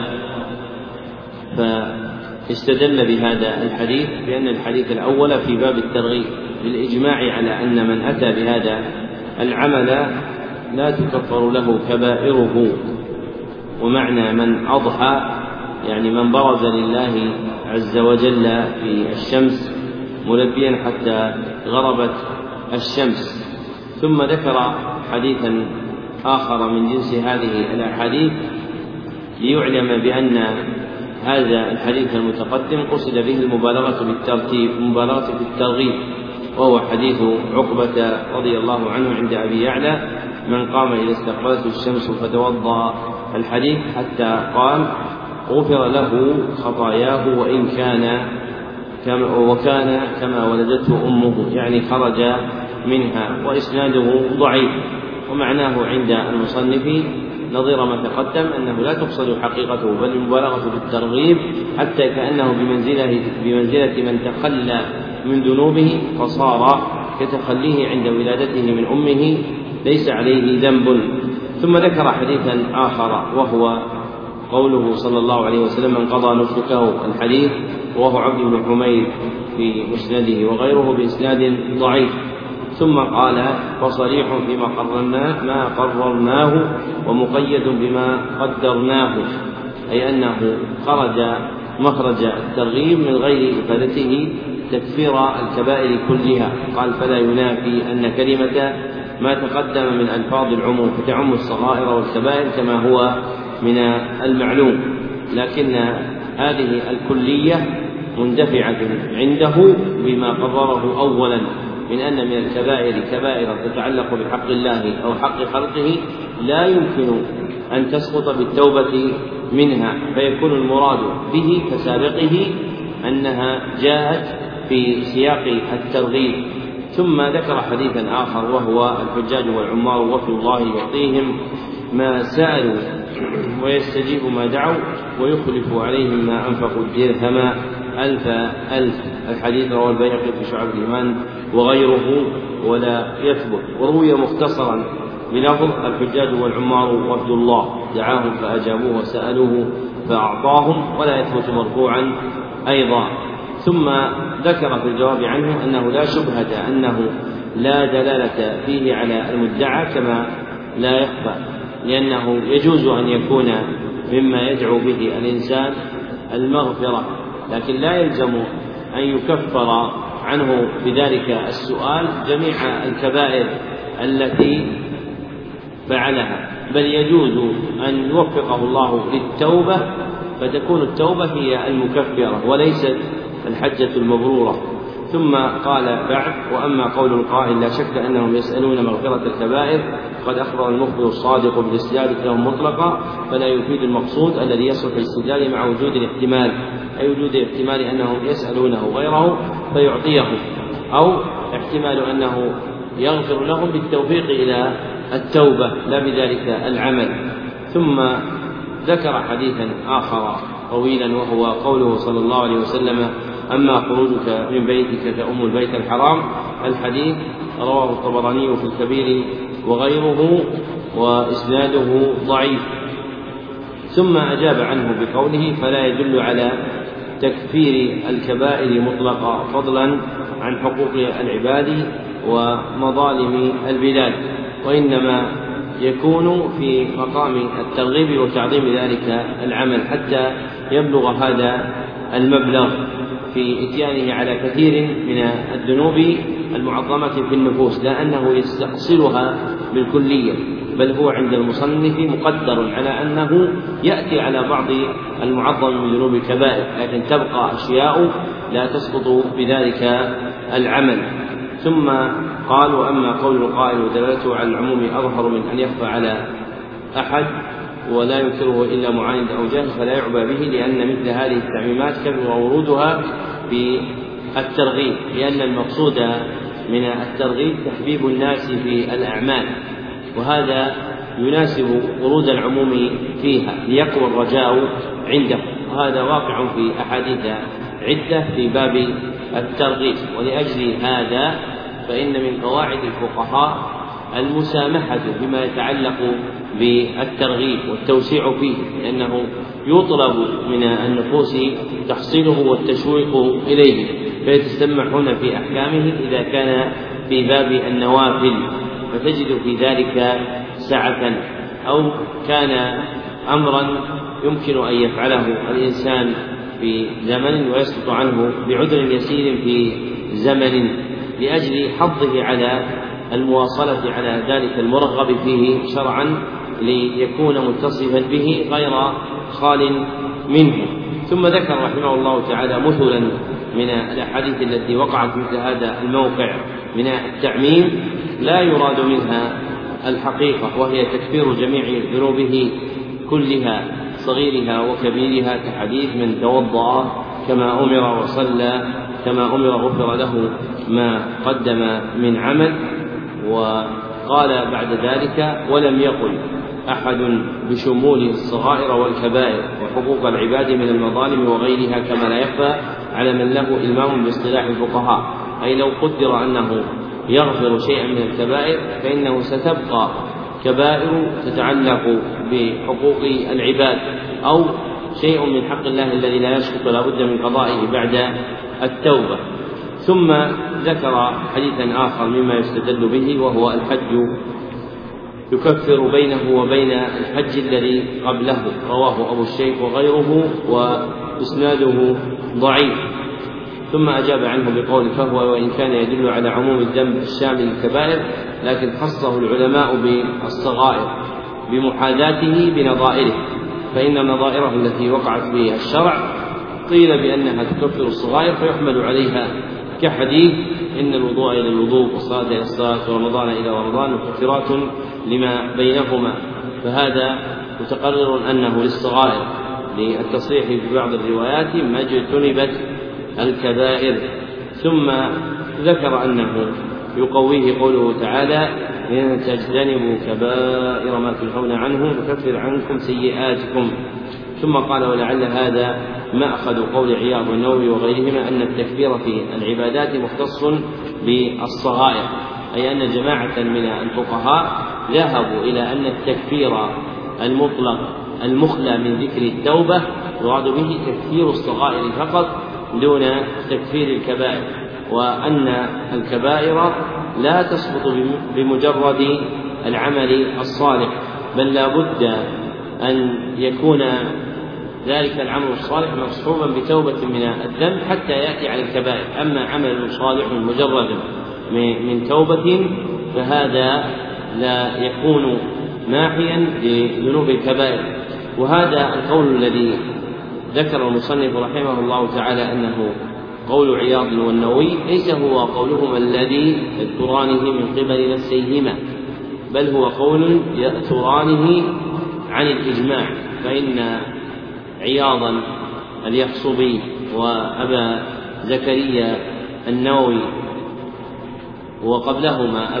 فاستدل بهذا الحديث بأن الحديث الأول في باب الترغيب بالإجماع على أن من أتى بهذا العمل لا تكفر له كبائره. ومعنى من أضحى يعني من برز لله عز وجل في الشمس ملبيا حتى غربت الشمس. ثم ذكر حديثا آخر من جنس هذه الأحاديث ليعلم بأن هذا الحديث المتقدم قصد به المبالغة بالترتيب، مبالغة بالترغيب، وهو حديث عقبة رضي الله عنه عند أبي يعلى من قام إذا استقبلته الشمس فتوضأ، الحديث حتى قال غفر له خطاياه وإن كان كما ولدته أمه، يعني خرج منها، وإسناده ضعيف. ومعناه عند المصنف نظير ما تقدم أنه لا تقصد حقيقته بل المبالغة بالترغيب، حتى كأنه بمنزلة من تخلى من ذنوبه فصار كتخليه عند ولادته من أمه ليس عليه ذنب. ثم ذكر حديثا آخر وهو قوله صلى الله عليه وسلم من قضى نسكه، الحديث وهو عبد بن حميد في مسنده وغيره بإسناد ضعيف. ثم قال فصريح فيما ما قررناه ومقيد بما قدرناه، أي أنه خرج مخرج الترغيب من غير إفادته تكفير الكبائر كلها. قال فلا ينافي أن كلمة ما تقدم من ألفاظ العموم فتعم الصغائر والكبائر كما هو من المعلوم، لكن هذه الكلية مندفعة عنده بما قرره أولا من أن من الكبائر كبائر تتعلق بحق الله أو حق خلقه لا يمكن أن تسقط بالتوبة منها، فيكون المراد به كسابقه أنها جاءت في سياق الترغيب. ثم ذكر حديثا آخر وهو الحجاج والعمار وفي الله يعطيهم ما سألوا ويستجيب ما دعوا ويخلف عليهم ما أنفقوا الدرهم ألف. الحديث رواه البيهقي في شعب الإيمان وغيره. ولا يثبت. وروي مختصرا بلفظ الحجاج والعمار وفد الله دعاهم فأجابوه وسألوه فأعطاهم، ولا يثبت مرفوعا أيضا. ثم ذكر في الجواب عنه أنه لا شبهة أنه لا دلالة فيه على المدعى كما لا يخفى، لأنه يجوز أن يكون مما يدعو به الإنسان المغفرة، لكن لا يلزم أن يكفر عنه بذلك السؤال جميع الكبائر التي فعلها، بل يجوز أن يوفقه الله للتوبة فتكون التوبة هي المكفرة وليست الحجة المبرورة. ثم قال بعد: وأما قول القائل لا شك أنهم يسألون مغفرة الكبائر قد أخبر المخبر الصادق بالاستدلال لهم مطلقا، فلا يفيد المقصود الذي يصلح الاستدلال مع وجود الاحتمال، أي وجود احتمال أنهم يسألونه غيره فيعطيهم، أو احتمال أنه يغفر لهم بالتوفيق إلى التوبة لا بذلك العمل. ثم ذكر حديثا آخر طويلا وهو قوله صلى الله عليه وسلم: أما خروجك من بيتك تؤم البيت الحرام. الحديث رواه الطبراني في الكبير وغيره وإسناده ضعيف. ثم أجاب عنه بقوله: فلا يدل على تكفير الكبائر مطلقا فضلا عن حقوق العباد ومظالم البلاد، وإنما يكون في مقام الترغيب وتعظيم ذلك العمل حتى يبلغ هذا المبلغ في إتيانه على كثير من الذنوب المعظمة في النفوس، لا أنه يستأصلها بالكلية، بل هو عند المصنف مقدر على أنه يأتي على بعض المعظم من ذنوب الكبائر، لكن تبقى أشياء لا تسقط بذلك العمل. ثم قال: وأما قول القائل ودلالته على العموم أظهر من أن يخفى على أحد ولا ينكره إلا معاند أو جاهل فلا يعبى به، لأن مثل هذه التعميمات كثر ورودها في الترغيب، لأن المقصود من الترغيب تحبيب الناس في الأعمال، وهذا يناسب ورود العموم فيها ليقوى الرجاء عنده، وهذا واقع في أحاديث عدة في باب الترغيب. ولأجل هذا فإن من قواعد الفقهاء المسامحة بما يتعلق بالترغيب والتوسيع فيه، لأنه يطلب من النفوس تحصيله والتشويق إليه، فيتسمحون في أحكامه إذا كان في باب النوافل، فتجد في ذلك سعة، أو كان أمرا يمكن أن يفعله الإنسان في زمن ويسقط عنه بعذر يسير في زمن، لأجل حظه على المواصلة على ذلك المرغب فيه شرعا ليكون متصفا به غير خال منه. ثم ذكر رحمه الله تعالى مثلا من الأحاديث التي وقعت في مثل هذا الموقع من التعميم لا يراد منها الحقيقة، وهي تكفير جميع ذنوبه كلها صغيرها وكبيرها، كحديث من توضأ كما أمر وصلى كما أمر غفر له ما قدم من عمل. وقال بعد ذلك: ولم يقل أحد بشمول الصغائر والكبائر وحقوق العباد من المظالم وغيرها، كما لا يخفى على من له إلمام باصطلاح الفقهاء، أي لو قدر أنه يغفر شيئا من الكبائر فإنه ستبقى كبائر تتعلق بحقوق العباد أو شيء من حق الله الذي لا يسقط لا بد من قضائه بعد التوبة. ثم ذكر حديثا آخر مما يستدل به، وهو الحج يكفر بينه وبين الحج الذي قبله، رواه أبو الشيخ وغيره وإسناده ضعيف. ثم أجاب عنه بقول: فهو وإن كان يدل على عموم الذنب الشامل للكبائر، لكن خصه العلماء بالصغائر بمحاذاته بنظائره، فإن نظائره التي وقعت في الشرع قيل بأنها تكفر الصغائر فيحمل عليها، كحديث: إن الوضوء إلى الوضوء والصلاة إلى الصلاة ورمضان إلى رمضان مكفرات لما بينهما، فهذا متقرر أنه للصغائر، للتصريح في بعض الروايات ما اجتنبت الكبائر. ثم ذكر أنه يقويه قوله تعالى: إن تجتنبوا كبائر ما تنهون عنه نكفر عنكم سيئاتكم. ثم قال: ولعل هذا ما أخذ قول عياض والنووي وغيرهما أن التكفير في العبادات مختص بالصغائر، أي أن جماعة من الفقهاء ذهبوا إلى أن التكفير المطلق المخلى من ذكر التوبة يراد به تكفير الصغائر فقط دون تكفير الكبائر، وأن الكبائر لا تسقط بمجرد العمل الصالح، بل لا بد أن يكون ذلك العمل الصالح مصحوبا بتوبة من الذنب حتى يأتي على الكبائر. أما عمل صالح مجرد من توبة فهذا لا يكون ماحيا لذنوب الكبائر. وهذا القول الذي ذكر المصنف رحمه الله تعالى أنه قول عياض والنووي ليس هو قولهما الذي يذكرانه من قبل نفسيهما، بل هو قول يأثرانه عن الإجماع، فإن عياضا اليحصبي وأبا زكريا النووي وقبلهما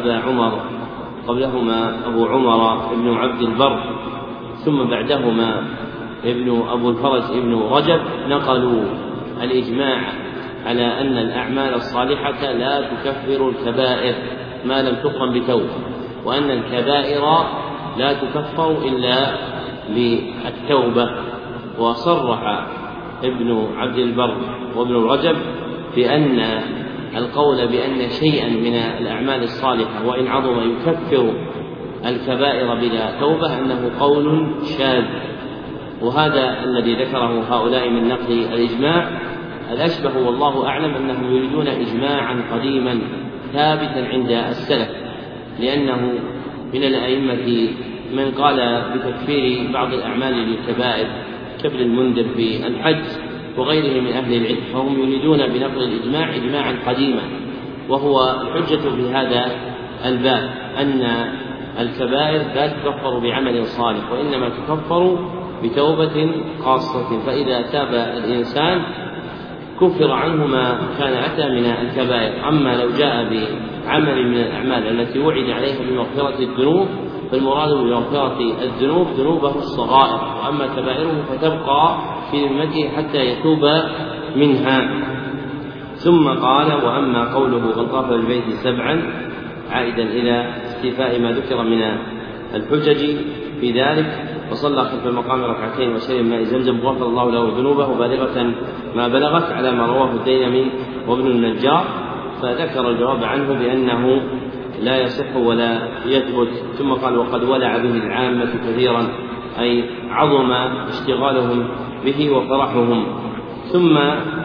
أبو عمر ابن عبد البر ثم بعدهما ابن أبو الفرج ابن رجب نقلوا الإجماع على أن الأعمال الصالحة لا تكفر الكبائر ما لم تقرن بتوبة، وأن الكبائر لا تكفر إلا بالتوبة. وصرح ابن عبد البر وابن رجب بأن القول بأن شيئا من الأعمال الصالحة وإن عظم يكفر الكبائر بلا توبة أنه قول شاذ، وهذا الذي ذكره هؤلاء من نقل الإجماع الأشبه والله أعلم أنهم يريدون إجماعا قديما ثابتا عند السلف، لأنه من الأئمة من قال بتكفير بعض الأعمال للكبائر كابن المنذر في الحج وغيره من أهل العلم، فهم يريدون بنقل الإجماع إجماعا قديما. وهو الحجة في هذا الباب أن الكبائر لا تكفر بعمل صالح وإنما تكفر بتوبة خاصة، فإذا تاب الإنسان كفر عنه ما كان أتى من الكبائر. أما لو جاء بعمل من الأعمال التي وعد عليها بمغفرة الذنوب فالمراد بمغفرة الذنوب ذنوبه الصغائر، وأما كبائره فتبقى في ذمته حتى يتوب منها. ثم قال: وأما قوله من طاف بالبيت سبعا، عائدا إلى استيفاء ما ذكر من الحجج في ذلك، وصلى خلف المقام ركعتين وشرب ماء زمزم غفر الله له ذنوبه بالغة ما بلغت، على ما رواه الديلمي وابن النجار، فذكر الجواب عنه بأنه لا يصح ولا يثبت. ثم قال: وقد ولع به العامة كثيرا، أي عظم اشتغالهم به وفرحهم. ثم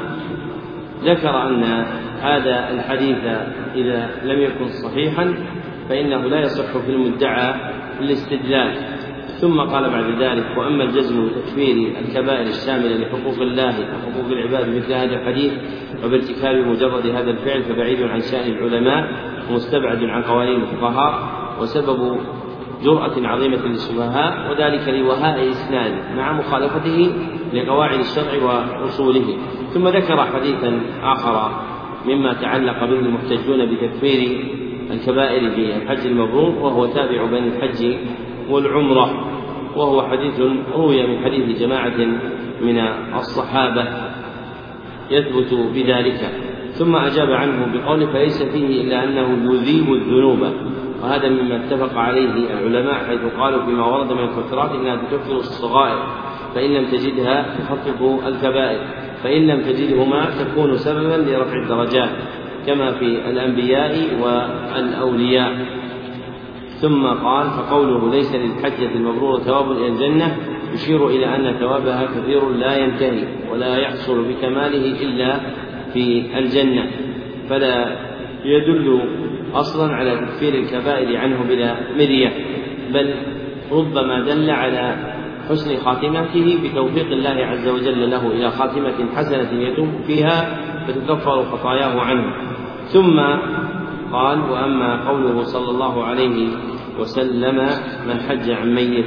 ذكر أن هذا الحديث إذا لم يكن صحيحا فإنه لا يصح في المدعى الاستدلال. ثم قال بعد ذلك: وأما الجزم بتكفير الكبائر الشاملة لحقوق الله وحقوق العباد مثل هذا الحديث وبارتكاب مجرد هذا الفعل فبعيد عن شأن العلماء ومستبعد عن قوانين الفقهاء وسبب جرأة عظيمة للسفهاء، وذلك لوهاء إسناد مع مخالفته لقواعد الشرع وأصوله. ثم ذكر حديثا آخر مما تعلق به المحتجون بتكفير الكبائر بالحج المبرور، وهو تابع بين الحج والعمرة، وهو حديث روي من حديث جماعة من الصحابة يثبت بذلك. ثم أجاب عنه بقوله: فليس فيه إلا أنه يذيب الذنوب، وهذا مما اتفق عليه العلماء حيث قالوا فيما ورد من الكفرات إنها تكفر الصغائر فإن لم تجدها تخفف الكبائر، فإن لم تجدهما تكون سببا لرفع الدرجات كما في الأنبياء والأولياء. ثم قال: فقوله ليس للحجة المبرورة ثواب إلى الجنة يشير إلى أن ثوابها كثير لا ينتهي ولا يحصل بكماله إلا في الجنة، فلا يدل أصلا على تكفير الكبائر عنه بلا مرية، بل ربما دل على حسن خاتمته بتوفيق الله عز وجل له إلى خاتمة حسنة يتوب فيها فتكفر خطاياه عنه. ثم قال: وأما قوله صلى الله عليه وسلم من حج عن ميت،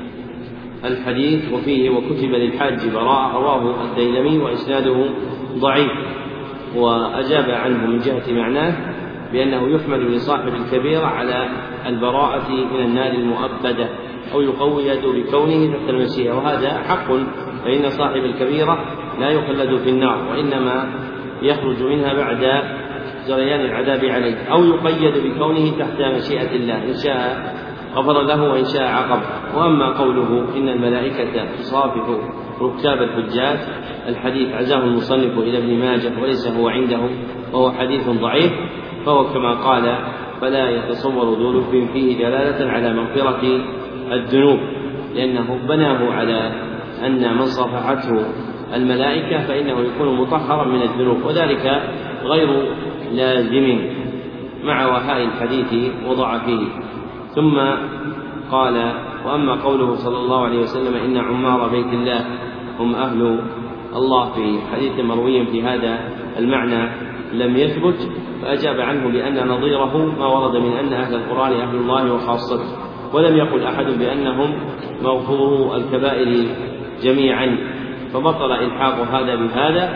الحديث وفيه وكتب للحاج براءة، رواه الديلمي وإسناده ضعيف، وأجاب عنه من جهة معناه بأنه يحمل لصاحب الكبيرة على البراءة من النار المؤبدة أو يقويد بكونه تحت المشيئة، وهذا حق، فإن صاحب الكبيرة لا يخلد في النار وإنما يخرج منها بعد جريان العذاب عليه، أو يقيد بكونه تحت مشيئة الله، إن شاء غفر له وإن شاء عاقب. وأما قوله إن الملائكة تصافح ركاب الحجاج، الحديث عزاه المصنف إلى ابن ماجه وليس هو عنده، وهو حديث ضعيف، فهو كما قال فلا يتصور ذو لب فيه دلالة على مغفرة الذنوب، لأنه بناه على أن من صافحته الملائكة فإنه يكون مطهرا من الذنوب، وذلك غير لازم مع وهاء الحديث وضعفه. ثم قال وأما قوله صلى الله عليه وسلم إن عمار بيت الله هم أهل الله في حديث مروي في هذا المعنى لم يثبت، فأجاب عنه بأن نظيره ما ورد من أن أهل القرآن أهل الله وخاصته، ولم يقل أحد بأنهم مغفورو الكبائر جميعا، فبطل إلحاق هذا بهذا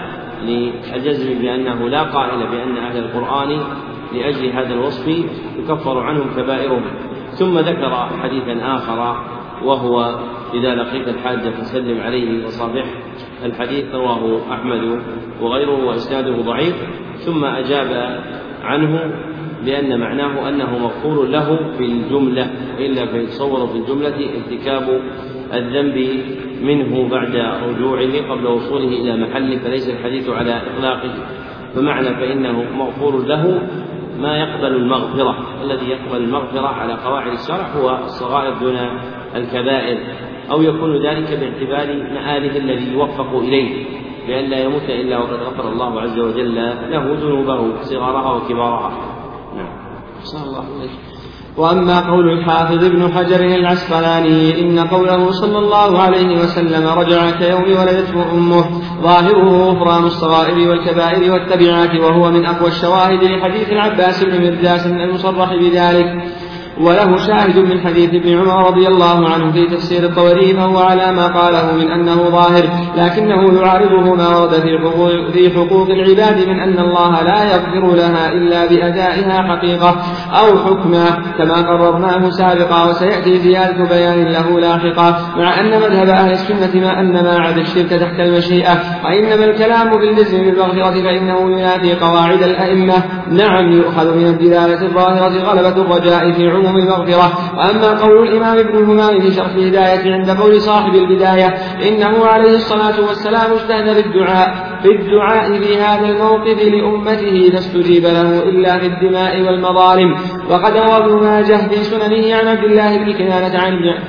للجزم بأنه لا قائل بأن أهل القرآن لأجل هذا الوصف يكفر عنهم كبائرهم. ثم ذكر حديثا آخر وهو إذا لقيت الحاج فسلم عليه وصافحه، الحديث رواه أحمد وغيره وإسناده ضعيف، ثم أجاب عنه بأن معناه أنه مغفور له في الجملة، وإلا فيتصور في الجملة ارتكاب الذنب منه بعد رجوعه قبل وصوله إلى محله، فليس الحديث على إطلاقه. فمعنى فإنه مغفور له ما يقبل المغفرة، الذي يقبل المغفرة على قواعد الشرع هو الصغائر دون الكبائر، أو يكون ذلك باعتبار مآله الذي يوفق إليه، بأن لا يموت إلا وقد غفر الله عز وجل له ذنوبه صغارها وكبارها. نعم. صلى الله عليه. وأما قول الحافظ ابن حجر العسقلاني إن قوله صلى الله عليه وسلم رجع كيوم ولدته أمه ظاهره غفران الصغائر والكبائر والتبعات، وهو من أقوى الشواهد لحديث العباس بن مرداس المصرح بذلك، وله شاهد من حديث ابن عمر رضي الله عنه في تفسير الطبري، فهو على ما قاله من أنه ظاهر، لكنه يعارضه ما ورد في حقوق العباد من أن الله لا يغفر لها إلا بأدائها حقيقة أو حكما كما قررناه سابقا، وسيأتي زيادة بيان له لاحقا، مع أن مذهب أهل السنة ما عدا الشرك تحت المشيئة، وإنما الكلام بالجزم بالمغفرة فإنه ينافي قواعد الأئمة. نعم، يؤخذ من الدلالة الظاهرة غلبة الرجاء في عموم المغفرة. وأما قول الإمام ابن الهمام في شرح الهداية عند قول صاحب البداية إنه عليه الصلاة والسلام اجتهد في الدعاء في هذا الموقف لأمته فاستجيب له إلا في الدماء والمظالم. وقد روى ابن ماجه في سننه عن عبد الله بن كنانة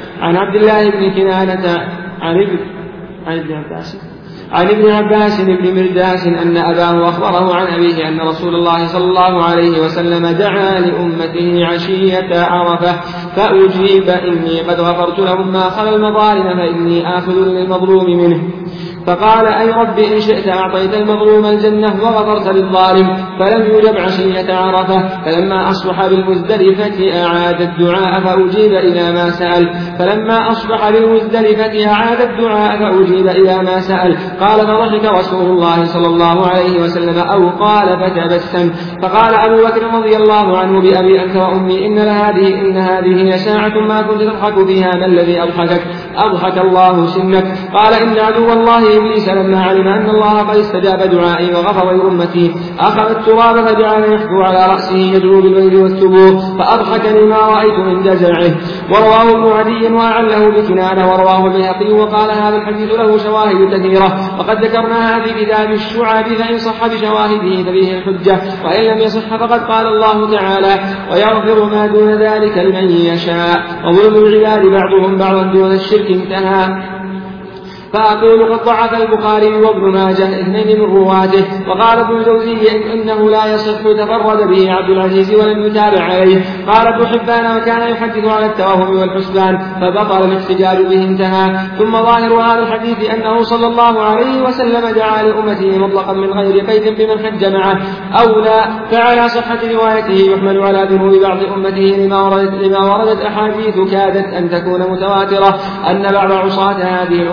عن ابن عباس بن مرداس أن أباه أخبره عن أبيه أن رسول الله صلى الله عليه وسلم دعا لأمته عشية عرفة فأجيب إني قد غفرت لهم ما خلا المظالم فإني آخذ للمظلوم منه، فقال أي رب إن شئت أعطيت المظلوم الجنة وغفرت للظالم، فلم يجب عشية عرفة. فلما أصبح بالمزدلفة أعاد الدعاء فأجيب إلى ما سأل، فلما أصبح بالمزدلفة أعاد الدعاء فأجيب إلى ما سأل. قال فضحك رسول الله صلى الله عليه وسلم أو قال فتبسم، فقال أبو بكر رضي الله عنه بأبي أنت وأمي إن هذه ساعة ما كنت تضحك فيها، ما الذي أضحكك؟ أضحك الله سنك. قال إن عدو الله إبليس لما علم أن الله قد استجاب دعائي وغفر لأمتي أخذ التراب فجعل يحكو على رأسه يدعو بالويل والثبور، فأضحكني ما رأيت من جزعه. ورواه ابن عدي وأعله بكنانة، ورواه البيهقي وقال هذا الحديث له شواهد كثيرة، وقد ذكرناها في كتاب الشعب، فإن صح بشواهده فبه الحجة، وإن لم يصح فقد قال الله تعالى ويغفر ما دون ذلك لمن يشاء، وظلم العباد بعضهم بعضا دون الشرك انتهى. فأقول قد ضعف البخاري وابن ماجه اثنين من رواته، وقال ابن الجوزي إنه لا يصح تفرد به عبد العزيز ولم يتابع عليه. قال ابن حبان وكان يحدث على التوهم والحسبان فبطل الاحتجاج به انتهى. ثم ظاهر هذا الحديث أنه صلى الله عليه وسلم دعا لأمته مطلقا من غير قيد بمن حج معه أو لا، فعلى صحة روايته يحمل على ذنوب بعض أمته لما وردت أحاديث كادت أن تكون متواترة أن بعض عصاة هذه الأمة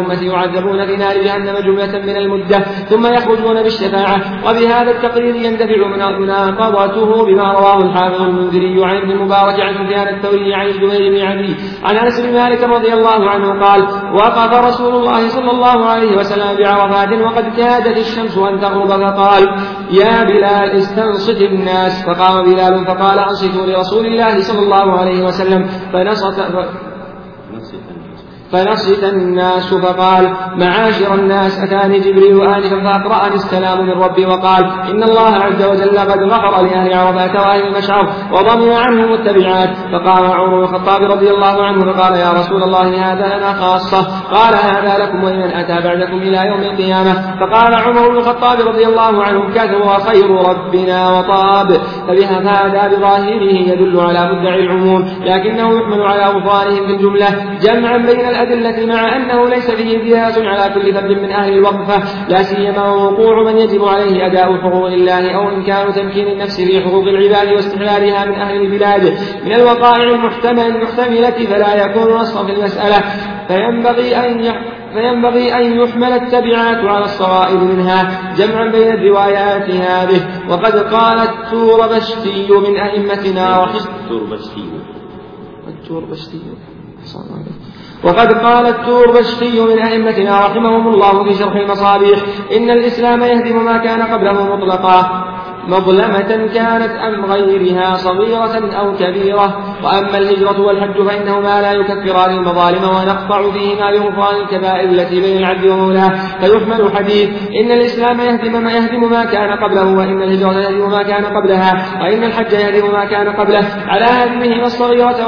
يعذبون في نار جهنم جملة من المدة ثم يخرجون بالشفاعة. وبهذا التقرير يندفع مناقضته بما رواه الحافظ المنذري عن ابن المبارك عن سفيان الثوري عن الزبير بن عدي عن أنس بن مالك رضي الله عنه قال: وقف رسول الله صلى الله عليه وسلم بعرفات وقد كادت الشمس أن تغرب فقال: يا بلال استنصت الناس. فقام بلال فقال: أنصتوا لرسول الله صلى الله عليه وسلم. فنصت الناس فقال: معاشر الناس، أتاني جبريل آنفا فأقرأني السلام من ربي وقال: إن الله عز وجل قد غفر لأهل عرفات وأهل المشعر وضمن عنهم التبعات. فقام عمر بن الخطاب رضي الله عنه فقال: يا رسول الله هذا لنا خاصة. قال: هذا لكم ولمن أتى بعدكم إلى يوم القيامة. فقال عمر بن الخطاب رضي الله عنه: كثر خير ربنا وطاب. فهذا بظاهره يدل على مدعي العموم، لكنه يحمل على غفرانهم في الجملة جمعا بين الأدلة، مع أنه ليس فيه قياس على كل فرد من أهل الوقفة، لا سيما وقوع من يجب عليه أداء حقوق الله أو إمكان تمكين النفس في حقوق العباد واستحلالها من أهل البلاد من الوقائع المحتملة، فلا يكون نصا في المسألة، فينبغي أن يحمل التبعات على الصغائر منها جمعا بين الروايات هذه. وقد قال التوربشتي من أئمتنا وقد قال التوربشتي من أئمتنا رحمهم الله في شرح المصابيح: إن الإسلام يهدم ما كان قبله مطلقا، مظلمة كانت أم غيرها، صغيرة أو كبيرة. وأما الهجرة والحج فإنهما لا يكفران المظالم، ونقطع فيهما بغفران الكبائر التي بين العبد ومولاه. فيحمل حديث إن الإسلام يهدم ما كان قبله، وإن الهجرة يهدم ما كان قبلها، وإن الحج يهدم ما كان قبله على هدمهما الصغيرة،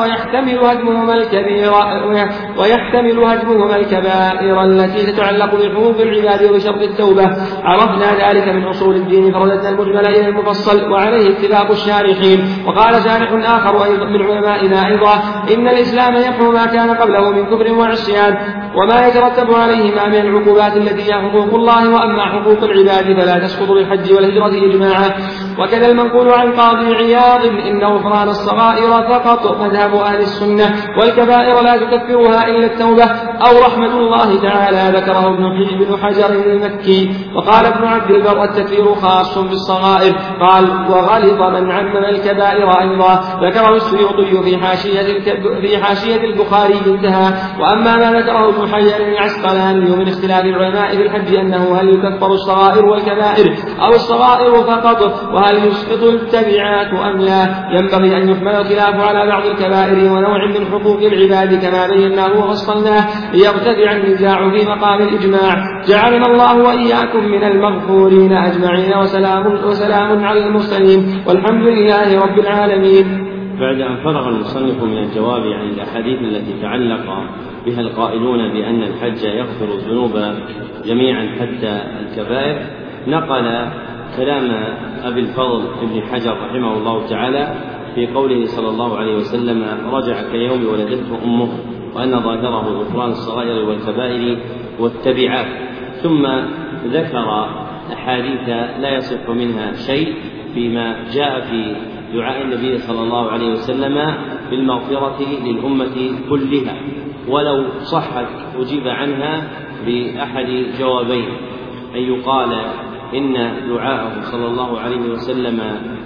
ويحتمل هدمهما الكبائر التي تتعلق بحقوق العباد وبشرط التوبة. عرفنا ذلك من أصول الدين فرددنا المجمل إلى المفصل، وعليه اتفاق الشارحين. وقال شارح آخر من علمائنا أيضا: إن الإسلام يمحو ما كان قبله من كفر وعصيان وما يترتب عليهما من العقوبات التي هي حقوق الله، وأما حقوق العباد فلا تسقط بالحج والهجرة إجماعا. وكذا المنقول عن قاضي عياض: إن غفران الصغائر فقط مذهب أهل السنة، والكبائر لا تكفرها إلا التوبة أو رحمة الله تعالى. ذكره ابن حجر المكي. وقال ابن عبد البر: التكفير خاص بالصغائر. قال: وغلط من عمم الكبائر أيضا. ذكره السيوطي في حاشية البخاري انتهى. وأما ما ذكره ابن حجر العسقلاني من اختلاف العلماء في الحج أنه هل يكفر الصغائر والكبائر أو الصغائر فقط، وهل يسقط التبعات أم لا، ينبغي أن يحمل الخلاف على بعض الكبائر ونوع من حقوق العباد كما بيناه وفصلناه، ليرتفع النزاع في مقام الإجماع. جعلنا الله وإياكم من المغفورين أجمعين، وسلام على المرسلين، والحمد لله رب العالمين. بعد أن فرغ المصنف من الجواب عن الأحاديث التي تعلق بها القائلون بأن الحج يغفر الذنوب جميعا حتى الكبائر، نقل كلام أبي الفضل ابن حجر رحمه الله تعالى في قوله صلى الله عليه وسلم: رجع كيوم ولدته أمه، وأن ظاهره غفران الصغائر والكبائر والتبعات. ثم ذكر أحاديث لا يصح منها شيء فيما جاء في دعاء النبي صلى الله عليه وسلم بالمغفرة للأمة كلها، ولو صحت أجيب عنها بأحد جوابين: أن يقال إن دعاءه صلى الله عليه وسلم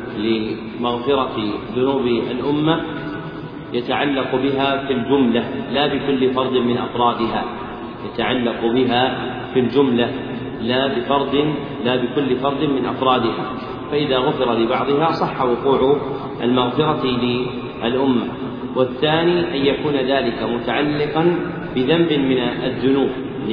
لمغفرة ذنوب الأمة يتعلق بها في الجملة لا بكل فرد من أفرادها، يتعلق بها في الجملة لا بكل فرد من أفرادها، فإذا غفر لبعضها صح وقوع المغفرة للأمة. والثاني أن يكون ذلك متعلقا بذنب من الذنوب،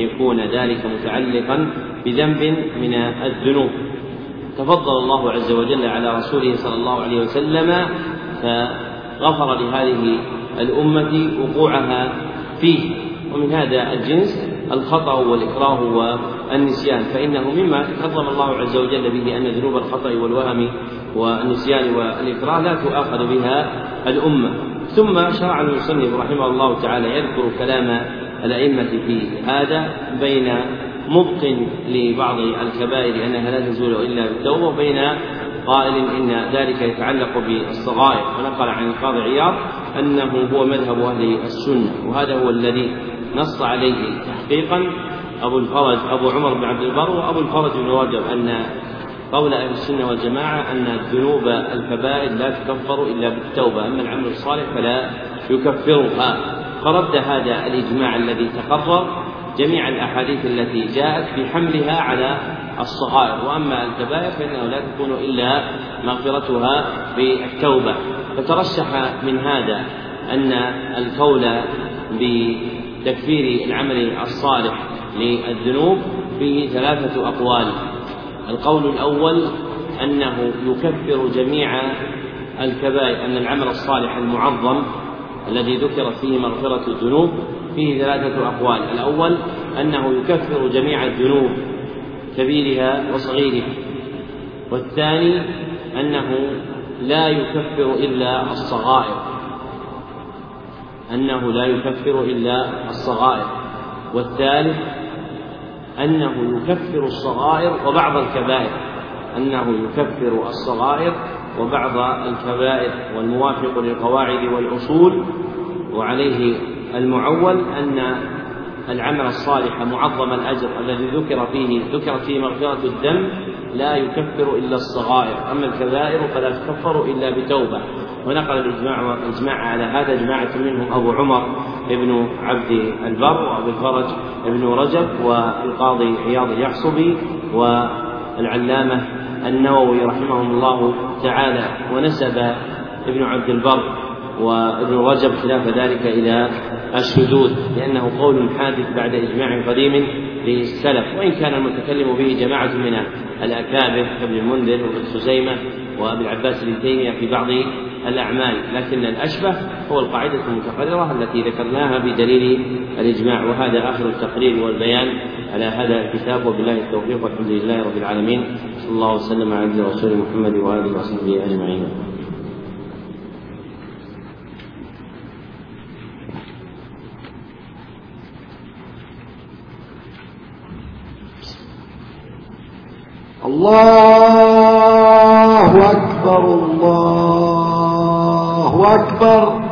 من الذنوب. تفضل الله عز وجل على رسوله صلى الله عليه وسلم فغفر لهذه الأمة وقوعها فيه، ومن هذا الجنس الخطأ والإكراه والنسيان، فإنه مما كرم الله عز وجل به أن ذنوب الخطأ والوهم والنسيان والإكراه لا تؤاخذ بها الأمة. ثم شرع المصنف رحمه الله تعالى يذكر كلام الأئمة في هذا بين مبق لبعض الكبائر أنها لا تزول إلا بالتوبة، وبين قائل إن ذلك يتعلق بالصغائر، ونقل عن القاضي عياض أنه هو مذهب أهل السنة، وهذا هو الذي نص عليه تحقيقا أبو الفرج أبو عمر بن عبد البر وأبو الفرج بن رجب أن قول أهل السنة والجماعة أن الذنوب الكبائر لا تكفر إلا بالتوبة، أما العمل الصالح فلا يكفرها. فرد هذا الإجماع الذي تقرر جميع الأحاديث التي جاءت في حملها على الصغائر، وأما الكبائر فإنه لا تكون إلا مغفرتها بالتوبة. فترشح من هذا أن القول بتكفير العمل الصالح للذنوب فيه 3 أقوال. القول الأول أنه يكفر جميع الكبائر، أن العمل الصالح المعظم الذي ذكرت فيه مغفرة الذنوب فيه 3 أقوال. الأول أنه يكفر جميع الذنوب كبيرها وصغيرها، والثاني أنه لا يكفر إلا الصغائر، والثالث أنه يكفر الصغائر وبعض الكبائر، والموافق للقواعد والأصول وعليه المعول أن العمل الصالح معظم الأجر الذي ذكرت فيه مغفرة الذنب لا يكفر إلا الصغائر، أما الكبائر فلا تكفر إلا بتوبة. ونقل الإجماع على هذا جماعة منهم أبو عمر ابن عبد البر وأبو الفرج ابن رجب والقاضي عياض اليحصبي والعلامة النووي رحمهم الله تعالى. ونسب ابن عبد البر وابن رجب خلاف ذلك إلى الشذوذ، لأنه قول حادث بعد إجماع قديم للسلف، وإن كان المتكلم به جماعة من الأكابر كابن المنذر وابن خزيمة وأبي العباس بن تيمية في بعض الأعمال، لكن الأشبه هو القاعدة المتقررة التي ذكرناها بدليل الإجماع. وهذا آخر التقرير والبيان على هذا الكتاب، وبالله التوفيق والحمد لله رب العالمين، صلى الله وسلم على عبده ورسوله محمد وآله وصحبه أجمعين. الله أكبر الله أكبر.